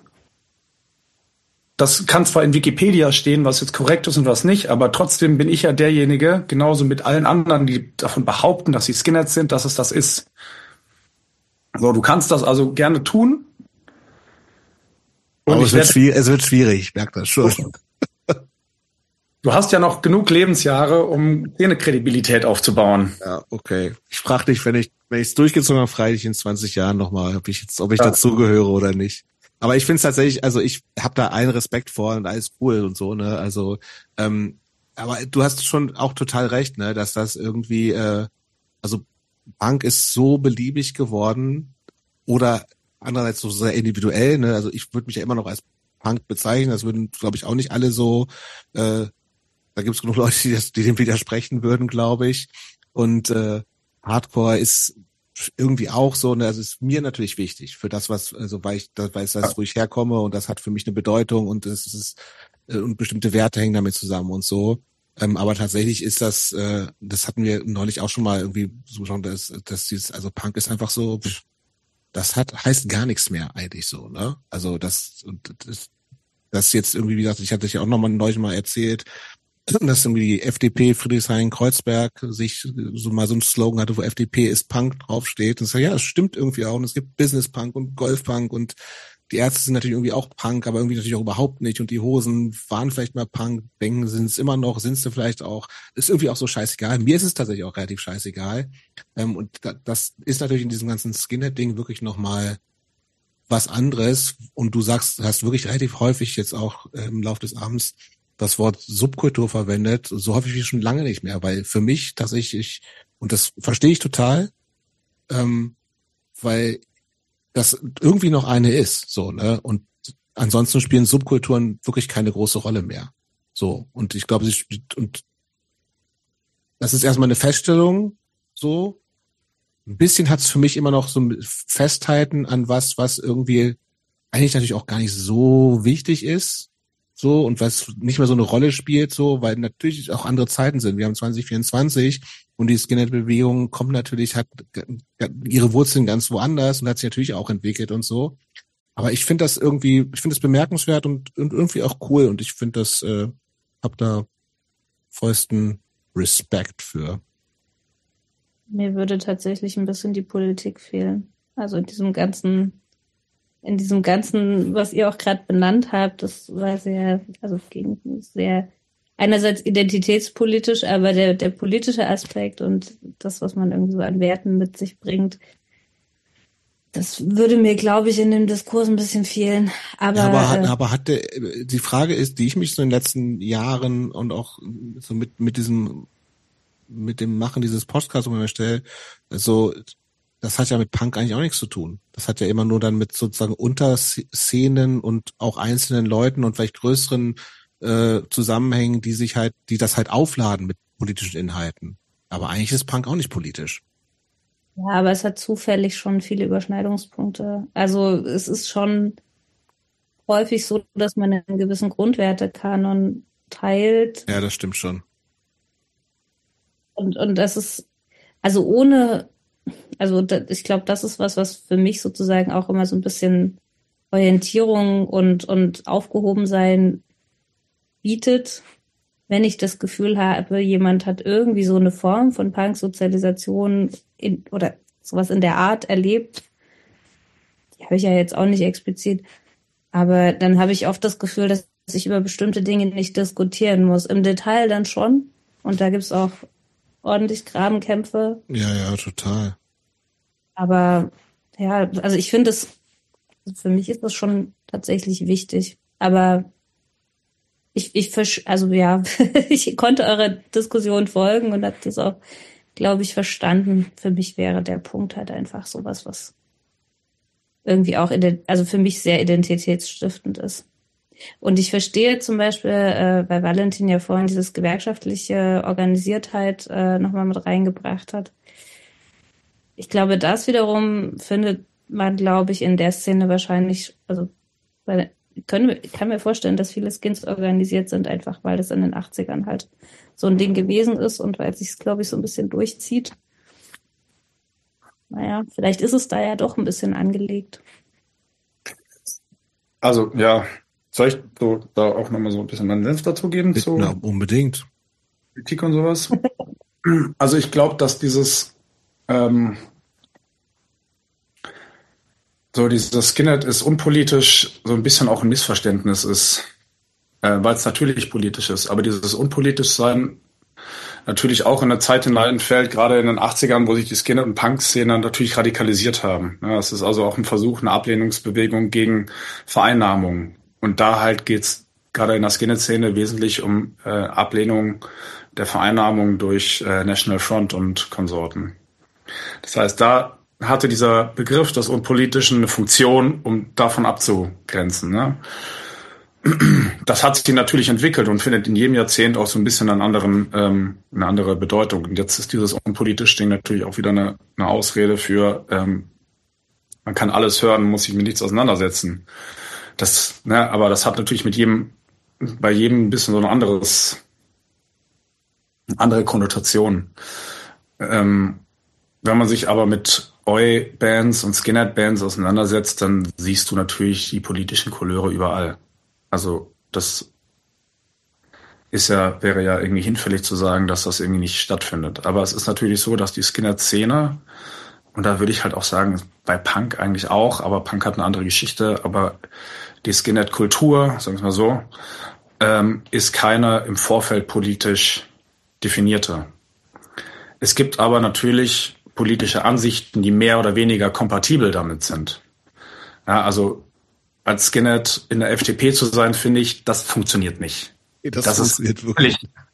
Das kann zwar in Wikipedia stehen, was jetzt korrekt ist und was nicht, aber trotzdem bin ich ja derjenige, genauso mit allen anderen, die davon behaupten, dass sie Skinheads sind, dass es das ist. So, du kannst das also gerne tun. Und aber es wird, schwierig, es wird schwierig, ich merke das schon. Du hast ja noch genug Lebensjahre, um dir eine Kredibilität aufzubauen. Ja, okay. Ich frage dich, wenn ich wenn ich es durchgezogen habe, frage ich in zwanzig Jahren nochmal, ob ich jetzt, ob ich ja. dazugehöre oder nicht. Aber ich finde es tatsächlich, also ich habe da allen Respekt vor und alles cool und so, ne? Also, ähm, aber du hast schon auch total recht, ne, dass das irgendwie, äh, also Punk ist so beliebig geworden oder andererseits so sehr individuell, ne? Also ich würde mich ja immer noch als Punk bezeichnen, das würden, glaube ich, auch nicht alle so, äh, da gibt es genug Leute, die, das, die dem widersprechen würden, glaube ich. Und äh, Hardcore ist irgendwie auch so, ne, also ist mir natürlich wichtig für das, was, also weil ich, das weiß das, wo ich herkomme und das hat für mich eine Bedeutung und das ist äh, und bestimmte Werte hängen damit zusammen und so. Ähm, aber tatsächlich ist das, äh, das hatten wir neulich auch schon mal irgendwie so schon, dass, dass dieses, also Punk ist einfach so, pff, das hat heißt gar nichts mehr eigentlich so, ne? Also das und das, das jetzt irgendwie, wie gesagt, ich hatte dich ja auch noch mal neulich mal erzählt, dass irgendwie die F D P Friedrichshain-Kreuzberg sich so mal so ein Slogan hatte, wo F D P ist Punk draufsteht. Und ich sage, ja, das stimmt irgendwie auch. Und es gibt Business-Punk und Golf-Punk und die Ärzte sind natürlich irgendwie auch Punk, aber irgendwie natürlich auch überhaupt nicht. Und die Hosen waren vielleicht mal Punk, denken, sind es immer noch, sind sie vielleicht auch. Ist irgendwie auch so scheißegal. Mir ist es tatsächlich auch relativ scheißegal. Ähm, und da, das ist natürlich in diesem ganzen Skinhead-Ding wirklich nochmal was anderes. Und du sagst, hast wirklich relativ häufig jetzt auch im Laufe des Abends das Wort Subkultur verwendet, so häufig wie schon lange nicht mehr, weil für mich tatsächlich, ich, und das verstehe ich total, ähm, weil das irgendwie noch eine ist, so, ne, und ansonsten spielen Subkulturen wirklich keine große Rolle mehr, so, und ich glaube, sie, und das ist erstmal eine Feststellung, so, ein bisschen hat es für mich immer noch so ein Festhalten an was, was irgendwie eigentlich natürlich auch gar nicht so wichtig ist, so, und was nicht mehr so eine Rolle spielt, so, weil natürlich auch andere Zeiten sind. Wir haben zwanzig vierundzwanzig und die Skinhead-Bewegung kommt natürlich, hat ihre Wurzeln ganz woanders und hat sich natürlich auch entwickelt und so. Aber ich finde das irgendwie, ich finde das bemerkenswert und, und irgendwie auch cool und ich finde das, äh, hab da vollsten Respekt für. Mir würde tatsächlich ein bisschen die Politik fehlen. Also in diesem ganzen in diesem ganzen, was ihr auch gerade benannt habt, das war sehr, also ging sehr einerseits identitätspolitisch, aber der, der politische Aspekt und das, was man irgendwie so an Werten mit sich bringt, das würde mir, glaube ich, in dem Diskurs ein bisschen fehlen. Aber, ja, aber, hat, äh, aber hat der, die Frage ist, die ich mich so in den letzten Jahren und auch so mit, mit diesem, mit dem Machen dieses Podcasts immer stelle, so, das hat ja mit Punk eigentlich auch nichts zu tun. Das hat ja immer nur dann mit sozusagen Unterszenen und auch einzelnen Leuten und vielleicht größeren äh, Zusammenhängen, die sich halt, die das halt aufladen mit politischen Inhalten. Aber eigentlich ist Punk auch nicht politisch. ja, aber es hat zufällig schon viele Überschneidungspunkte. Also es ist schon häufig so, dass man einen gewissen Grundwertekanon teilt. Ja, das stimmt schon. Und, und das ist, also ohne Also da, ich glaube, das ist was, was für mich sozusagen auch immer so ein bisschen Orientierung und, und Aufgehobensein bietet, wenn ich das Gefühl habe, jemand hat irgendwie so eine Form von Punk-Sozialisation in, oder sowas in der Art erlebt. Die habe ich ja jetzt auch nicht explizit. Aber dann habe ich oft das Gefühl, dass ich über bestimmte Dinge nicht diskutieren muss. Im Detail dann schon. Und da gibt's auch ordentlich Grabenkämpfe. Ja, ja, total. Aber ja, also ich finde es, für mich ist das schon tatsächlich wichtig. Aber ich, ich versch- also ja, ich konnte eurer Diskussion folgen und habe das auch, glaube ich, verstanden. Für mich wäre der Punkt halt einfach sowas, was irgendwie auch, ident- also für mich sehr identitätsstiftend ist. Und ich verstehe zum Beispiel, äh, weil Valentin ja vorhin dieses gewerkschaftliche Organisiertheit äh, nochmal mit reingebracht hat. Ich glaube, das wiederum findet man, glaube ich, in der Szene wahrscheinlich, also weil können, ich kann mir vorstellen, dass viele Skins organisiert sind, einfach weil das in den achtzigern halt so ein Ding gewesen ist und weil es sich, glaube ich, so ein bisschen durchzieht. Naja, vielleicht ist es da ja doch ein bisschen angelegt. Also, ja, soll ich so da auch nochmal so ein bisschen meinen Senf dazu geben zu Na, unbedingt. Politik und sowas? Also ich glaube, dass dieses ähm, so dieses Skinhead ist unpolitisch so ein bisschen auch ein Missverständnis ist, äh, weil es natürlich politisch ist. Aber dieses unpolitisch sein natürlich auch in der Zeit hineinfällt, gerade in den achtzigern, wo sich die Skinhead- und Punk-Szene natürlich radikalisiert haben. Ja, es ist also auch ein Versuch, eine Ablehnungsbewegung gegen Vereinnahmung. Und da halt geht's gerade in der Skinhead-Szene wesentlich um äh, Ablehnung der Vereinnahmung durch äh, National Front und Konsorten. Das heißt, da hatte dieser Begriff des Unpolitischen eine Funktion, um davon abzugrenzen. Ne? Das hat sich natürlich entwickelt und findet in jedem Jahrzehnt auch so ein bisschen einen anderen, ähm, eine andere Bedeutung. Und jetzt ist dieses unpolitische Ding natürlich auch wieder eine, eine Ausrede für, ähm, man kann alles hören, muss sich mit nichts auseinandersetzen. Das, ne, aber das hat natürlich mit jedem, bei jedem ein bisschen so ein anderes, eine andere Konnotation. Ähm, wenn man sich aber mit Oi-Bands und Skinhead-Bands auseinandersetzt, dann siehst du natürlich die politischen Couleure überall. Also das ist ja, wäre ja irgendwie hinfällig zu sagen, dass das irgendwie nicht stattfindet. Aber es ist natürlich so, dass die Skinhead-Szene, und da würde ich halt auch sagen, bei Punk eigentlich auch, aber Punk hat eine andere Geschichte, aber die Skinhead-Kultur, sagen wir mal so, ähm, ist keine im Vorfeld politisch definierte. Es gibt aber natürlich politische Ansichten, die mehr oder weniger kompatibel damit sind. Ja, also als Skinhead in der F D P zu sein, finde ich, das funktioniert nicht. Das, das funktioniert ist wirklich.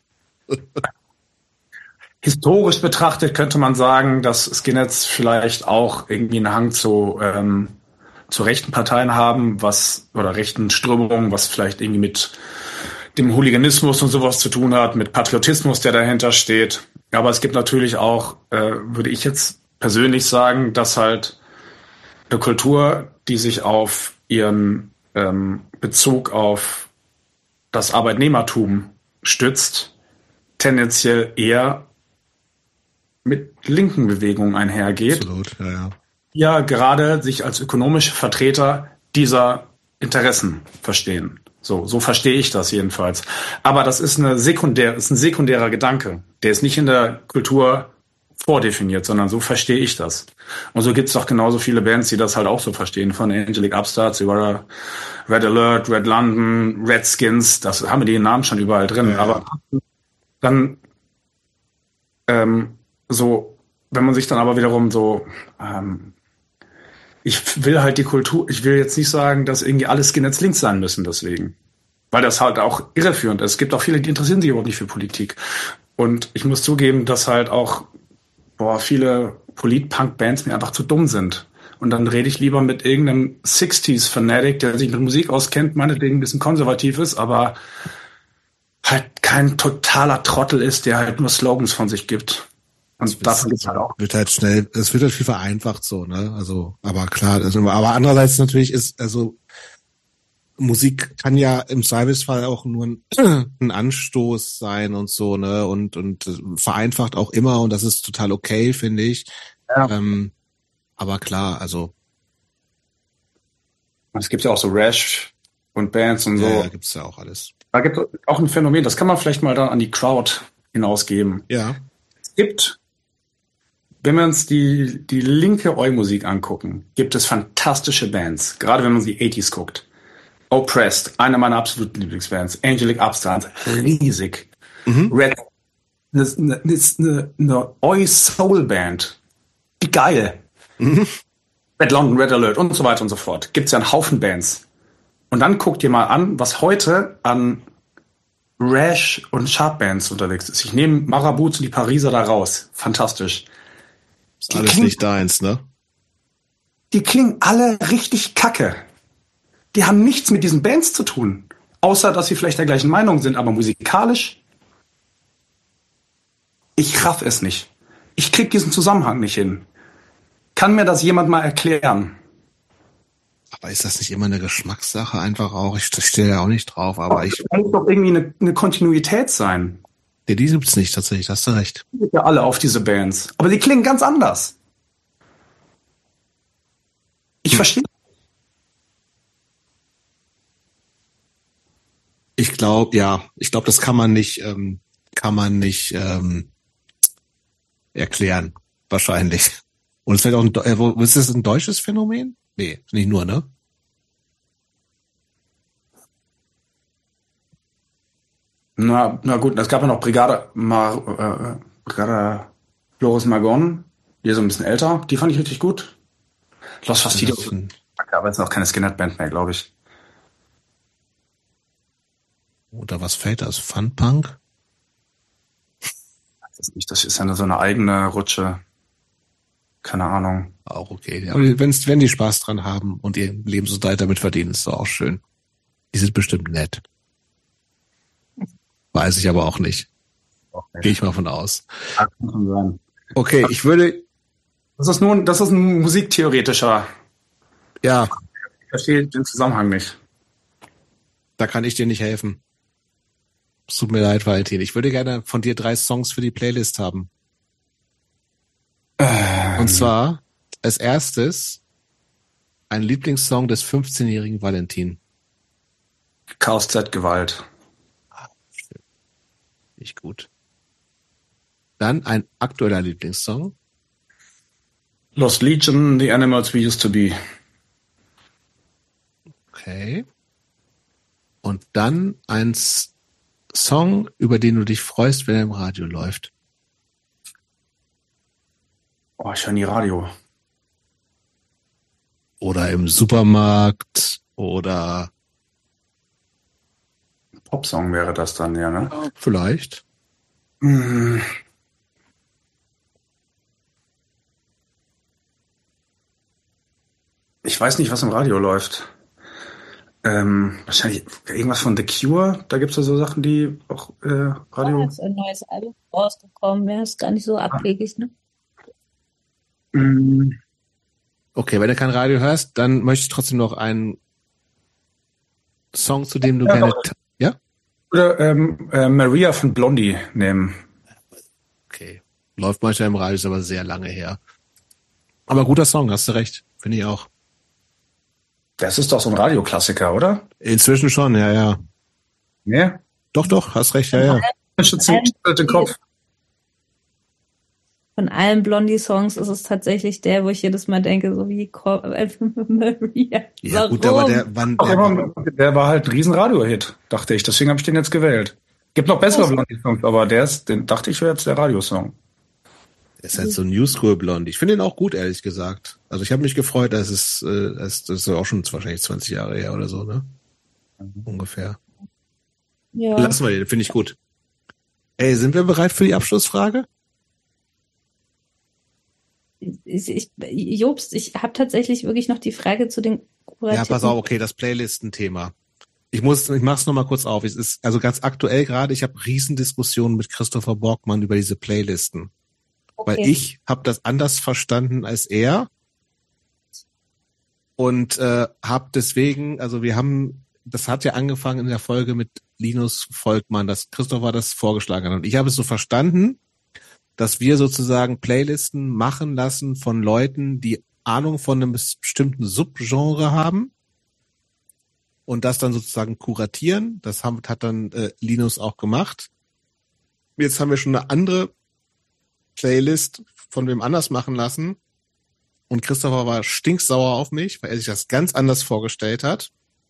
Historisch betrachtet könnte man sagen, dass Skinheads vielleicht auch irgendwie einen Hang zu, ähm, zu rechten Parteien haben, was, oder rechten Strömungen, was vielleicht irgendwie mit dem Hooliganismus und sowas zu tun hat, mit Patriotismus, der dahinter steht. Aber es gibt natürlich auch, äh, würde ich jetzt persönlich sagen, dass halt eine Kultur, die sich auf ihren ähm, Bezug auf das Arbeitnehmertum stützt, tendenziell eher mit linken Bewegungen einhergeht. Absolut, ja, ja. Ja, gerade sich als ökonomische Vertreter dieser Interessen verstehen. So, so verstehe ich das jedenfalls. Aber das ist eine sekundär, ist ein sekundärer Gedanke. Der ist nicht in der Kultur vordefiniert, sondern so verstehe ich das. Und so gibt's doch genauso viele Bands, die das halt auch so verstehen, von Angelic Upstarts über Red Alert, Red London, Redskins, das haben wir die Namen schon überall drin. Ja. Aber dann ähm, so, wenn man sich dann aber wiederum so ähm, ich will halt die Kultur, ich will jetzt nicht sagen, dass irgendwie alle Skinheads links sein müssen deswegen. Weil das halt auch irreführend ist. Es gibt auch viele, die interessieren sich überhaupt nicht für Politik. Und ich muss zugeben, dass halt auch boah, viele Polit-Punk-Bands mir einfach zu dumm sind. Und dann rede ich lieber mit irgendeinem sixties-Fanatic, der sich mit Musik auskennt, meinetwegen ein bisschen konservativ ist, aber halt kein totaler Trottel ist, der halt nur Slogans von sich gibt. Und davon gibt's halt auch. Wird halt schnell, es wird halt viel vereinfacht so, ne? Also, aber klar, also, aber andererseits natürlich ist, also Musik kann ja im Zweifelsfall auch nur ein, ein Anstoß sein und so, ne? Und und vereinfacht auch immer und das ist total okay, finde ich. Ja. Ähm, aber klar, also es gibt ja auch so Rash und Bands und so. Ja, da gibt's ja auch alles. Da gibt es auch ein Phänomen, das kann man vielleicht mal dann an die Crowd hinausgeben. Ja. Es gibt, wenn wir uns die, die linke Oi-Musik angucken, gibt es fantastische Bands. Gerade wenn man die achtziger guckt. Oppressed, eine meiner absoluten Lieblingsbands. Angelic Upstarts, riesig. Mhm. Red, eine, eine, eine Oi-Soul-Band. Wie geil. Mhm. Red London, Red Alert und so weiter und so fort. Gibt's ja einen Haufen Bands. Und dann guckt ihr mal an, was heute an Rash und Sharp-Bands unterwegs ist. Ich nehme Marabouts und die Pariser da raus. Fantastisch. Ist die alles klingen, nicht deins, ne? Die klingen alle richtig kacke. Die haben nichts mit diesen Bands zu tun. Außer, dass sie vielleicht der gleichen Meinung sind, aber musikalisch, ich raff es nicht. Ich krieg diesen Zusammenhang nicht hin. Kann mir das jemand mal erklären? Aber ist das nicht immer eine Geschmackssache einfach auch? Ich stehe ja auch nicht drauf, aber das ich... Das muss doch irgendwie eine, eine Kontinuität sein. Ja, die gibt's nicht tatsächlich, hast du recht. Die sind ja alle auf diese Bands. Aber die klingen ganz anders. Ich hm. verstehe. Ich glaube, ja, ich glaube, das kann man nicht, ähm, kann man nicht ähm, erklären, wahrscheinlich. Und es ist vielleicht auch ein, äh, ist das ein deutsches Phänomen? Nee, nicht nur, ne? Na, na gut, es gab ja noch Brigade, Mar, äh, Brigade Flores Magon, die ist so ein bisschen älter, die fand ich richtig gut. Los Fastidios, aber jetzt noch keine Skinhead-Band mehr, glaube ich. Oder was fällt das? Funpunk? Das ist nicht, das ist ja so eine eigene Rutsche. Keine Ahnung. Auch okay. Aber wenn's, wenn die Spaß dran haben und ihr Lebensunterhalt damit verdienen, ist doch auch schön. Die sind bestimmt nett. Weiß ich aber auch nicht. Okay. Gehe ich mal von aus. Das kann schon sein. Okay, ich würde... Das ist nun, das ist ein musiktheoretischer. Ja. Ich verstehe den Zusammenhang nicht. Da kann ich dir nicht helfen. Es tut mir leid, Valentin. Ich würde gerne von dir drei Songs für die Playlist haben. Ähm. Und zwar als erstes ein Lieblingssong des fünfzehnjährigen Valentin. Chaos Z Gewalt. ich gut. Dann ein aktueller Lieblingssong. Lost Legion, The Animals We Used to Be. Okay. Und dann ein S- Song, über den du dich freust, wenn er im Radio läuft. Oh, ich höre nie Radio. Oder im Supermarkt oder Popsong wäre das dann, ja, ne? vielleicht. Hm. Ich weiß nicht, was im Radio läuft. Ähm, wahrscheinlich irgendwas von The Cure. Da gibt's ja so Sachen, die auch äh, Da Radio. ist ein neues Album rausgekommen. Ja, ist gar nicht so abwegig, ne? Mm, Okay, wenn du kein Radio hörst, dann möchte ich trotzdem noch einen Song, zu dem du Ja, gerne... doch. ta- Ja? Oder ähm, äh, Maria von Blondie nehmen. Okay. Läuft manchmal im Radio, ist aber sehr lange her. Aber guter Song, hast du recht. Finde ich auch. Das ist doch so ein Radioklassiker, oder? Inzwischen schon, ja, ja. Ne? Doch, doch, hast recht, ja, ja. Ich schütze den Kopf. Von allen Blondie-Songs ist es tatsächlich der, wo ich jedes Mal denke, so wie Ko- Maria. Ja, Warum? gut, aber der, wann, Ach, der, aber der war halt ein riesen Radio-Hit, dachte ich. Deswegen habe ich den jetzt gewählt. Gibt noch bessere Blondie-Songs, aber der ist, den dachte ich, wäre jetzt der Radiosong. der ist halt so Newschool Blondie. Ich finde ihn auch gut, ehrlich gesagt. Also ich habe mich gefreut, dass es, äh, es, das ist auch schon wahrscheinlich zwanzig Jahre her oder so, ne? Ungefähr. Ja. Lassen wir den, finde ich gut. Ey, sind wir bereit für die Abschlussfrage? Ich, ich, Jobst, ich habe tatsächlich wirklich noch die Frage zu den Ja, pass auf, okay, das Playlisten-Thema. Ich muss, ich mach's noch mal kurz auf. Es ist also ganz aktuell gerade, ich habe Riesendiskussionen mit Christopher Borgmann über diese Playlisten. Okay. Weil ich habe das anders verstanden als er und äh, habe deswegen, also wir haben, das hat ja angefangen in der Folge mit Linus Volkmann, dass Christopher das vorgeschlagen hat. Und ich habe es so verstanden, dass wir sozusagen Playlisten machen lassen von Leuten, die Ahnung von einem bestimmten Subgenre haben und das dann sozusagen kuratieren. Das haben, hat dann äh, Linus auch gemacht. Jetzt haben wir schon eine andere Playlist von wem anders machen lassen und Christopher war stinksauer auf mich, weil er sich das ganz anders vorgestellt hat.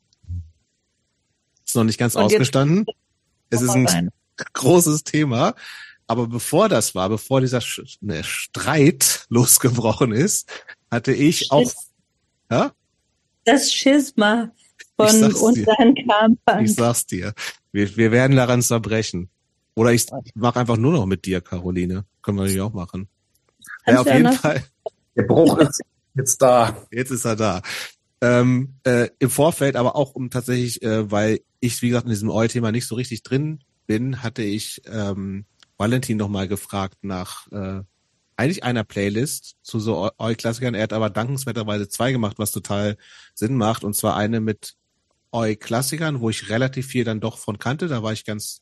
Ist noch nicht ganz Und jetzt- ausgestanden. Es ist ein Rein. großes Thema. Aber bevor das war, bevor dieser Sch- ne, Streit losgebrochen ist, hatte ich auch, ja, Das Schisma Ich von sag's dir. unseren Kampern. ich sag's dir, wir, wir werden daran zerbrechen. Oder ich mache einfach nur noch mit dir, Caroline. Können wir natürlich auch machen. Ja, auf Kannst du ja jeden noch- Fall. Der Bruch ist jetzt da. Jetzt ist er da. Ähm, äh, im Vorfeld, aber auch um tatsächlich, äh, weil ich, wie gesagt, in diesem Eu Thema nicht so richtig drin bin, hatte ich ähm, Valentin nochmal gefragt nach äh, eigentlich einer Playlist zu so Eu-Klassikern. Er hat aber dankenswerterweise zwei gemacht, was total Sinn macht. Und zwar eine mit Eu-Klassikern, wo ich relativ viel dann doch von kannte. Da war ich ganz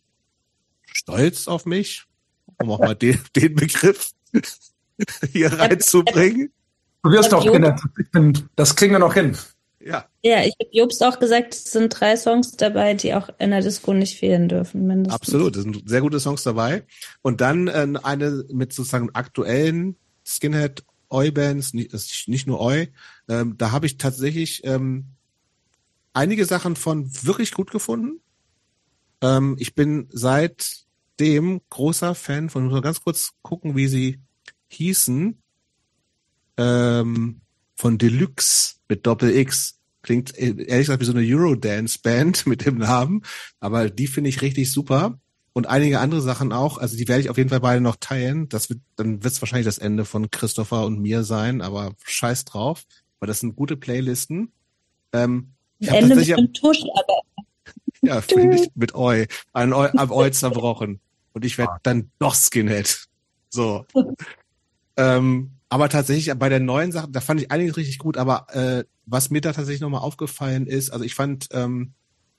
stolz auf mich, um auch mal den, den Begriff hier reinzubringen. Du wirst Ja, noch Jo. genannt. Ich bin, das kriegen wir noch hin. Ja, Ja, ich habe Jobst auch gesagt, es sind drei Songs dabei, die auch in der Disco nicht fehlen dürfen, mindestens. absolut. Es sind sehr gute Songs dabei. Und dann äh, eine mit sozusagen aktuellen Skinhead Eu-Bands, nicht, das ist nicht nur Eu. Ähm, da habe ich tatsächlich ähm, einige Sachen von wirklich gut gefunden. Ähm, ich bin seitdem großer Fan von, ich muss mal ganz kurz gucken, wie sie hießen, ähm, von Deluxe mit Doppel-X. Klingt äh, ehrlich gesagt wie so eine Eurodance-Band mit dem Namen, aber die finde ich richtig super. Und einige andere Sachen auch, also die werde ich auf jeden Fall beide noch teilen. Das wird, dann wird es wahrscheinlich das Ende von Christopher und mir sein, aber scheiß drauf, weil das sind gute Playlisten. Ähm, ich habe Ende mit tatsächlich, dem Tusch, aber ja, finde ich mit Eu, an Eu, am Eu zerbrochen. Und ich werde dann doch Skinhead. So. ähm, aber tatsächlich bei der neuen Sache, da fand ich einiges richtig gut, aber äh, was mir da tatsächlich nochmal aufgefallen ist, also ich fand, ähm,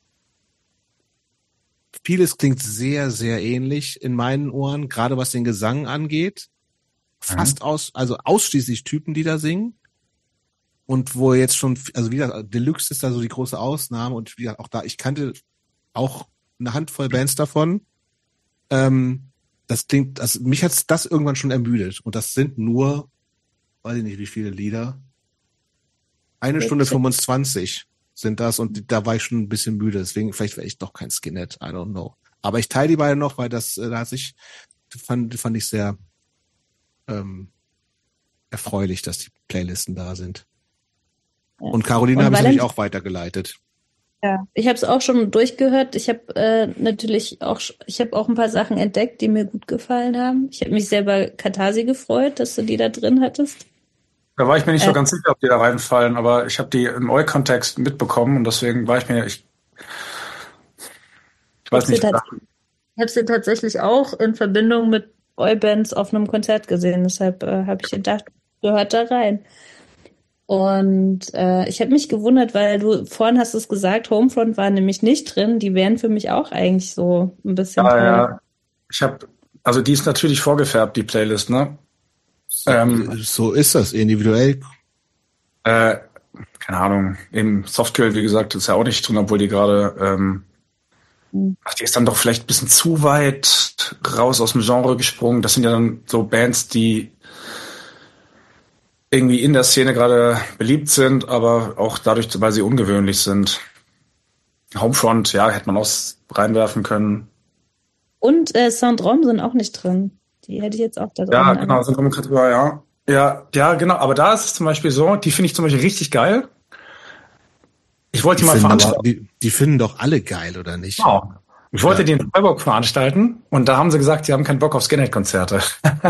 vieles klingt sehr, sehr ähnlich in meinen Ohren, gerade was den Gesang angeht. Fast aus, also ausschließlich Typen, die da singen. Und wo jetzt schon, also wie gesagt, Deluxe ist da so die große Ausnahme und wie gesagt, auch da, ich kannte auch eine Handvoll Bands davon. Ähm, das klingt, also mich hat's das irgendwann schon ermüdet. Und das sind nur, weiß ich nicht, wie viele Lieder. Eine Stunde fünfundzwanzig sind das und da war ich schon ein bisschen müde. Deswegen, vielleicht wäre ich doch kein Skinhead, I don't know. Aber ich teile die beiden noch, weil das, da hat sich, fand, fand ich sehr ähm, erfreulich, dass die Playlisten da sind. Ja. Und Caroline habe ich nämlich auch weitergeleitet. Ja, ich habe es auch schon durchgehört. Ich habe äh, natürlich auch, ich habe auch ein paar Sachen entdeckt, die mir gut gefallen haben. Ich habe mich sehr bei Katharsi gefreut, dass du die da drin hattest. Da war ich mir nicht äh, so ganz sicher, ob die da reinfallen, aber ich habe die im Eu-Kontext mitbekommen und deswegen war ich mir, ich, ich weiß nicht. Ich habe sie tatsächlich auch in Verbindung mit Eu-Bands auf einem Konzert gesehen, deshalb äh, habe ich gedacht, gehört da rein. Und äh, ich habe mich gewundert, weil du vorhin hast es gesagt, Homefront war nämlich nicht drin. Die wären für mich auch eigentlich so ein bisschen. Ja, ja. Ich habe, also die ist natürlich vorgefärbt, die Playlist, ne? So, ähm, so ist das individuell. Äh, keine Ahnung. Im Softkill, wie gesagt, ist ja auch nicht drin, obwohl die gerade. Ähm, mhm. Ach, die ist dann doch vielleicht ein bisschen zu weit raus aus dem Genre gesprungen. Das sind ja dann so Bands, die irgendwie in der Szene gerade beliebt sind, aber auch dadurch, weil sie ungewöhnlich sind. Homefront, ja, hätte man auch reinwerfen können. Und äh, Soundrom sind auch nicht drin. Die hätte ich jetzt auch da drin. Ja, genau, Soundrom, ja. Ja, ja, genau. Aber da ist es zum Beispiel so, die finde ich zum Beispiel richtig geil. Ich wollte die, die mal veranstalten. Aber, die, die finden doch alle geil, oder nicht? Genau. Ich wollte ja. die in Freiburg veranstalten und da haben sie gesagt, sie haben keinen Bock auf Skinhead-Konzerte.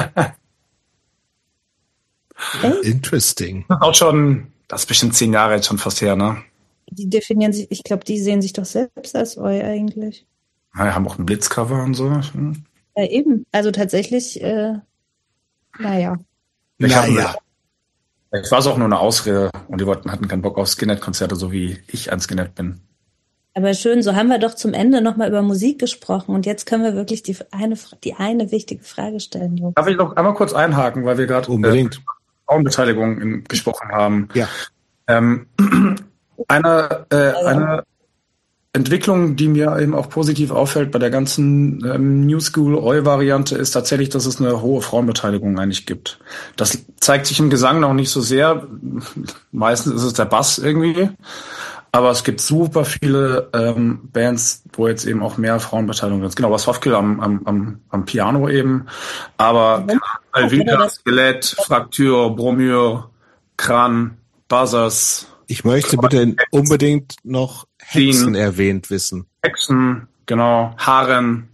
Interesting. Das ist auch schon, das ist bestimmt zehn Jahre jetzt schon fast her, ne? Die definieren sich, ich glaube, die sehen sich doch selbst als Eu eigentlich. Ja, die haben auch ein Blitzcover und so. Hm. Ja, eben. Also tatsächlich, äh, naja. Ich naja. Vielleicht war es auch nur eine Ausrede und die wollten, hatten keinen Bock auf Skinhead-Konzerte, so wie ich ein Skinhead bin. Aber schön, so haben wir doch zum Ende nochmal über Musik gesprochen und jetzt können wir wirklich die eine, die eine wichtige Frage stellen, Jungs. Darf ich noch einmal kurz einhaken, weil wir gerade unbedingt äh, Frauenbeteiligung in, gesprochen haben. Ja. Ähm, eine, äh, also. eine Entwicklung, die mir eben auch positiv auffällt bei der ganzen ähm, New School Eu-Variante, ist tatsächlich, dass es eine hohe Frauenbeteiligung eigentlich gibt. Das zeigt sich im Gesang noch nicht so sehr. Meistens ist es der Bass irgendwie. Aber es gibt super viele ähm, Bands, wo jetzt eben auch mehr Frauenbeteiligung ist. Genau, was Softkill am, am, am, am Piano eben. Aber ja, Alvinka, Skelett, Fraktur, Bromure, Kran, Buzzers. Ich möchte bitte unbedingt noch Hexen erwähnt wissen. Hexen, genau. Haaren.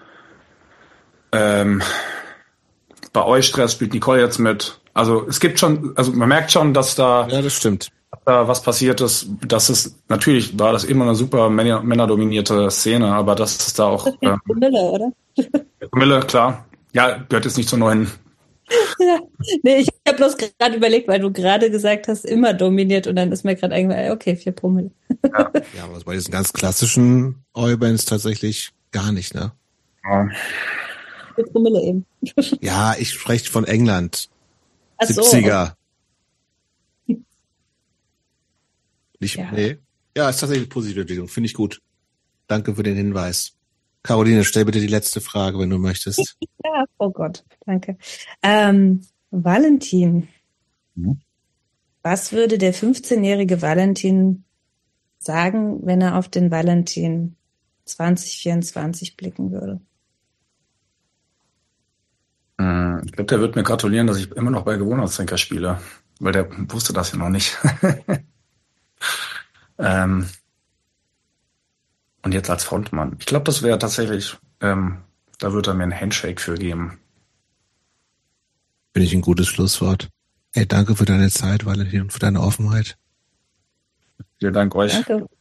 Ähm, bei Eustress spielt Nicole jetzt mit. Also es gibt schon, also man merkt schon, dass da... Ja, das stimmt. Da was passiert ist, das ist, natürlich war das immer eine super Männer, männerdominierte Szene, aber das ist da auch... Ähm, Mille, oder? Mille, klar. Ja, gehört jetzt nicht zur neuen... Ja, nee, ich habe bloß gerade überlegt, weil du gerade gesagt hast, immer dominiert und dann ist mir gerade eingefallen, okay, vier Promille. Ja, ja, aber bei diesen ganz klassischen Eu-Bands tatsächlich gar nicht, ne? Ja. Vier Promille eben. Ja, ich spreche von England. Ach so. siebziger. Nicht, Ja. Nee. Ja, ist tatsächlich eine positive Entwicklung. Finde ich gut. Danke für den Hinweis. Caroline, stell bitte die letzte Frage, wenn du möchtest. Ja, oh Gott, danke. Ähm, Valentin. Mhm. Was würde der fünfzehnjährige Valentin sagen, wenn er auf den Valentin zwanzig vierundzwanzig blicken würde? Ich glaube, der wird mir gratulieren, dass ich immer noch bei Gewohnheitstrinker spiele, weil der wusste das ja noch nicht. ähm, und jetzt als Frontmann. Ich glaube, das wäre tatsächlich, ähm, da würde er mir einen Handshake für geben. Finde ich ein gutes Schlusswort. Hey, danke für deine Zeit, Valentin, und für deine Offenheit. Vielen Dank euch. Danke.